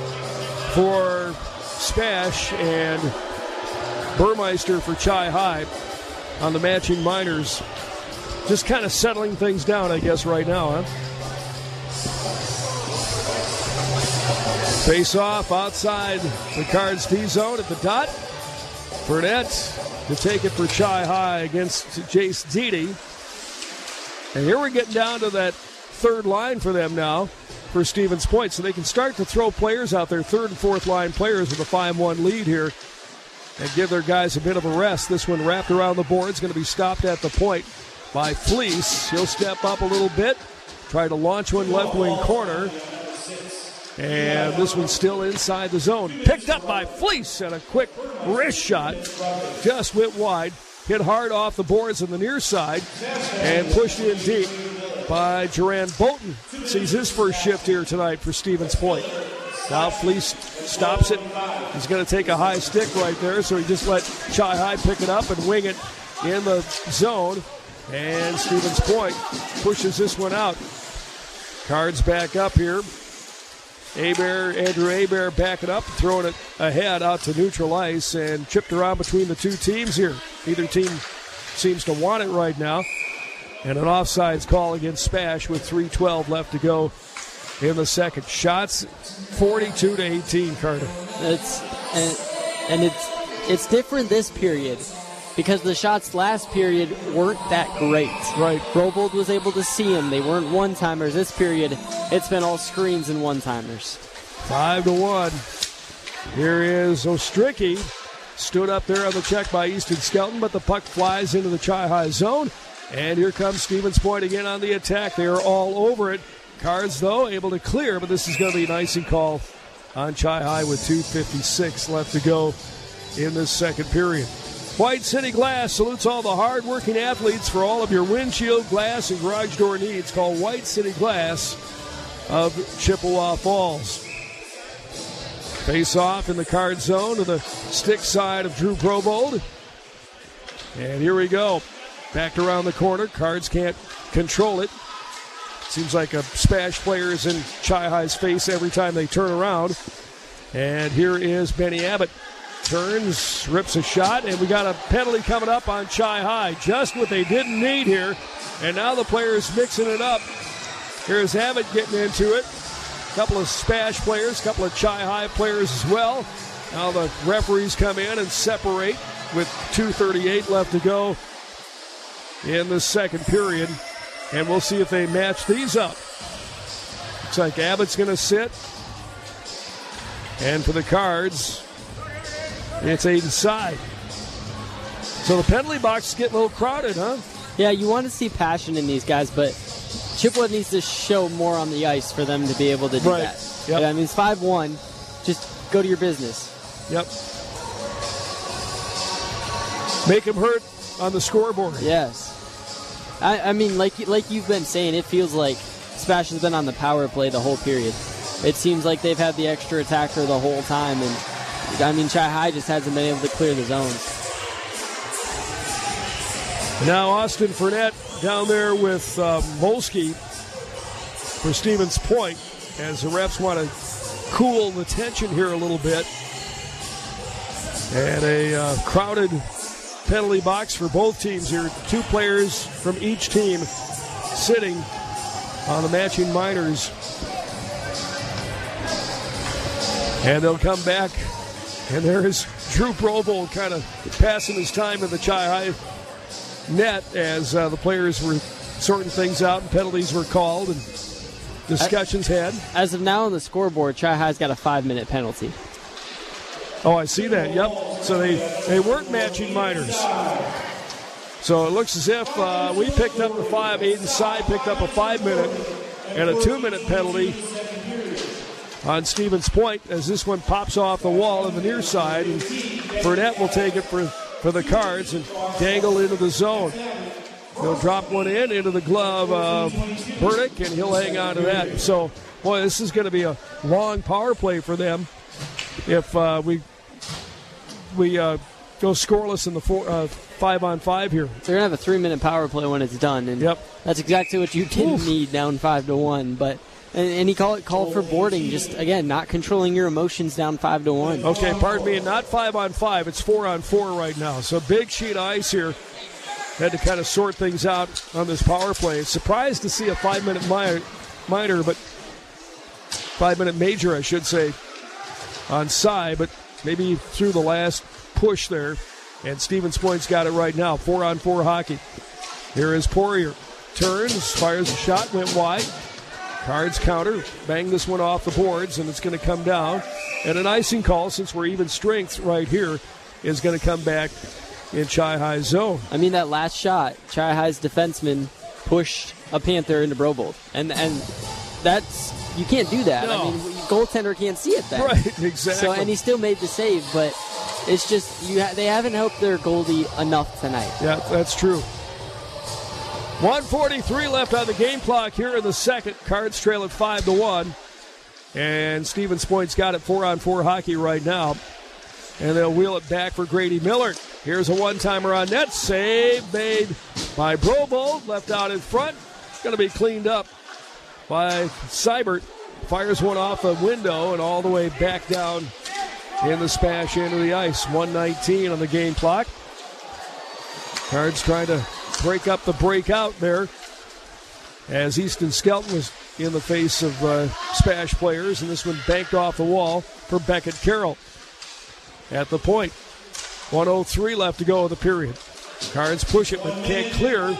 C: for Spash and Burmeister for Chi-High on the matching minors. Just kind of settling things down, I guess, right now, huh? Face off outside the Cards D zone at the dot. Burnett to take it for Chi-High against Jace Dede. And here we're getting down to that third line for them now. for Stevens Point. So they can start to throw players out there, third and fourth line players with a five one lead here, and give their guys a bit of a rest. This one wrapped around the boards, going to be stopped at the point by Fleece. He'll step up a little bit, try to launch one left wing corner. And this one's still inside the zone. Picked up by Fleece, and a quick wrist shot just went wide. Hit hard off the boards on the near side and pushed in deep by Duran Bolton. Sees his first shift here tonight for Stevens Point. Now Fleece stops it. He's going to take a high stick right there, so he just let Chi High pick it up and wing it in the zone. And Stevens Point pushes this one out. Cards back up here. Abear, Andrew Abear backing up, throwing it ahead out to neutral ice, and chipped around between the two teams here. Neither team seems to want it right now. And an offsides call against Spash with three twelve left to go in the second. Shots forty-two to eighteen, Carter.
D: It's and, and it's it's different this period because the shots last period weren't that great.
C: Right.
D: Robold was able to see them. They weren't one-timers. This period, it's been all screens and one-timers.
C: Five to one. Here is Ostricki. Stood up there on the check by Easton Skelton, but the puck flies into the Chi High zone. And here comes Stevens Point again on the attack. They are all over it. Cards, though, able to clear, but this is going to be an icing call on Chi High with two fifty-six left to go in this second period. White City Glass salutes all the hard-working athletes for all of your windshield, glass, and garage door needs. Call White City Glass of Chippewa Falls. Face off in the card zone to the stick side of Drew Provold. And here we go. Backed around the corner. Cards can't control it. Seems like a Spash player is in Chi High's face every time they turn around. And here is Benny Abbott. Turns, rips a shot, and we got a penalty coming up on Chi High. Just what they didn't need here. And now the players mixing it up. Here's Abbott getting into it. A couple of Spash players, a couple of Chi High players as well. Now the referees come in and separate with two thirty-eight left to go in the second period. And we'll see if they match these up. Looks like Abbott's going to sit. And for the Cards, it's Aiden Side. So the penalty box is getting a little crowded, huh?
D: Yeah, you want to see passion in these guys, but Chippewa needs to show more on the ice for them to be able to do
C: right.
D: that.
C: Yep.
D: Yeah, I mean, it's five one. Just go to your business.
C: Yep. Make him hurt on the scoreboard.
D: Yes. I, I mean, like like you've been saying, it feels like Spash has been on the power play the whole period. It seems like they've had the extra attacker the whole time, and I mean, Chi High just hasn't been able to clear the zones.
C: Now Austin Fournette down there with uh, Molsky for Stevens Point, as the refs want to cool the tension here a little bit. And a uh, crowded penalty box for both teams here. Two players from each team sitting on the matching minors. And they'll come back, and there's Drew Provold kind of passing his time in the Chi High net as uh, the players were sorting things out and penalties were called and discussions had.
D: As of now on the scoreboard, Chi High's got a five-minute penalty.
C: Oh, I see that. Yep. So they, they weren't matching minors. So it looks as if uh, we picked up the five. Aiden Side picked up a five-minute and a two-minute penalty on Stevens Point as this one pops off the wall on the near side. And Burnett will take it for, for the Cards and dangle into the zone. He'll drop one in into the glove of Burdick, and he'll hang on to that. So, boy, this is going to be a long power play for them if uh, we we uh, go scoreless in the four, uh, five on five here.
D: They're gonna have a three-minute power play when it's done, and
C: yep.
D: that's exactly what you didn't
C: Oof.
D: need down five to one. But and, and he called called for boarding, just again not controlling your emotions down five to one.
C: Okay, pardon me, not five on five. It's four on four right now. So big sheet of ice here. Had to kind of sort things out on this power play. Surprised to see a five-minute minor, minor, but five-minute major, I should say, on Cy, but maybe through the last push there. And Stevens Point's got it right now. Four on four hockey. Here is Poirier. Turns, fires a shot, went wide. Cards counter, bang this one off the boards, and it's going to come down. And an icing call, since we're even strength right here, is going to come back in Chi-High zone.
D: I mean, that last shot, Chi-High's defenseman pushed a Panther into Brobold. And and that's, you can't do that.
C: No.
D: I mean, goaltender can't see it then.
C: Right, exactly.
D: So, and he still made the save, but it's just, you ha- they haven't helped their goalie enough tonight.
C: Yeah, that's true. one forty-three left on the game clock here in the second. Cards trail at five to one. And Stevens Point's got it four-on-four hockey right now. And they'll wheel it back for Grady Miller. Here's a one-timer on net. Save made by Brobold. Left out in front. Going to be cleaned up by Seibert. Fires one off a window and all the way back down in the smash into the ice. one nineteen on the game clock. Cards trying to break up the breakout there as Easton Skelton was in the face of uh, Spash players, and this one banked off the wall for Beckett Carroll. At the point, one oh three left to go in the period. Cards push it but can't clear.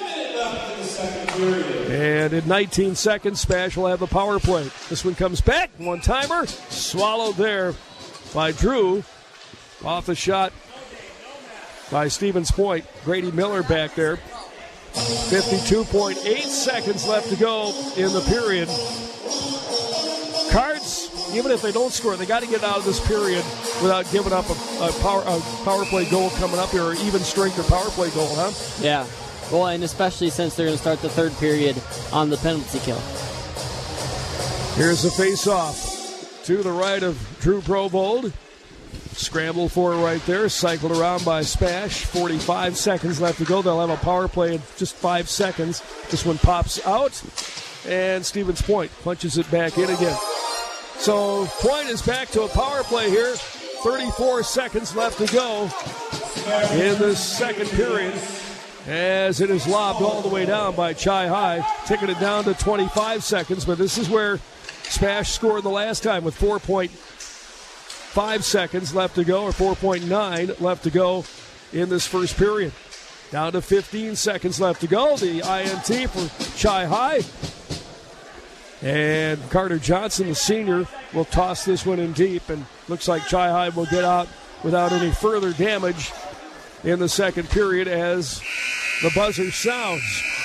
C: And in nineteen seconds, Spash will have the power play. This one comes back, one-timer, swallowed there by Drew. Off the shot by Stevens Point. Grady Miller back there. fifty-two point eight seconds left to go in the period. Cards, even if they don't score, they got to get out of this period without giving up a, a, power, a power play goal coming up here, or even strength or power play goal, huh?
D: Yeah. Well, and especially since they're going to start the third period on the penalty kill.
C: Here's the face-off to the right of Drew Brobold. Scramble for it right there. Cycled around by Spash. forty-five seconds left to go. They'll have a power play in just five seconds. This one pops out. And Stevens Point punches it back in again. So Point is back to a power play here. thirty-four seconds left to go in the second period, as it is lobbed all the way down by Chi-High, taking it down to twenty-five seconds. But this is where Spash scored the last time with four point five seconds left to go, or four point nine left to go in this first period. Down to fifteen seconds left to go. The I N T for Chi-High. And Carter Johnson, the senior, will toss this one in deep, and looks like Chi-High will get out without any further damage in the second period as the buzzer sounds.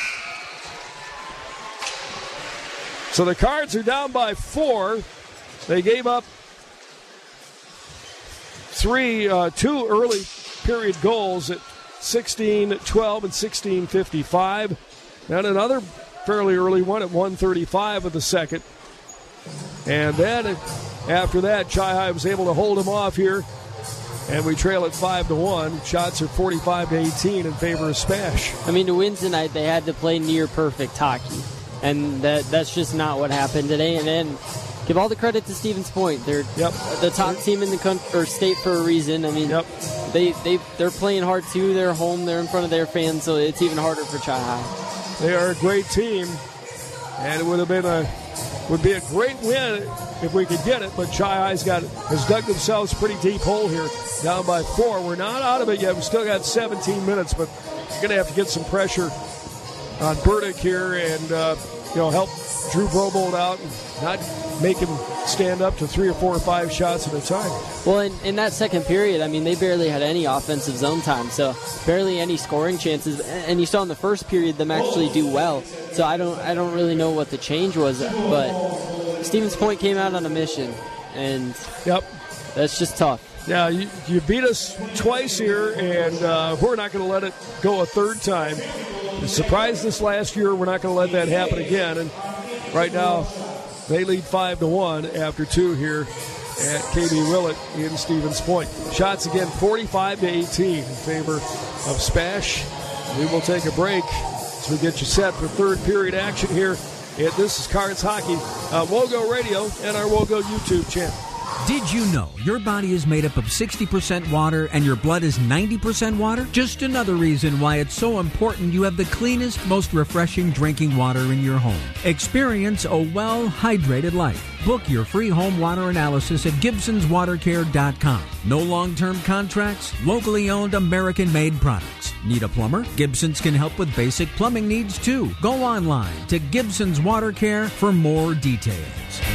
C: So the Cards are down by four. They gave up three, uh, two early period goals at sixteen twelve and sixteen fifty-five. And another fairly early one at one thirty-five of the second. And then after that, Chi-High was able to hold them off here. And we trail at five to one. Shots are forty-five to eighteen in favor of Spash.
D: I mean, to win tonight, they had to play near perfect hockey. And that that's just not what happened today. And then give all the credit to Stevens Point. They're
C: yep.
D: the top team in the country, or state for a reason. I mean,
C: yep.
D: they, they, they're playing hard, too. They're home. They're in front of their fans, so it's even harder for Chi-High.
C: They are a great team, and it would have been a would be a great win if we could get it. But Chi-High's got has dug themselves a pretty deep hole here, down by four. We're not out of it yet. We still got seventeen minutes, but we're going to have to get some pressure on Burdick here, and uh, you know, help Drew Brobold out and not make him stand up to three or four or five shots at a time.
D: Well, in, in that second period, I mean, they barely had any offensive zone time, so barely any scoring chances. And you saw in the first period them actually do well. So I don't, I don't really know what the change was, but Stevens Point came out on a mission, and
C: yep,
D: that's just tough.
C: Yeah, you, you beat us twice here, and uh, we're not going to let it go a third time. You surprised us last year. We're not going to let that happen again. And right now, they lead five to one after two here at K B Willett in Stevens Point. Shots again, forty-five to eighteen in favor of Spash. We will take a break as we get you set for third period action here. And this is Cards Hockey on Wogo Radio and our Wogo YouTube channel.
G: Did you know your body is made up of sixty percent water and your blood is ninety percent water? Just another reason why it's so important you have the cleanest, most refreshing drinking water in your home. Experience a well-hydrated life. Book your free home water analysis at Gibsons Water Care dot com. No long-term contracts, locally owned, American-made products. Need a plumber? Gibsons can help with basic plumbing needs too. Go online to Gibsons Water Care for more details.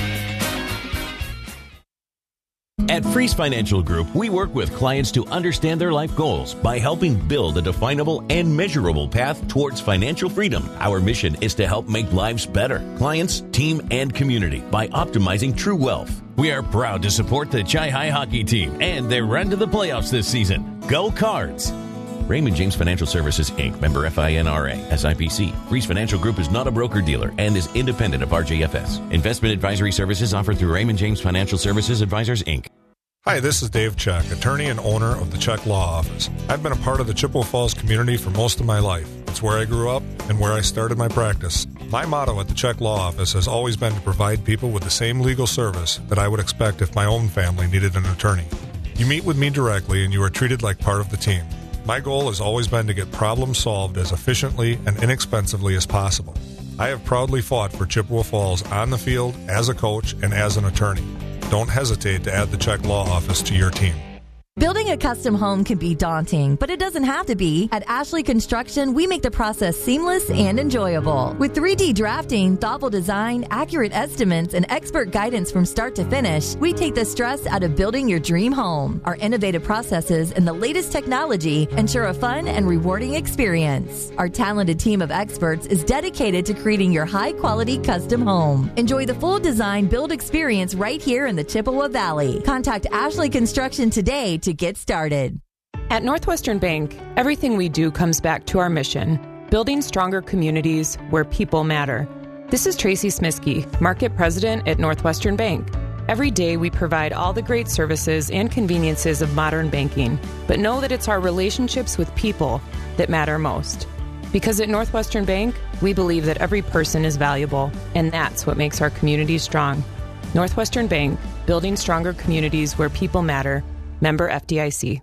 E: At Freeze Financial Group, we work with clients to understand their life goals by helping build a definable and measurable path towards financial freedom. Our mission is to help make lives better, clients, team, and community by optimizing true wealth. We are proud to support the Chi-Hi hockey team and their run to the playoffs this season. Go Cards! Raymond James Financial Services, Incorporated, member F I N R A, S I P C. Freeze Financial Group is not a broker-dealer and is independent of R J F S. Investment advisory services offered through Raymond James Financial Services Advisors, Incorporated.
S: Hi, this is Dave Check, attorney and owner of the Check Law Office. I've been a part of the Chippewa Falls community for most of my life. It's where I grew up and where I started my practice. My motto at the Check Law Office has always been to provide people with the same legal service that I would expect if my own family needed an attorney. You meet with me directly and you are treated like part of the team. My goal has always been to get problems solved as efficiently and inexpensively as possible. I have proudly fought for Chippewa Falls on the field, as a coach, and as an attorney. Don't hesitate to add the Check Law Office to your team.
B: Building a custom home can be daunting, but it doesn't have to be. At Ashley Construction, we make the process seamless and enjoyable. With three D drafting, thoughtful design, accurate estimates, and expert guidance from start to finish, we take the stress out of building your dream home. Our innovative processes and the latest technology ensure a fun and rewarding experience. Our talented team of experts is dedicated to creating your high-quality custom home. Enjoy the full design build experience right here in the Chippewa Valley. Contact Ashley Construction today to to get started.
U: At Northwestern Bank, everything we do comes back to our mission, building stronger communities where people matter. This is Tracy Smiskey, Market President at Northwestern Bank. Every day we provide all the great services and conveniences of modern banking, but know that it's our relationships with people that matter most. Because at Northwestern Bank, we believe that every person is valuable, and that's what makes our communities strong. Northwestern Bank, building stronger communities where people matter. Member F D I C.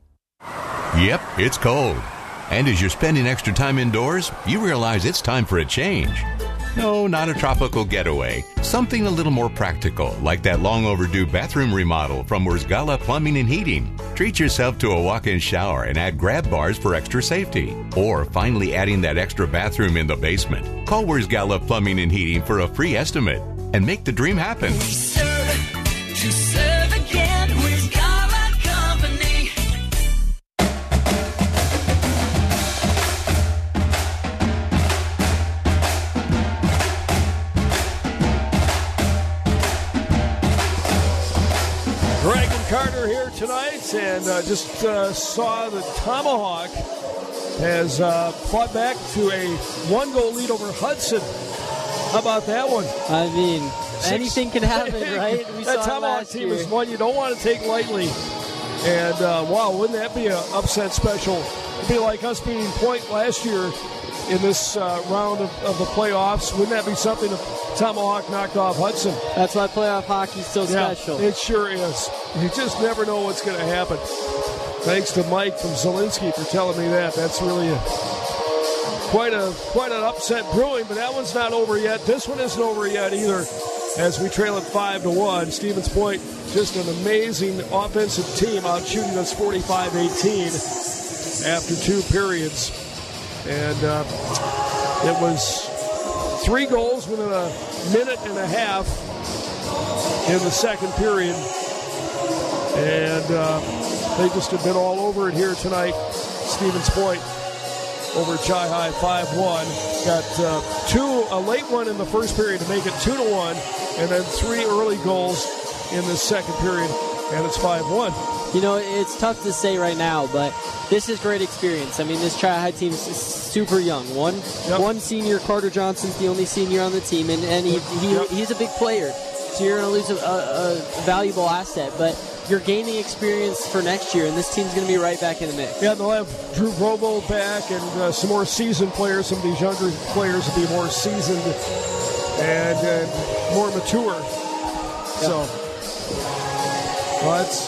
W: Yep, it's cold. And as you're spending extra time indoors, you realize it's time for a change. No, not a tropical getaway. Something a little more practical, like that long overdue bathroom remodel from Wurzgala Plumbing and Heating. Treat yourself to a walk-in shower and add grab bars for extra safety. Or finally adding that extra bathroom in the basement. Call Wurzgala Plumbing and Heating for a free estimate and make the dream happen.
R: We serve, to serve again with Gala Company.
C: Greg and Carter here tonight, and uh, just uh, saw that Tomahawk has uh, fought back to a one-goal lead over Hudson. How about that one?
D: I mean, anything can happen, right? We
C: that
D: saw
C: Tomahawk team
D: year.
C: is one you don't want to take lightly. And, uh, wow, wouldn't that be an upset special? It'd be like us beating Point last year in this uh, round of, of the playoffs. Wouldn't that be something if Tomahawk knocked off Hudson?
D: That's why playoff hockey's so
C: Yeah,
D: special.
C: it sure is. You just never know what's going to happen. Thanks to Mike from Zielinski for telling me that. That's really a, quite a quite an upset brewing, but that one's not over yet. This one isn't over yet either, as we trail it five to one. Stevens Point, just an amazing offensive team, out shooting us forty-five eighteen after two periods. And uh, it was three goals within a minute and a half in the second period. And uh, they just have been all over it here tonight. Stevens Point over Chi-Hi five one. Got uh, two, a late one in the first period to make it two to one, and then three early goals in the second period, and it's five one.
D: You know, it's tough to say right now, but this is great experience. I mean, this Chi-Hi team is super young. One yep. one senior, Carter Johnson's the only senior on the team, and, and he, he yep. he's a big player. So you're going to lose a, a, a valuable asset, but you're gaining experience for next year, and this team's going to be right back in the mix.
C: Yeah, they'll have Drew Brobo back and uh, some more seasoned players. Some of these younger players will be more seasoned and uh, more mature. Yep. So Well, it's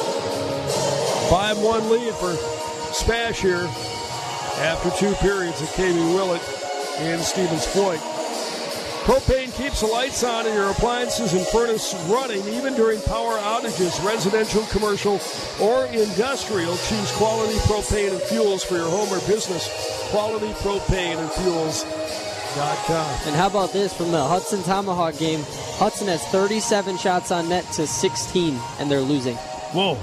C: five one lead for Spash here after two periods at K B Willett in Stevens Point. Propane keeps the lights on and your appliances and furnace running even during power outages, residential, commercial, or industrial. Choose quality propane and fuels for your home or business. quality propane and fuels dot com.
D: And how about this from the Hudson Tomahawk game? Hudson has thirty-seven shots on net to sixteen, and they're losing.
C: Whoa.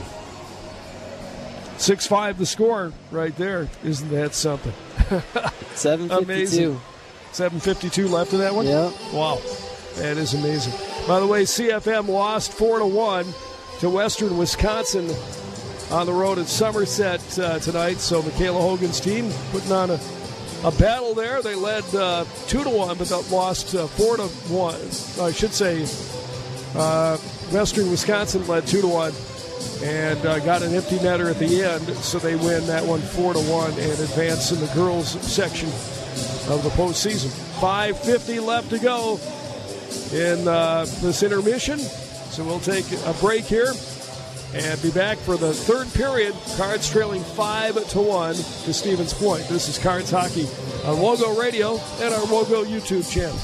C: six five the score right there. Isn't that something?
D: seven fifty-two.
C: Amazing. seven fifty-two left in that one?
D: Yeah.
C: Wow. That is amazing. By the way, C F M lost four to one to Western Wisconsin on the road at Somerset uh, tonight. So Michaela Hogan's team putting on a, a battle there. They led uh, two to one, but they lost uh, four to one. I should say uh, Western Wisconsin led two to one and uh, got an empty netter at the end. So they win that one four to one and advance in the girls section of the postseason. five fifty left to go in uh, this intermission. So we'll take a break here and be back for the third period. Cards trailing five to one to Stevens Point. This is Cards Hockey on Wogo Radio and our Wogo YouTube channel.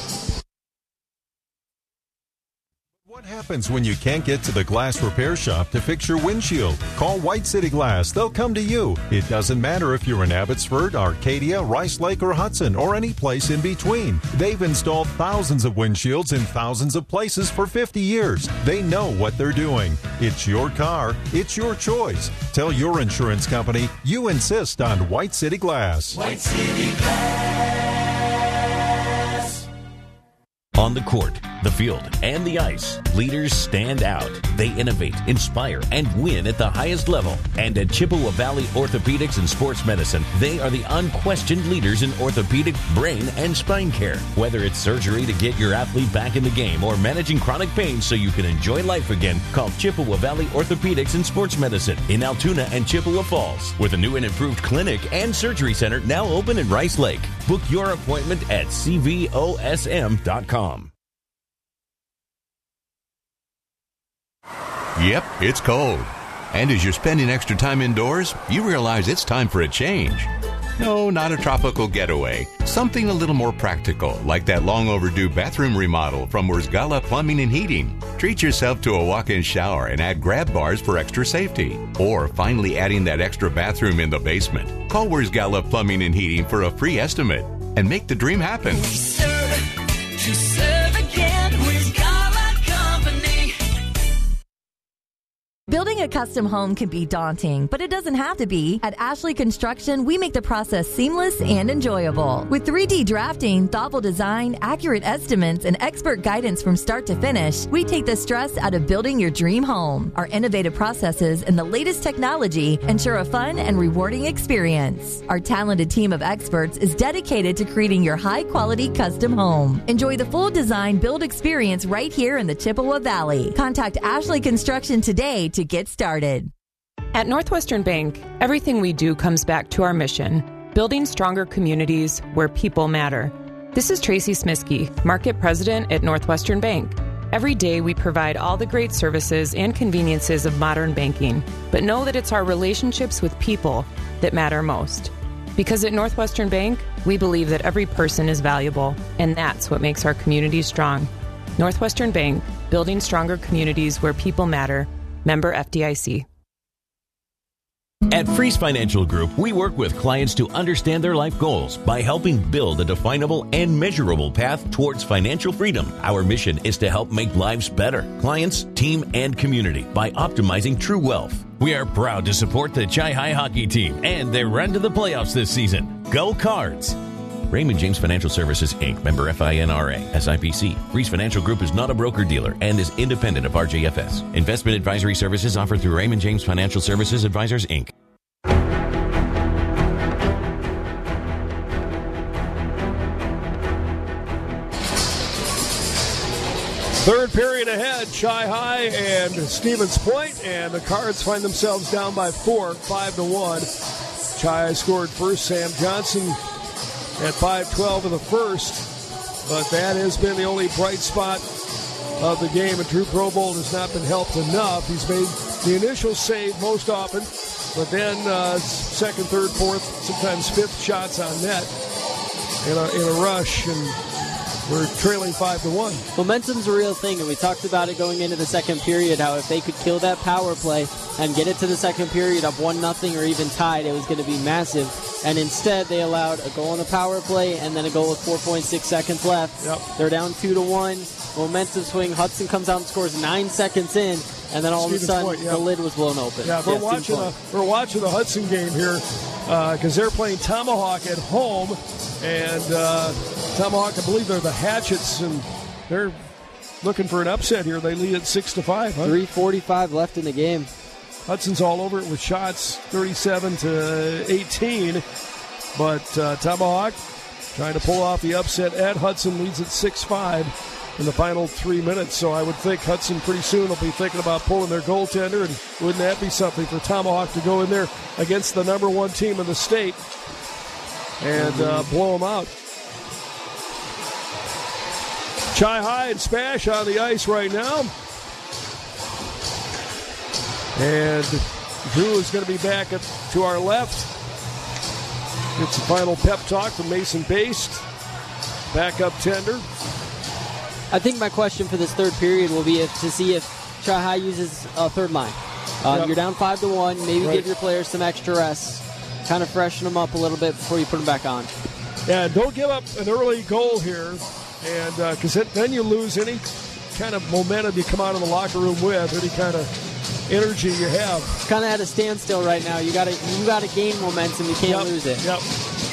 H: What happens when you can't get to the glass repair shop to fix your windshield? Call White City Glass. They'll come to you. It doesn't matter if you're in Abbotsford, Arcadia, Rice Lake, or Hudson, or any place in between. They've installed thousands of windshields in thousands of places for fifty years. They know what they're doing. It's your car. It's your choice. Tell your insurance company you insist on White City Glass.
R: White City Glass.
E: On the court, the field, and the ice, leaders stand out. They innovate, inspire, and win at the highest level. And at Chippewa Valley Orthopedics and Sports Medicine, they are the unquestioned leaders in orthopedic, brain, and spine care. Whether it's surgery to get your athlete back in the game or managing chronic pain so you can enjoy life again, call Chippewa Valley Orthopedics and Sports Medicine in Altoona and Chippewa Falls, with a new and improved clinic and surgery center now open in Rice Lake. Book your appointment at C V O S M dot com.
W: Yep, it's cold. And as you're spending extra time indoors, you realize it's time for a change. No, not a tropical getaway. Something a little more practical, like that long overdue bathroom remodel from Wurzgala Plumbing and Heating. Treat yourself to a walk-in shower and add grab bars for extra safety. Or finally adding that extra bathroom in the basement. Call Wurzgala Plumbing and Heating for a free estimate and make the dream happen.
R: We serve to serve again with Gala Company.
B: Building a custom home can be daunting, but it doesn't have to be. At Ashley Construction, we make the process seamless and enjoyable. With three D drafting, thoughtful design, accurate estimates, and expert guidance from start to finish, we take the stress out of building your dream home. Our innovative processes and the latest technology ensure a fun and rewarding experience. Our talented team of experts is dedicated to creating your high-quality custom home. Enjoy the full design build experience right here in the Chippewa Valley. Contact Ashley Construction today to get started.
U: At Northwestern Bank, everything we do comes back to our mission, building stronger communities where people matter. This is Tracy Smiskey, Market President at Northwestern Bank. Every day we provide all the great services and conveniences of modern banking, but know that it's our relationships with people that matter most. Because at Northwestern Bank, we believe that every person is valuable, and that's what makes our communities strong. Northwestern Bank, building stronger communities where people matter. Member F D I C.
E: At Freeze Financial Group, we work with clients to understand their life goals by helping build a definable and measurable path towards financial freedom. Our mission is to help make lives better, clients, team, and community by optimizing true wealth. We are proud to support the Chi-Hi hockey team and their run to the playoffs this season. Go Cards! Raymond James Financial Services, Incorporated, member FINRA, S I P C. Freeze Financial Group is not a broker-dealer and is independent of R J F S. Investment advisory services offered through Raymond James Financial Services Advisors, Incorporated.
C: Third period ahead, Chi-Hi and Stevens Point, and the Cards find themselves down by four, five to one. Chi-Hi scored first. Sam Johnson at five twelve in the first, but that has been the only bright spot of the game, and Drew Probold has not been helped enough. He's made the initial save most often, but then uh, second, third, fourth, sometimes fifth shots on net in a, in a rush, and we're trailing five to one.
D: Momentum's a real thing, and we talked about it going into the second period, how if they could kill that power play and get it to the second period up one nothing or even tied, it was going to be massive. And instead, they allowed a goal on the power play and then a goal with four point six seconds left.
C: Yep.
D: They're down two to one. Momentum swing. Hudson comes out and scores nine seconds in, and then all
C: Stevens
D: of a sudden,
C: Point, yeah.
D: the lid was blown open.
C: Yeah, we're
D: yeah,
C: watching the we're watching the Hudson game here because uh, they're playing Tomahawk at home, and uh, Tomahawk, I believe they're the Hatchets, and they're looking for an upset here. They lead at six to five. Huh?
D: three forty-five left in the game.
C: Hudson's all over it with shots, thirty-seven to eighteen. But uh, Tomahawk trying to pull off the upset at Hudson, leads at six five in the final three minutes. So I would think Hudson pretty soon will be thinking about pulling their goaltender, and wouldn't that be something for Tomahawk to go in there against the number one team in the state and uh, blow them out. Chi High and Spash on the ice right now. And Drew is going to be back at, to our left. It's the final pep talk from Mason Baste. Backup tender.
D: I think my question for this third period will be if, to see if Chi High uses a third line. Um,
C: Yep.
D: You're down five to one. Maybe
C: Right.
D: give your players some extra rest. Kind of freshen them up a little bit before you put them back on.
C: Yeah, don't give up an early goal here, and because then you lose any kind of momentum you come out of the locker room with, any kind of energy you have.
D: It's kind of at a standstill right now. You got to you got to gain momentum. You can't
C: Yep,
D: lose it.
C: Yep.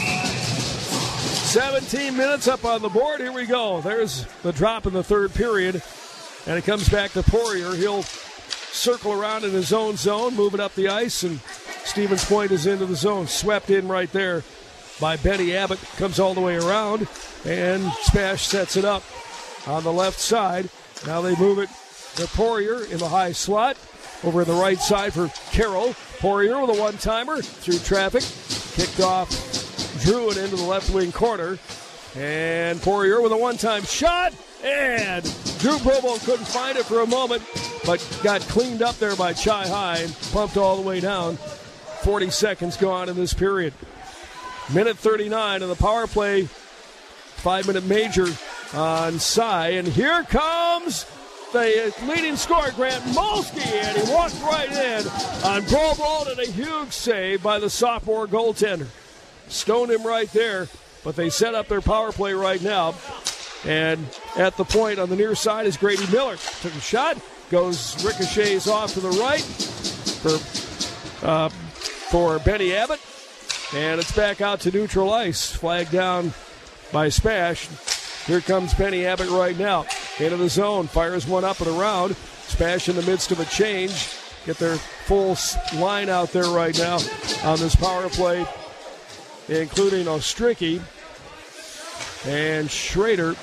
C: seventeen minutes up on the board. Here we go. There's the drop in the third period, and it comes back to Poirier. He'll circle around in his own zone, moving up the ice, and Stevens Point is into the zone. Swept in right there by Benny Abbott. Comes all the way around, and Spash sets it up on the left side. Now they move it to Poirier in the high slot. Over in the right side for Carroll. Poirier with a one-timer through traffic. Kicked off Drew and into the left wing corner. And Poirier with a one-time shot. And Drew Provo couldn't find it for a moment, but got cleaned up there by Chi High and pumped all the way down. forty seconds gone in this period. Minute thirty-nine of the power play. Five-minute major on Cy. And here comes the leading scorer, Grant Molsky, and he walked right in on Provold, and a huge save by the sophomore goaltender. Stoned him right there, but they set up their power play right now. And at the point on the near side is Grady Miller. Took a shot, goes ricochets off to the right for, uh, for Benny Abbott. And it's back out to neutral ice, flagged down by Spash. Here comes Benny Abbott right now. Into the zone, fires one up and around. Spash in the midst of a change. Get their full line out there right now on this power play, including Ostricki and Schrader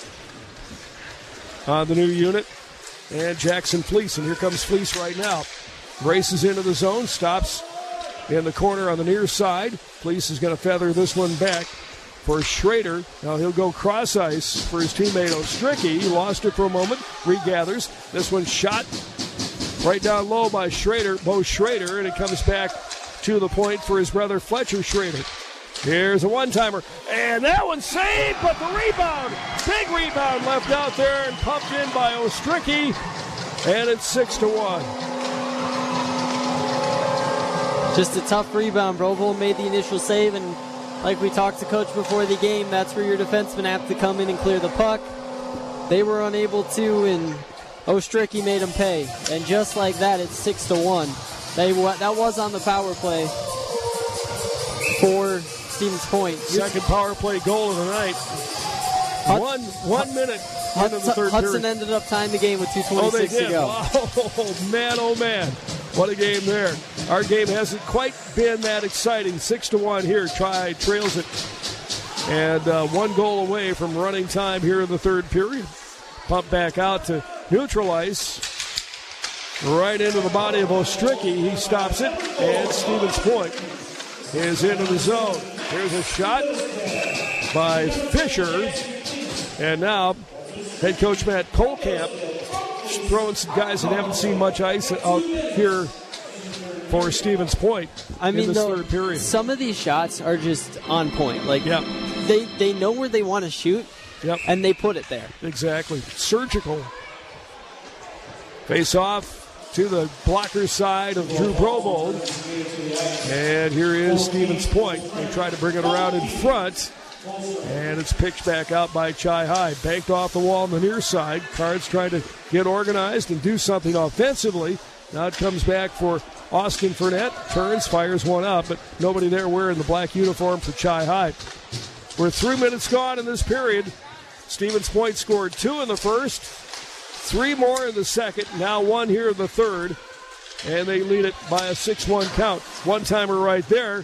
C: on the new unit, and Jackson Fleece. And here comes Fleece right now. Races into the zone, stops in the corner on the near side. Fleece is going to feather this one back for Schrader. Now he'll go cross ice for his teammate Ostricki. He lost it for a moment, regathers. This one shot right down low by Schrader, Bo Schrader, and it comes back to the point for his brother Fletcher Schrader. Here's a one-timer, and that one saved, but the rebound, big rebound left out there and pumped in by Ostricki, and it's six to one.
D: Just a tough rebound. Brovo made the initial save, and like we talked to Coach before the game, that's where your defensemen have to come in and clear the puck. They were unable to, and Ostricki made them pay. And just like that, it's six to one. They that was on the power play for Stevens Point.
C: Second power play goal of the night.
D: Hud-
C: one one minute
D: Hud-
C: into the third
D: Hudson
C: period.
D: ended up tying the game with two
C: Oh, they
D: twenty-six
C: did.
D: to go.
C: Oh, man, oh, man. What a game there. Our game hasn't quite been that exciting. Six to one here. Tri trails it. And uh, one goal away from running time here in the third period. Pump back out to neutral ice. Right into the body of Ostricki. He stops it. And Stevens Point is into the zone. Here's a shot by Fisher. And now head coach Matt Kohlkamp throwing some guys that haven't seen much ice out here for Stevens Point.
D: I mean,
C: in this
D: though,
C: third period.
D: Some of these shots are just on point. Like,
C: yep.
D: they they know where they want to shoot,
C: yep.
D: and they put it there.
C: Exactly. Surgical. Face off to the blocker side of Drew Brovold. And here is Stevens Point. They try to bring it around in front. And it's pitched back out by Chi High. Banked off the wall on the near side. Cards trying to get organized and do something offensively. Now it comes back for Austin Fournette. Turns, fires one up, but nobody there wearing the black uniform for Chi High. We're three minutes gone in this period. Stevens Point scored two in the first. Three more in the second, now one here in the third, and they lead it by a six one count. One-timer right there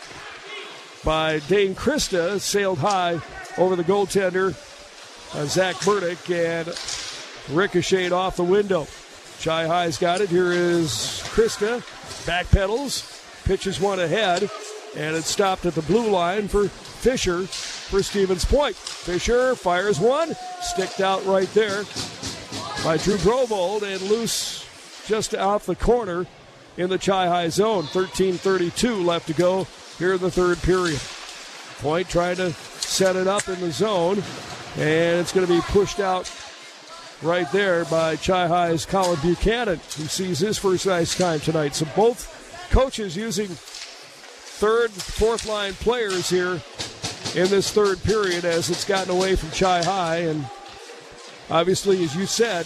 C: by Dane Krista, sailed high over the goaltender, uh, Zach Burdick, and ricocheted off the window. Chi High's got it. Here is Krista, backpedals, pitches one ahead, and it's stopped at the blue line for Fisher for Stevens Point. Fisher fires one, sticked out right there by Drew Brovold, and loose just off the corner in the Chi High zone. thirteen thirty-two left to go here in the third period. Point trying to set it up in the zone, and it's going to be pushed out right there by Chi High's Colin Buchanan, who sees his first ice time tonight. So both coaches using third, fourth line players here in this third period as it's gotten away from Chi High. And obviously, as you said,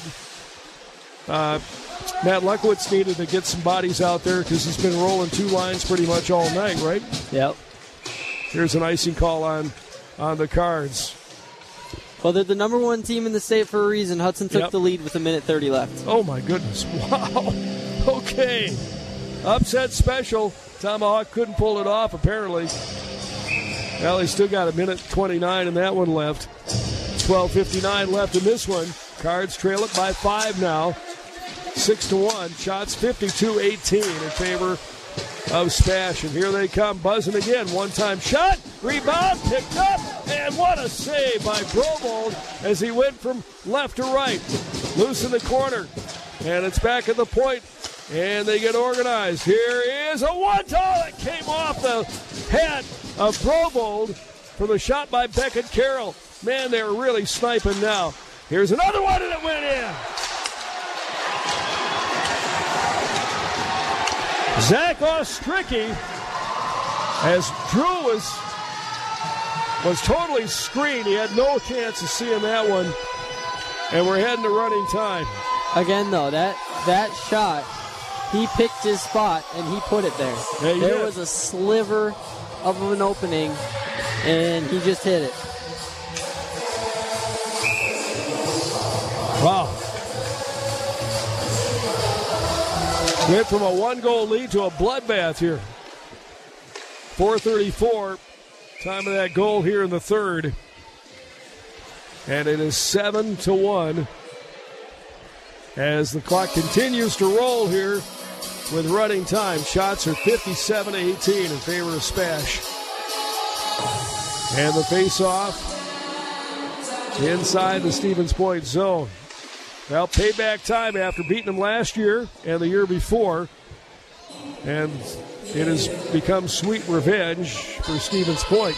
C: uh, Matt Luckowitz needed to get some bodies out there because he's been rolling two lines pretty much all night, right?
D: Yep.
C: Here's an icing call on, on the Cards.
D: Well, they're the number one team in the state for a reason. Hudson took
C: Yep.
D: the lead with a minute thirty left.
C: Oh, my goodness. Wow. Okay. Upset special. Tomahawk couldn't pull it off, apparently. Well, he still got a minute twenty-nine in that one left. twelve fifty-nine left in this one. Cards trail it by five now. Six to one. Shots fifty-two eighteen in favor of Spash. And here they come, buzzing again. One-time shot. Rebound. Picked up. And what a save by Brovold as he went from left to right. Loose in the corner. And it's back at the point. And they get organized. Here is a one-time that came off the head of Brovold for the shot by Beckett Carroll. Man, they're really sniping now. Here's another one, and it went in. Zach Ostricki, as Drew was, was totally screened. He had no chance of seeing that one. And we're heading to running time.
D: Again, though, that, that shot, he picked his spot, and he put it there.
C: Yeah,
D: there
C: did.
D: was a sliver of an opening, and he just hit it.
C: Wow. Went from a one-goal lead to a bloodbath here. four thirty-four, time of that goal here in the third. And it is seven to one as the clock continues to roll here with running time. Shots are fifty-seven eighteen in favor of Spash. And the face-off inside the Stevens Point zone. Well, payback time after beating them last year and the year before. And it has become sweet revenge for Stevens Point.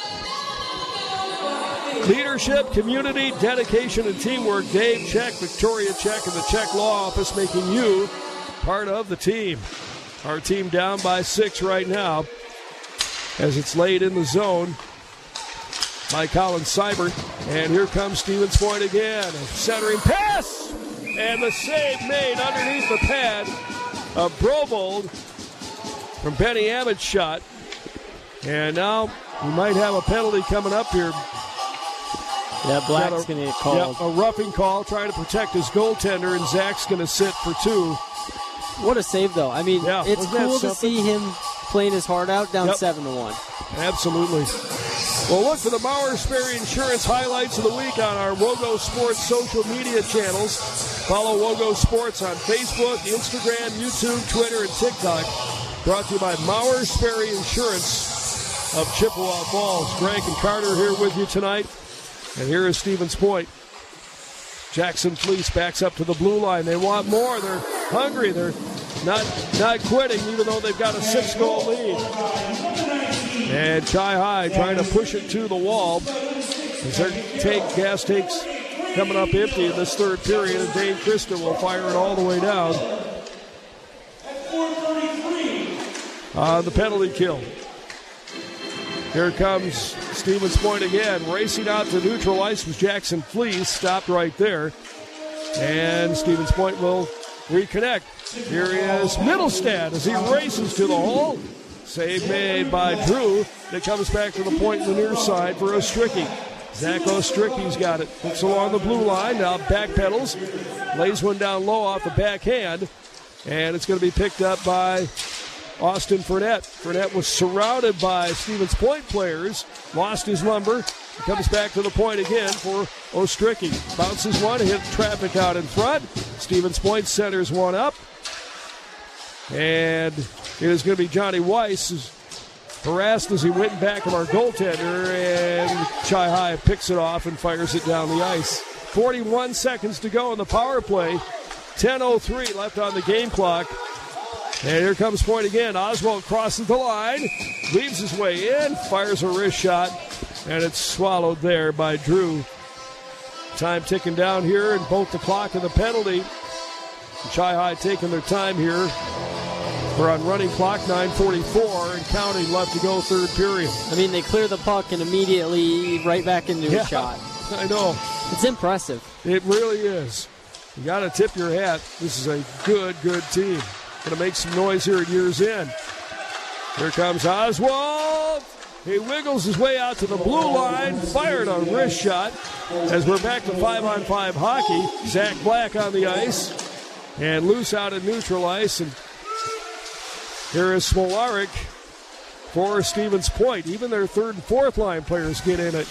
C: Leadership, community, dedication, and teamwork. Dave Check, Victoria Check, and the Check Law Office making you part of the team. Our team down by six right now as it's laid in the zone by Colin Seibert. And here comes Stevens Point again. A centering pass! And the save made underneath the pad of Brovold from Benny Ammett's shot. And now we might have a penalty coming up here.
D: Yeah, Black's going to get called.
C: Yep, a roughing call trying to protect his goaltender, and Zach's going to sit for two.
D: What a save, though. I mean,
C: yeah,
D: it's cool to see him playing his heart out down
C: yep.
D: seven to one.
C: Absolutely. Well, look for the Mauer Sperry Insurance highlights of the week on our Wogo Sports social media channels. Follow Wogo Sports on Facebook, Instagram, YouTube, Twitter, and TikTok. Brought to you by Mauer Sperry Insurance of Chippewa Falls. Greg and Carter here with you tonight. And here is Stevens Point. Jackson Fleece backs up to the blue line. They want more. They're hungry. They're not not quitting, even though they've got a six-goal lead. And Chi High trying to push it to the wall. As their take, gas tanks coming up empty in this third period, and Dane Christa will fire it all the way down on the penalty kill. Here comes Stevens Point again. Racing out to neutral ice was Jackson Fleece. Stopped right there. And Stevens Point will reconnect. Here is Middlestad as he races to the hole. Save made by Drew. That comes back to the point in the near side for Ostricki. Zach Ostricki's got it. Looks along the blue line. Now backpedals. Lays one down low off the backhand. And it's going to be picked up by Austin Fournette. Fournette was surrounded by Stevens Point players. Lost his number. He comes back to the point again for Ostricki. Bounces one, hit traffic out in front. Stevens Point centers one up. And it is going to be Johnny Weiss, who's harassed as he went back of our goaltender. And Chi High picks it off and fires it down the ice. forty-one seconds to go in the power play. ten oh three left on the game clock. And here comes Point again. Oswald crosses the line, weaves his way in, fires a wrist shot, and it's swallowed there by Drew. Time ticking down here, and both the clock and the penalty. Chi High taking their time here. We're on running clock, nine forty-four, and counting left to go third period.
D: I mean, they clear the puck and immediately right back into
C: yeah,
D: a shot.
C: I know.
D: It's impressive.
C: It really is. You got to tip your hat. This is a good, good team. Going to make some noise here at year's end. Here comes Oswald. He wiggles his way out to the blue line. Fired a wrist shot. As we're back to five-on-five hockey. Zach Black on the ice. And loose out at neutral ice. And here is Smolarek for Stevens Point. Even their third and fourth line players get in it.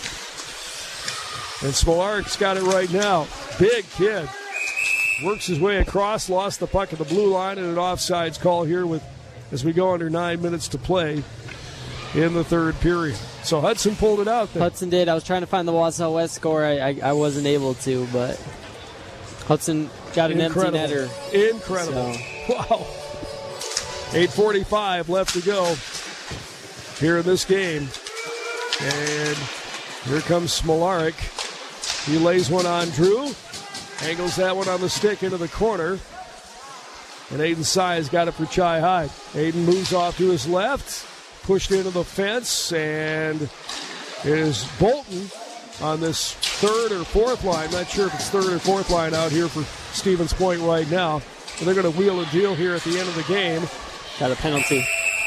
C: And Smolarek's got it right now. Big kid. Works his way across, lost the puck at the blue line, and an offsides call here with as we go under nine minutes to play in the third period. So Hudson pulled it out there.
D: Hudson did. I was trying to find the Wausau West score. I, I, I wasn't able to, but Hudson got an
C: Incredible.
D: empty netter.
C: Incredible.
D: So.
C: Wow. eight forty-five left to go here in this game. And here comes Smolarek. He lays one on Drew. Angles that one on the stick into the corner. And Aiden Sy got it for Chi High. Aiden moves off to his left. Pushed into the fence. And it is Bolton on this third or fourth line. Not sure if it's third or fourth line out here for Stevens Point right now. But they're going to wheel a deal here at the end of the game.
D: Got a penalty.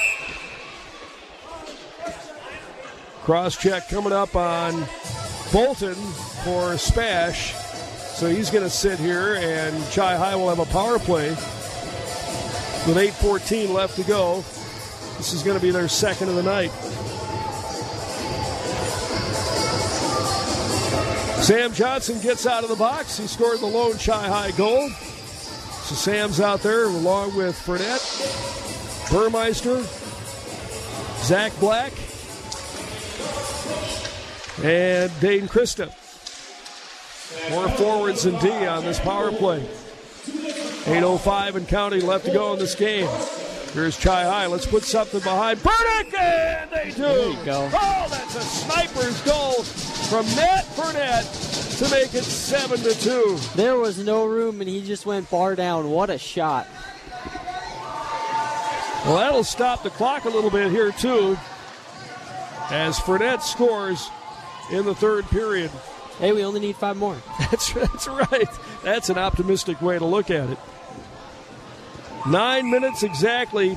C: Cross check coming up on Bolton for Spash. So he's going to sit here, and Chi High will have a power play with eight fourteen left to go. This is going to be their second of the night. Sam Johnson gets out of the box. He scored the lone Chi High goal. So Sam's out there along with Fournette, Burmeister, Zach Black, and Dane Christa. More forwards than D on this power play. eight oh five and counting left to go in this game. Here's Chi High. Let's put something behind Burdick, and they do.
D: There you go.
C: Oh, that's a sniper's goal from Nat Burnett to make it seven to two.
D: There was no room, and he just went bar down. What a shot.
C: Well, that'll stop the clock a little bit here, too, as Fournette scores in the third period.
D: Hey, we only need five more.
C: That's, that's right. That's an optimistic way to look at it. Nine minutes exactly.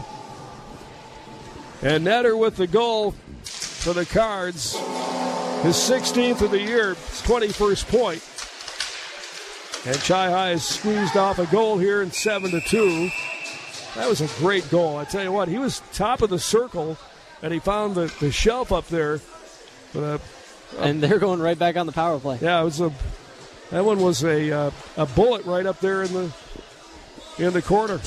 C: And Netter with the goal for the Cards. His sixteenth of the year, his twenty-first point. And Chi High has squeezed off a goal here in seven to two. That was a great goal. I tell you what, he was top of the circle, and he found the, the shelf up there. But a, a,
D: and they're going right back on the power play.
C: Yeah, it was a that one was a uh, a bullet right up there in the in the corner.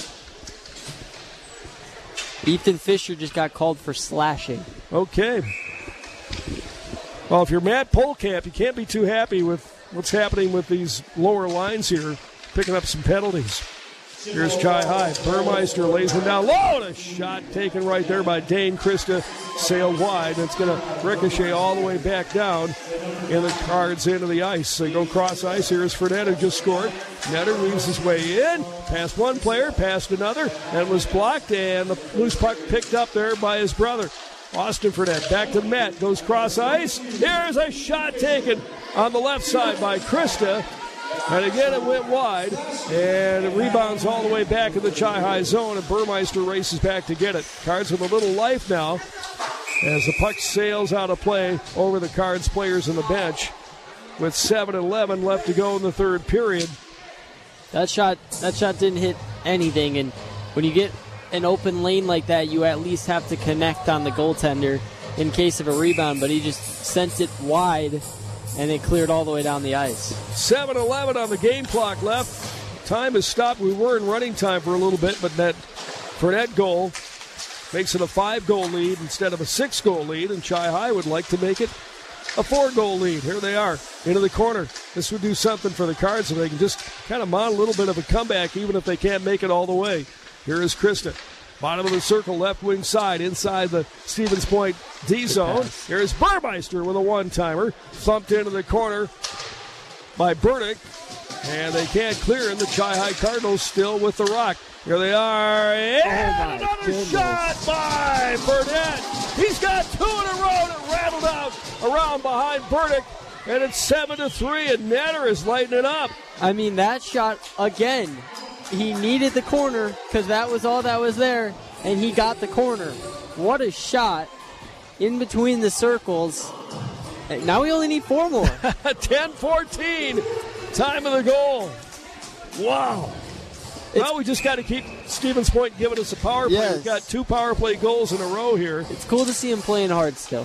D: Ethan Fisher just got called for slashing.
C: Okay. Well, if you're Matt Polkamp, you can't be too happy with what's happening with these lower lines here, picking up some penalties. Here's Chi High. Burmeister lays one down low, and a shot taken right there by Dane Krista, sailed wide. It's going to ricochet all the way back down in the Cards into the ice. They go cross ice. Here's Fredette, who just scored. Netter weaves his way in, past one player, past another, and was blocked, and the loose puck picked up there by his brother. Austin Fredette back to Matt, goes cross ice. Here's a shot taken on the left side by Krista. And again, it went wide, and it rebounds all the way back in the Chi High zone, and Burmeister races back to get it. Cards with a little life now as the puck sails out of play over the Cards players on the bench with seven eleven left to go in the third period.
D: That shot, that shot didn't hit anything, and when you get an open lane like that, you at least have to connect on the goaltender in case of a rebound, but he just sent it wide, and it cleared all the way down the ice.
C: seven eleven on the game clock left. Time has stopped. We were in running time for a little bit, but that Fredette goal makes it a five-goal lead instead of a six-goal lead, and Chi High would like to make it a four-goal lead. Here they are, into the corner. This would do something for the Cards so they can just kind of mount a little bit of a comeback, even if they can't make it all the way. Here is Krista. Bottom of the circle, left wing side, inside the Stevens Point D zone. Here's Burmeister with a one-timer. Thumped into the corner by Burdick. And they can't clear, and the Chi High Cardinals still with the rock. Here they are. And oh another goodness. Shot by Burnett. He's got two in a row that rattled out around behind Burdick. And it's seven to three, and Netter is lighting it up.
D: I mean, that shot, again, he needed the corner because that was all that was there, and he got the corner. What a shot in between the circles. And now we only need four more.
C: ten fourteen, time of the goal. Wow. It's, well, we just got to keep Stevens Point giving us a power play.
D: Yes.
C: We've got two power play goals in a row here.
D: It's cool to see him playing hard still.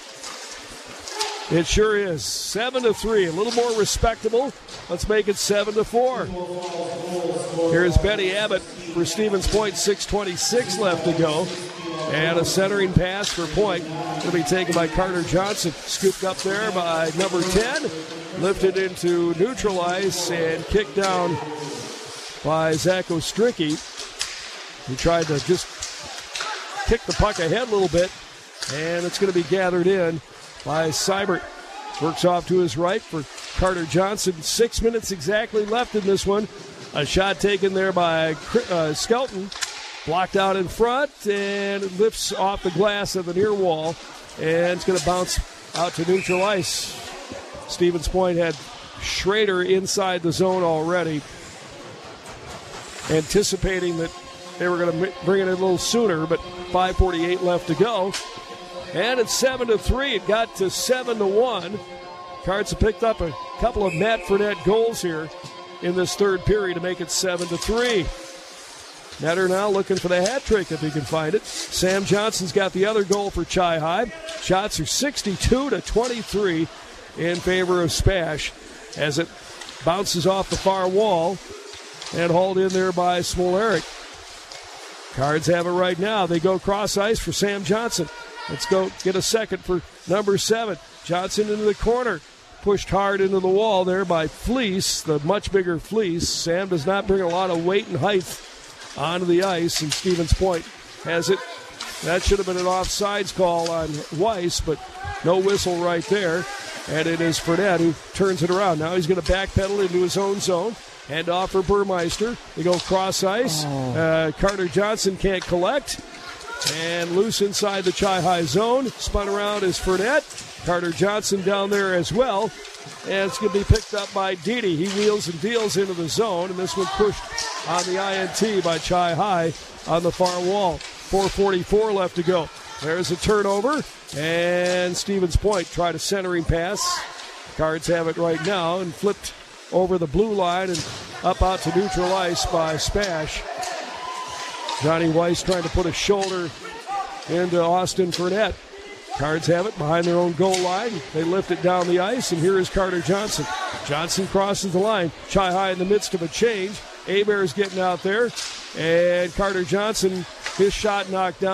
C: It sure is. Seven to three, a little more respectable. Let's make it seven to four. Here's Betty Abbott for Stevens Point. six twenty-six left to go, and a centering pass for Point. Going to be taken by Carter Johnson. Scooped up there by number ten, lifted into neutral ice and kicked down by Zach Ostricki. He tried to just kick the puck ahead a little bit, and it's going to be gathered in by Seibert. Works off to his right for Carter Johnson. Six minutes exactly left in this one. A shot taken there by uh, Skelton. Blocked out in front and lifts off the glass of the near wall. And it's going to bounce out to neutral ice. Stevens Point had Schrader inside the zone already, anticipating that they were going to bring it in a little sooner, but five forty-eight left to go. And it's seven to three. It got to seven to one. Cards have picked up a couple of Matt Fredette goals here in this third period to make it seven to three. Netter now looking for the hat trick if he can find it. Sam Johnson's got the other goal for Chi High. Shots are sixty-two to twenty-three in favor of Spash as it bounces off the far wall and hauled in there by Smolarek. Cards have it right now. They go cross ice for Sam Johnson. Let's go get a second for number seven. Johnson into the corner. Pushed hard into the wall there by Fleece, the much bigger Fleece. Sam does not bring a lot of weight and height onto the ice, and Stevens Point has it. That should have been an offsides call on Weiss, but no whistle right there. And it is Fredette who turns it around. Now he's going to backpedal into his own zone. Hand off for Burmeister. They go cross ice. Oh. Uh, Carter Johnson can't collect. And loose inside the Chi High zone. Spun around is Fredette. Carter Johnson down there as well. And it's going to be picked up by Didi. He wheels and deals into the zone. And this one pushed on the I N T by Chi High on the far wall. four forty-four left to go. There's a turnover. And Stevens Point tried a centering pass. Cards have it right now and flipped over the blue line and up out to neutral ice by Spash. Johnny Weiss trying to put a shoulder into Austin Fredette. Cards have it behind their own goal line. They lift it down the ice, and here is Carter Johnson. Johnson crosses the line. Chi High in the midst of a change. Hebert's getting out there, and Carter Johnson, his shot knocked down.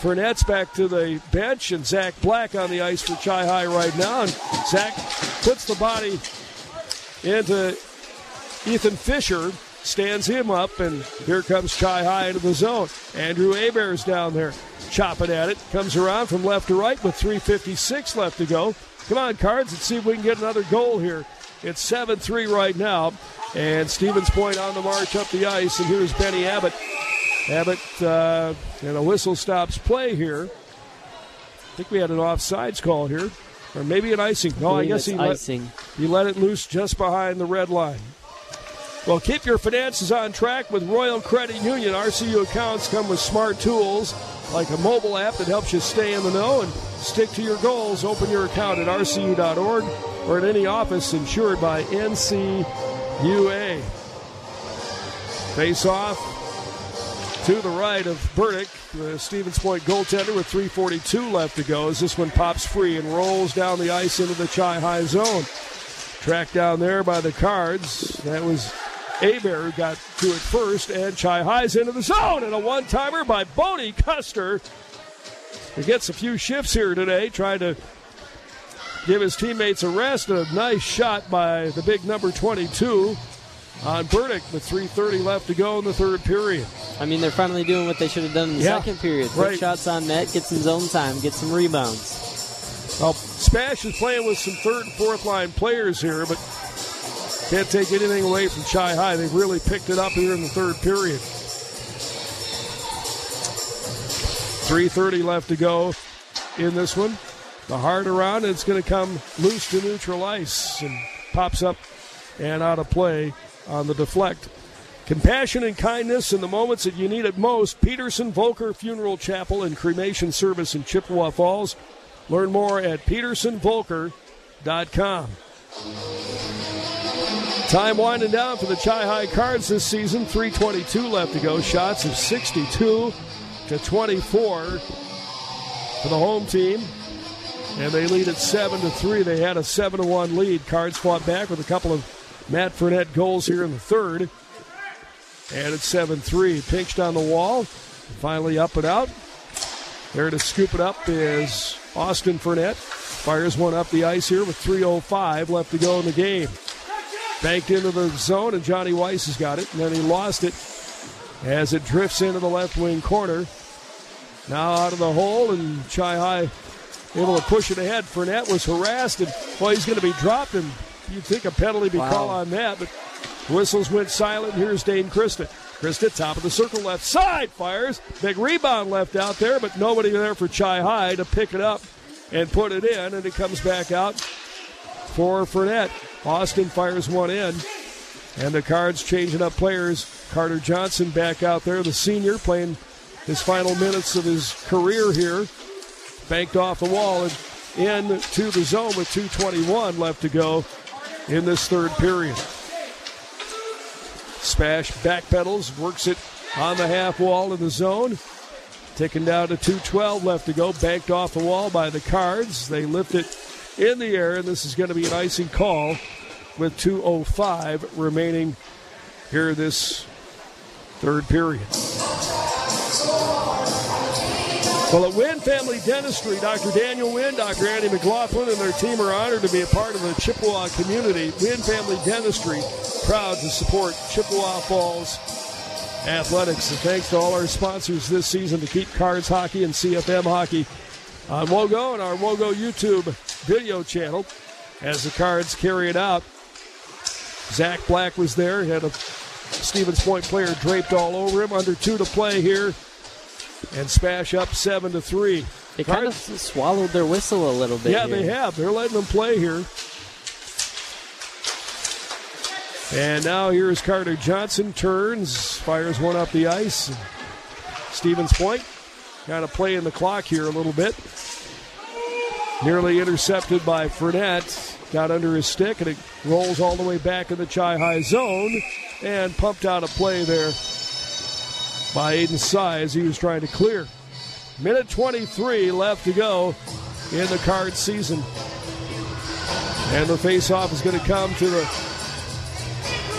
C: Furnette's back to the bench, and Zach Black on the ice for Chi High right now. And Zach puts the body into Ethan Fisher, stands him up, and here comes Chi High into the zone. Andrew Hebert's down there, chopping at it. Comes around from left to right with three fifty-six left to go. Come on, Cards, let's see if we can get another goal here. It's seven three right now, and Stevens Point on the march up the ice, and here's Benny Abbott. Abbott, uh, and a whistle stops play here. I think we had an offsides call here, or maybe an icing. No, I, I guess he let,
D: icing.
C: he let it loose just behind the red line. Well, keep your finances on track with Royal Credit Union. R C U accounts come with smart tools like a mobile app that helps you stay in the know and stick to your goals. Open your account at R C U dot org or at any office insured by N C U A. Face off to the right of Burdick, the Stevens Point goaltender, with three forty-two left to go as this one pops free and rolls down the ice into the Chi High zone. Tracked down there by the Cards. That was Hebert who got to it first, and Chi High's into the zone, and a one-timer by Boney Custer. He gets a few shifts here today, trying to give his teammates a rest. A nice shot by the big number twenty-two on Burdick with three thirty left to go in the third period.
D: I mean, they're finally doing what they should have done in the yeah, second period. Put
C: right.
D: shots on net, get some zone time, get some rebounds.
C: Well, Spash is playing with some third and fourth line players here, but can't take anything away from Chi High. They've really picked it up here in the third period. three thirty left to go in this one. The hard around, and it's going to come loose to neutral ice and pops up and out of play on the deflect. Compassion and kindness in the moments that you need it most. Peterson Volker Funeral Chapel and Cremation Service in Chippewa Falls. Learn more at peterson volker dot com. Time winding down for the Chi High Cards this season. three twenty-two left to go. Shots of sixty-two to twenty-four for the home team. And they lead at seven to three. They had a seven to one lead. Cards fought back with a couple of Matt Fournette goals here in the third. And it's seven three. Pinched on the wall. Finally up and out. There to scoop it up is Austin Fournette. Fires one up the ice here with three oh five left to go in the game. Banked into the zone, and Johnny Weiss has got it. And then he lost it as it drifts into the left wing corner. Now out of the hole, and Chi High able to push it ahead. Fournette was harassed, and, well, he's going to be dropped, and you'd think a penalty be wow. called on that, but whistles went silent. Here's Dane Christa. Christa, top of the circle, left side, fires. Big rebound left out there, but nobody there for Chi High to pick it up and put it in, and it comes back out for Fournette. Austin fires one in, and the Cards changing up players. Carter Johnson back out there, the senior, playing his final minutes of his career here. Banked off the wall and into the zone with two twenty-one left to go in this third period. Spash backpedals, works it on the half wall in the zone. Ticking down to two twelve left to go. Banked off the wall by the Cards. They lift it in the air, and this is going to be an icing call with two oh five remaining here this third period. Well, at Wynn Family Dentistry, Doctor Daniel Wynn, Doctor Andy McLaughlin, and their team are honored to be a part of the Chippewa community. Wynn Family Dentistry, proud to support Chippewa Falls athletics. And thanks to all our sponsors this season to keep Cards Hockey and C F M Hockey on WOGO and our WOGO YouTube video channel as the Cards carry it out. Zach Black was there, had a Stevens Point player draped all over him. Under two to play here. And Spash up seven to three.
D: They kind of swallowed their whistle a little bit.
C: Yeah,
D: here.
C: they have. They're letting them play here. And now here's Carter Johnson. Turns, fires one up the ice. And Stevens Point kind of playing the clock here a little bit. Nearly intercepted by Fournette. Got under his stick, and it rolls all the way back in the Chi High zone. And pumped out a play there by Aiden Sy as he was trying to clear. Minute twenty-three left to go in the Card season. And the face-off is going to come to the,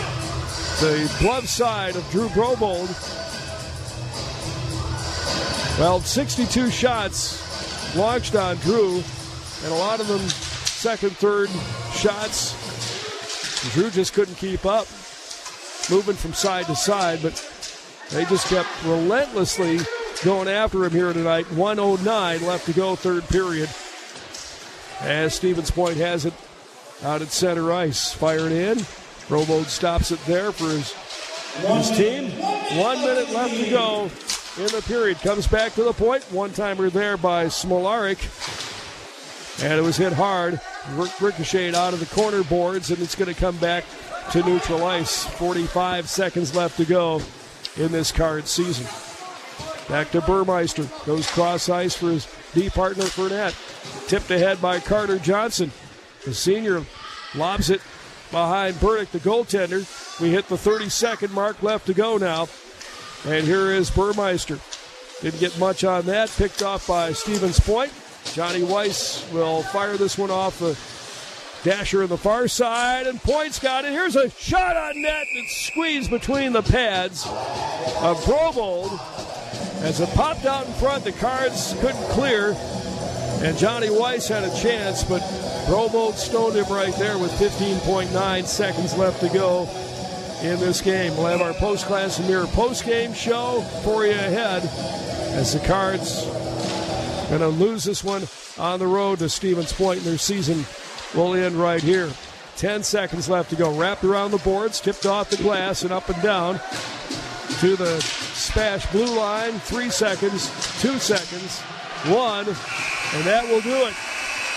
C: the glove side of Drew Brobold. Well, sixty-two shots launched on Drew, and a lot of them second, third shots. Drew just couldn't keep up, moving from side to side, but they just kept relentlessly going after him here tonight. one oh nine left to go, third period. As Stevens Point has it out at center ice. Fired in. Robold stops it there for his, his team. One minute left to go in the period. Comes back to the point. One-timer there by Smolaric. And it was hit hard. Ricocheted out of the corner boards, and it's going to come back to neutral ice. forty-five seconds left to go in this Card season. Back to Burmeister. Goes cross ice for his D partner, Burnett. Tipped ahead by Carter Johnson. The senior lobs it behind Burdick, the goaltender. We hit the thirty-second mark left to go now. And here is Burmeister. Didn't get much on that. Picked off by Stevens Point. Johnny Weiss will fire this one off the dasher on the far side, and Point's got it. Here's a shot on net. It's squeezed between the pads of Brobold. As it popped out in front, the Cards couldn't clear, and Johnny Weiss had a chance, but Brobold stoned him right there with fifteen point nine seconds left to go in this game. We'll have our Post-Class and Mirror post-game show for you ahead as the Cards going to lose this one on the road to Stevens Point, and their season will end right here. Ten seconds left to go. Wrapped around the boards, tipped off the glass, and up and down to the Spash blue line. Three seconds, two seconds, one, and that will do it.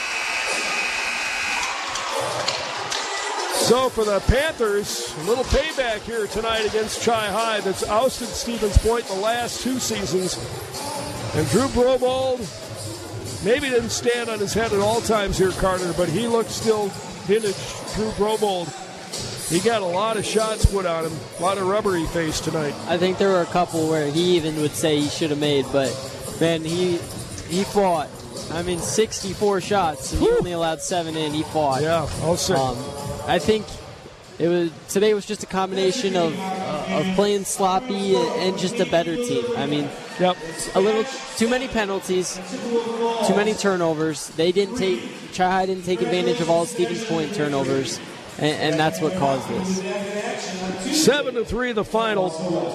C: So for the Panthers, a little payback here tonight against Chi High that's ousted Stevens Point the last two seasons. And Drew Brobold maybe didn't stand on his head at all times here, Carter, but he looked still vintage Drew Brobold. He got a lot of shots put on him, a lot of rubber he faced tonight.
D: I think there were a couple where he even would say he should have made, but, man, he he fought. I mean, sixty-four shots, and he only allowed seven in. He fought.
C: Yeah, I'll say.
D: Um, I think it was today was just a combination of uh, of playing sloppy and just a better team. I mean,
C: yep.
D: a little too many penalties, too many turnovers. They didn't take Chi High didn't take advantage of all Stevens Point turnovers, and, and that's what caused this.
C: Seven to three, the final.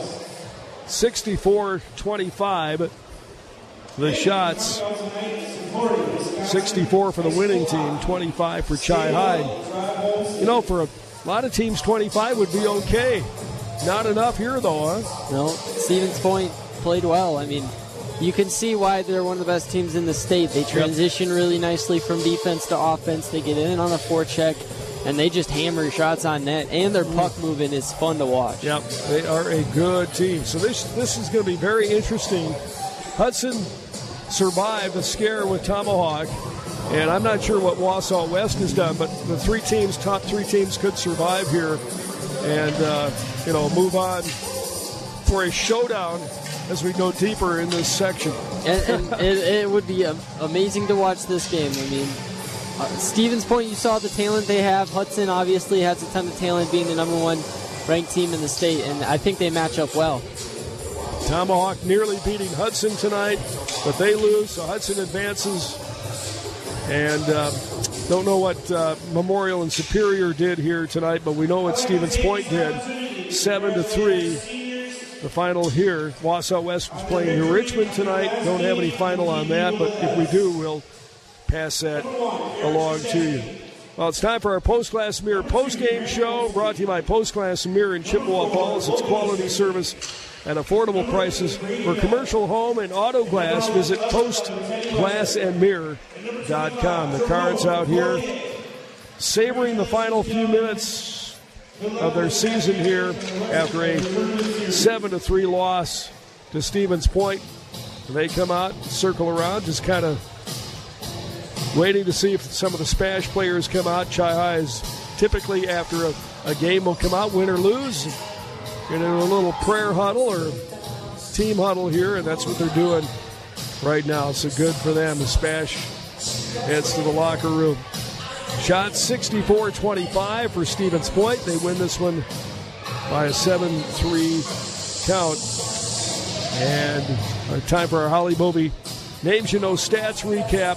C: sixty-four twenty-five. The shots. sixty-four for the winning team, twenty-five for Chi High. You know, for a lot of teams, twenty-five would be okay. Not enough here, though, huh?
D: No, Stevens Point played well. I mean, you can see why they're one of the best teams in the state. They transition yep. really nicely from defense to offense. They get in on a forecheck, and they just hammer shots on net. And their puck movement is fun to watch.
C: Yep, they are a good team. So this this is going to be very interesting. Hudson survived a scare with Tomahawk, and I'm not sure what Wausau West has done, but the three teams, top three teams, could survive here and, uh, you know, move on for a showdown as we go deeper in this section.
D: And, and it, it would be um, amazing to watch this game. I mean, uh, Stevens Point, you saw the talent they have. Hudson obviously has a ton of talent, being the number one ranked team in the state, and I think they match up well.
C: Tomahawk nearly beating Hudson tonight, but they lose, so Hudson advances. And uh, don't know what uh, Memorial and Superior did here tonight, but we know what Stevens Point did. Seven to three, the final here. Wausau West was playing New Richmond tonight. Don't have any final on that, but if we do, we'll pass that along to you. Well, it's time for our Post-Class Mirror post-game show, brought to you by Post-Class Mirror in Chippewa Falls. It's quality service at affordable prices. For commercial, home, and auto glass, visit post glass and mirror dot com. The Cards out here savoring the final few minutes of their season here after a seven to three loss to Stevens Point. They come out, circle around, just kind of waiting to see if some of the Spash players come out. Chi High is typically, after a, a game, will come out, win or lose, get into a little prayer huddle or team huddle here, and that's what they're doing right now. So good for them. The Spash heads to the locker room. Shot sixty-four twenty-five for Stevens Point. They win this one by a seven three count. And Our time for our Holly Bovey Names You Know Stats recap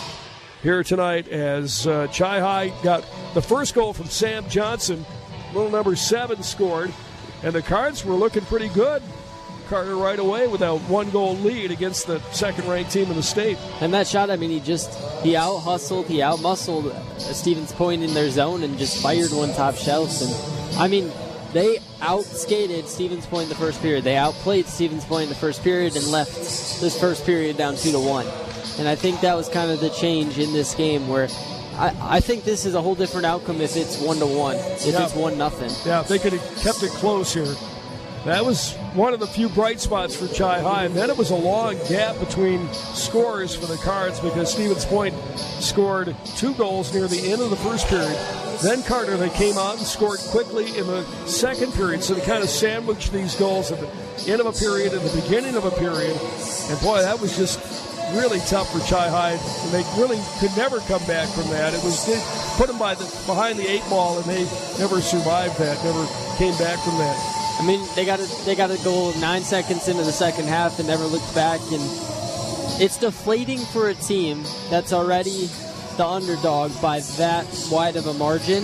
C: here tonight as uh, Chi High got the first goal from Sam Johnson. Little number seven scored, and the Cards were looking pretty good, Carter, right away with a one-goal lead against the second-ranked team in the state.
D: And that shot, I mean, he just, he out-hustled, he out-muscled Stevens Point in their zone and just fired one top shelf. And, I mean, they out-skated Stevens Point in the first period. They outplayed Stevens Point in the first period and left this first period down two to one. And I think that was kind of the change in this game where I, I think this is a whole different outcome if it's one to one, if
C: yeah.
D: it's one nothing.
C: Yeah, if they could have kept it close here. That was one of the few bright spots for Chi High. And then it was a long gap between scores for the Cards because Stevens Point scored two goals near the end of the first period. Then, Carter, they came out and scored quickly in the second period. So they kind of sandwiched these goals at the end of a period and the beginning of a period. And, boy, that was just really tough for Chi High. And they really could never come back from that. It was they put them by the, behind the eight ball, and they never survived that, never came back from that.
D: I mean, they got a, they got a goal nine seconds into the second half and never looked back. And it's deflating for a team that's already the underdog by that wide of a margin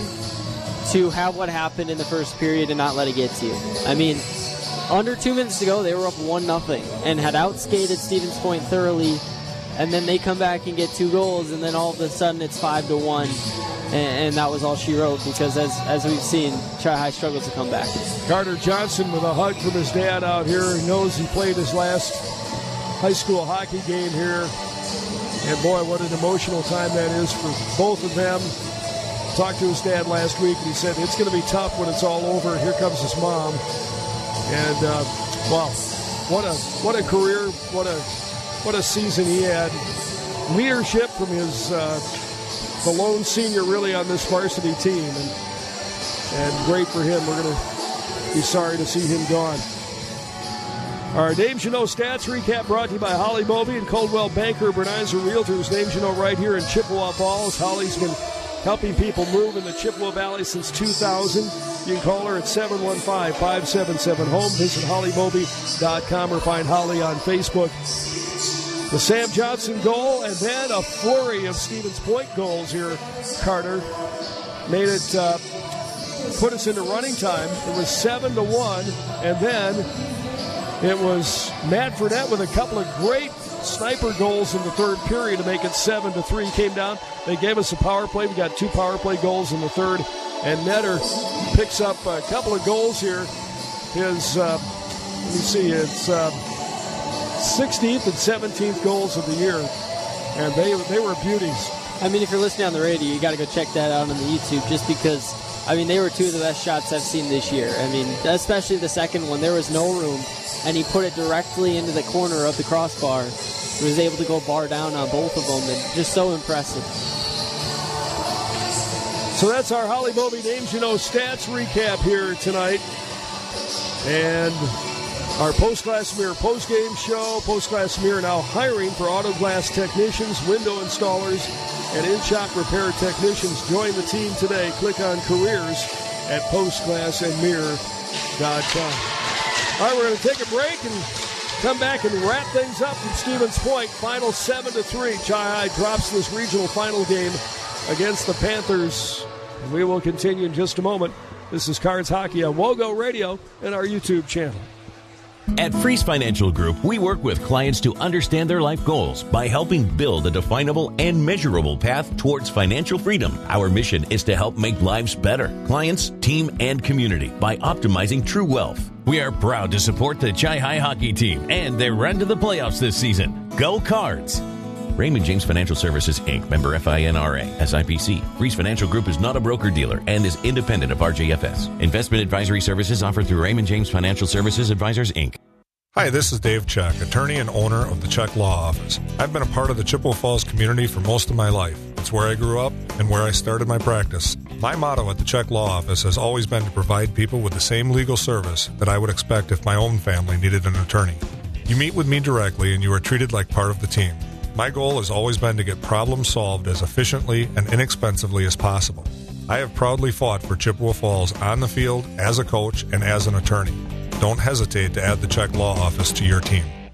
D: to have what happened in the first period and not let it get to you. I mean, under two minutes to go, they were up one nothing and had outskated Stevens Point thoroughly, and then they come back and get two goals, and then all of a sudden it's five to one, and, and that was all she wrote because as as we've seen, Chi High struggles to come back.
C: Carter Johnson with a hug from his dad out here. He knows he played his last high school hockey game here. And boy, what an emotional time that is for both of them. Talked to his dad last week, and he said it's going to be tough when it's all over. Here comes his mom. And, uh, wow, what a what a career, what a what a season he had. Leadership from his, uh, the lone senior really on this varsity team. And, and great for him. We're going to be sorry to see him gone. Our Names You Know Stats recap brought to you by Holly Bovey and Coldwell Banker Bernizer Realtors. Names You Know right here in Chippewa Falls. Holly's been helping people move in the Chippewa Valley since two thousand. You can call her at seven one five, five seven seven, home. Visit holly bovey dot com or find Holly on Facebook. The Sam Johnson goal and then a flurry of Stevens Point goals here, Carter. Made it, uh, put us into running time. It was seven to one, and then it was Matt Fredette with a couple of great sniper goals in the third period to make it seven to three. Came down. They gave us a power play. We got two power play goals in the third. And Netter picks up a couple of goals here. His, uh, let me see, it's uh, sixteenth and seventeenth goals of the year. And they they were beauties.
D: I mean, if you're listening on the radio, you got to go check that out on the YouTube just because, I mean, they were two of the best shots I've seen this year. I mean, especially the second one. There was no room. And he put it directly into the corner of the crossbar. He was able to go bar down on both of them, and just so impressive.
C: So that's our Holly Bovey Names You Know Stats recap here tonight. And our Post Glassmere post-game show. Post Glassmere now hiring for auto glass technicians, window installers, and in-shop repair technicians. Join the team today. Click on careers at post glass and mirror dot com. All right, we're going to take a break and come back and wrap things up from Stevens Point. Final seven to three. Chi High drops this regional final game against the Panthers. And we will continue in just a moment. This is Cards Hockey on Wogo Radio and our YouTube channel.
E: At Freeze Financial Group, we work with clients to understand their life goals by helping build a definable and measurable path towards financial freedom. Our mission is to help make lives better, clients, team, and community by optimizing true wealth. We are proud to support the Chi High hockey team and their run to the playoffs this season. Go Cards! Raymond James Financial Services, Incorporated, member F I N R A, S I P C. Freeze Financial Group is not a broker-dealer and is independent of R J F S. Investment advisory services offered through Raymond James Financial Services Advisors, Incorporated.
S: Hi, this is Dave Check, attorney and owner of the Check Law Office. I've been a part of the Chippewa Falls community for most of my life. It's where I grew up and where I started my practice. My motto at the Check Law Office has always been to provide people with the same legal service that I would expect if my own family needed an attorney. You meet with me directly and you are treated like part of the team. My goal has always been to get problems solved as efficiently and inexpensively as possible. I have proudly fought for Chippewa Falls on the field, as a coach, and as an attorney. Don't hesitate to add the Check Law Office to your team.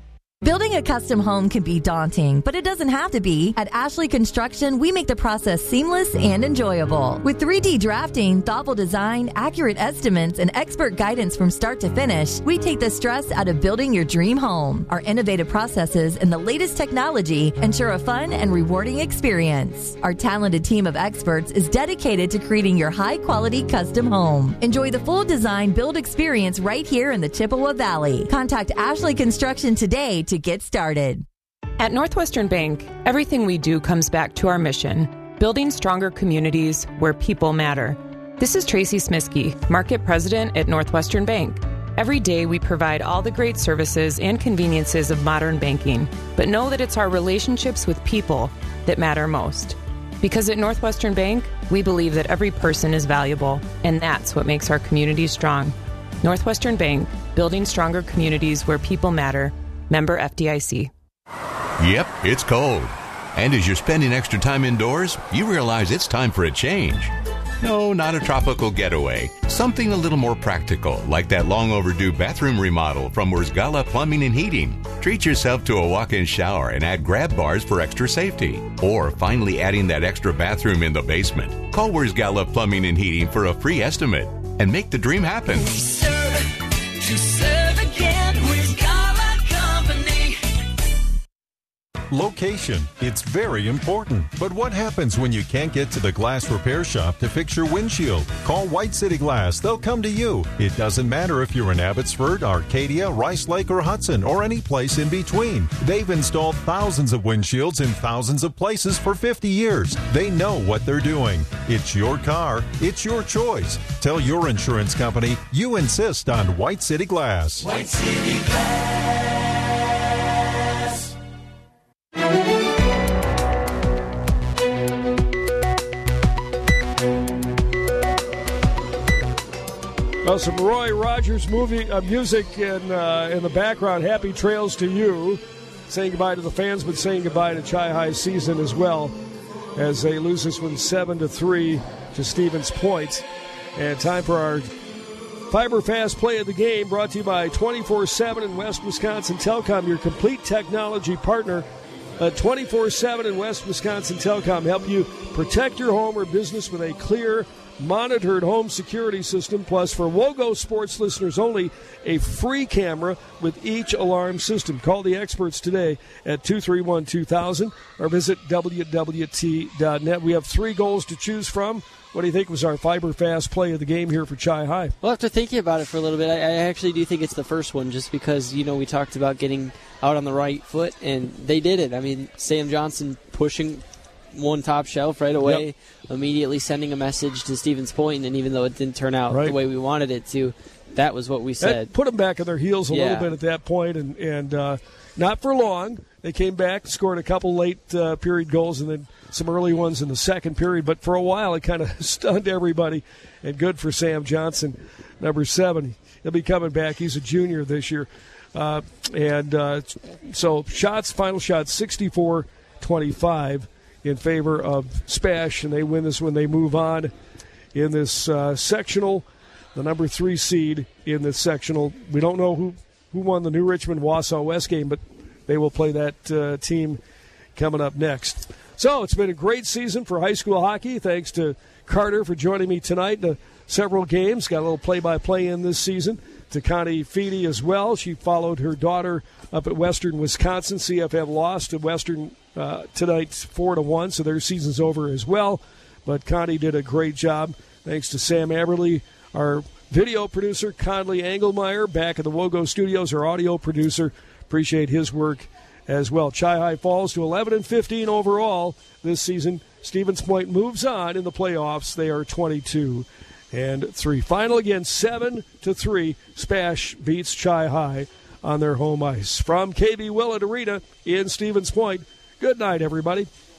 B: Building a custom home can be daunting, but it doesn't have to be. At Ashley Construction, we make the process seamless and enjoyable. With three D drafting, thoughtful design, accurate estimates, and expert guidance from start to finish, we take the stress out of building your dream home. Our innovative processes and the latest technology ensure a fun and rewarding experience. Our talented team of experts is dedicated to creating your high-quality custom home. Enjoy the full design build experience right here in the Chippewa Valley. Contact Ashley Construction today to get started.
U: At Northwestern Bank, everything we do comes back to our mission, building stronger communities where people matter. This is Tracy Smiskey, Market President at Northwestern Bank. Every day we provide all the great services and conveniences of modern banking, but know that it's our relationships with people that matter most. Because at Northwestern Bank, we believe that every person is valuable, and that's what makes our communities strong. Northwestern Bank, building stronger communities where people matter. Member F D I C.
W: Yep, it's cold. And as you're spending extra time indoors, you realize it's time for a change. No, not a tropical getaway. Something a little more practical, like that long overdue bathroom remodel from Wurzgala Plumbing and Heating. Treat yourself to a walk-in shower and add grab bars for extra safety. Or finally adding that extra bathroom in the basement. Call Wurzgala Plumbing and Heating for a free estimate and make the dream happen.
R: To serve again, Wurzgala Company.
H: Location. It's very important. But what happens when you can't get to the glass repair shop to fix your windshield? Call White City Glass. They'll come to you. It doesn't matter if you're in Abbotsford, Arcadia, Rice Lake, or Hudson, or any place in between. They've installed thousands of windshields in thousands of places for fifty years. They know what they're doing. It's your car. It's your choice. Tell your insurance company you insist on White City Glass.
R: White City Glass.
C: Well, some Roy Rogers movie uh, music in uh, in the background. Happy trails to you. Saying goodbye to the fans, but saying goodbye to Chi-High season as well, as they lose this one seven to three to Stevens Point. And time for our Fiber Fast play of the game, brought to you by twenty-four seven and West Wisconsin Telecom, your complete technology partner. Uh, twenty-four seven and West Wisconsin Telecom help you protect your home or business with a clear, monitored home security system, plus for WOGO Sports listeners only, a free camera with each alarm system. Call the experts today at two three one, two thousand or visit W W T dot net. We have three goals to choose from. What do you think was our Fiber Fast play of the game here for Chi-High?
D: Well, after thinking about it for a little bit, I, I actually do think it's the first one, just because, you know, we talked about getting out on the right foot, and they did it. I mean, Sam Johnson pushing one top shelf right away, yep. Immediately sending a message to Stevens Point, and even though it didn't turn out right. the way we wanted it to, that was what we said.
C: That put them back on their heels a
D: yeah.
C: little bit at that point, and, and uh, not for long. They came back, scored a couple late uh, period goals, and then some early ones in the second period. But for a while, it kind of stunned everybody, and good for Sam Johnson, number seven. He'll be coming back. He's a junior this year. Uh, and uh, so shots, final shots, sixty-four twenty-five in favor of Spash, and they win this when they move on in this uh, sectional, the number three seed in this sectional. We don't know who, who won the New Richmond-Wausau West game, but they will play that uh, team coming up next. So it's been a great season for high school hockey. Thanks to Carter for joining me tonight in several games. Got a little play-by-play in this season. To Connie Feedy as well. She followed her daughter up at Western Wisconsin. C F F lost to Western uh, tonight four to one, so their season's over as well. But Connie did a great job. Thanks to Sam Aberly, our video producer, Conley Engelmeyer, back at the WOGO Studios, our audio producer. Appreciate his work as well. Chi-High falls to eleven and fifteen overall this season. Stevens Point moves on in the playoffs. They are twenty-two and three. Final again, seven to three. Spash beats Chi-High on their home ice. From K B Willett Arena in Stevens Point, good night, everybody.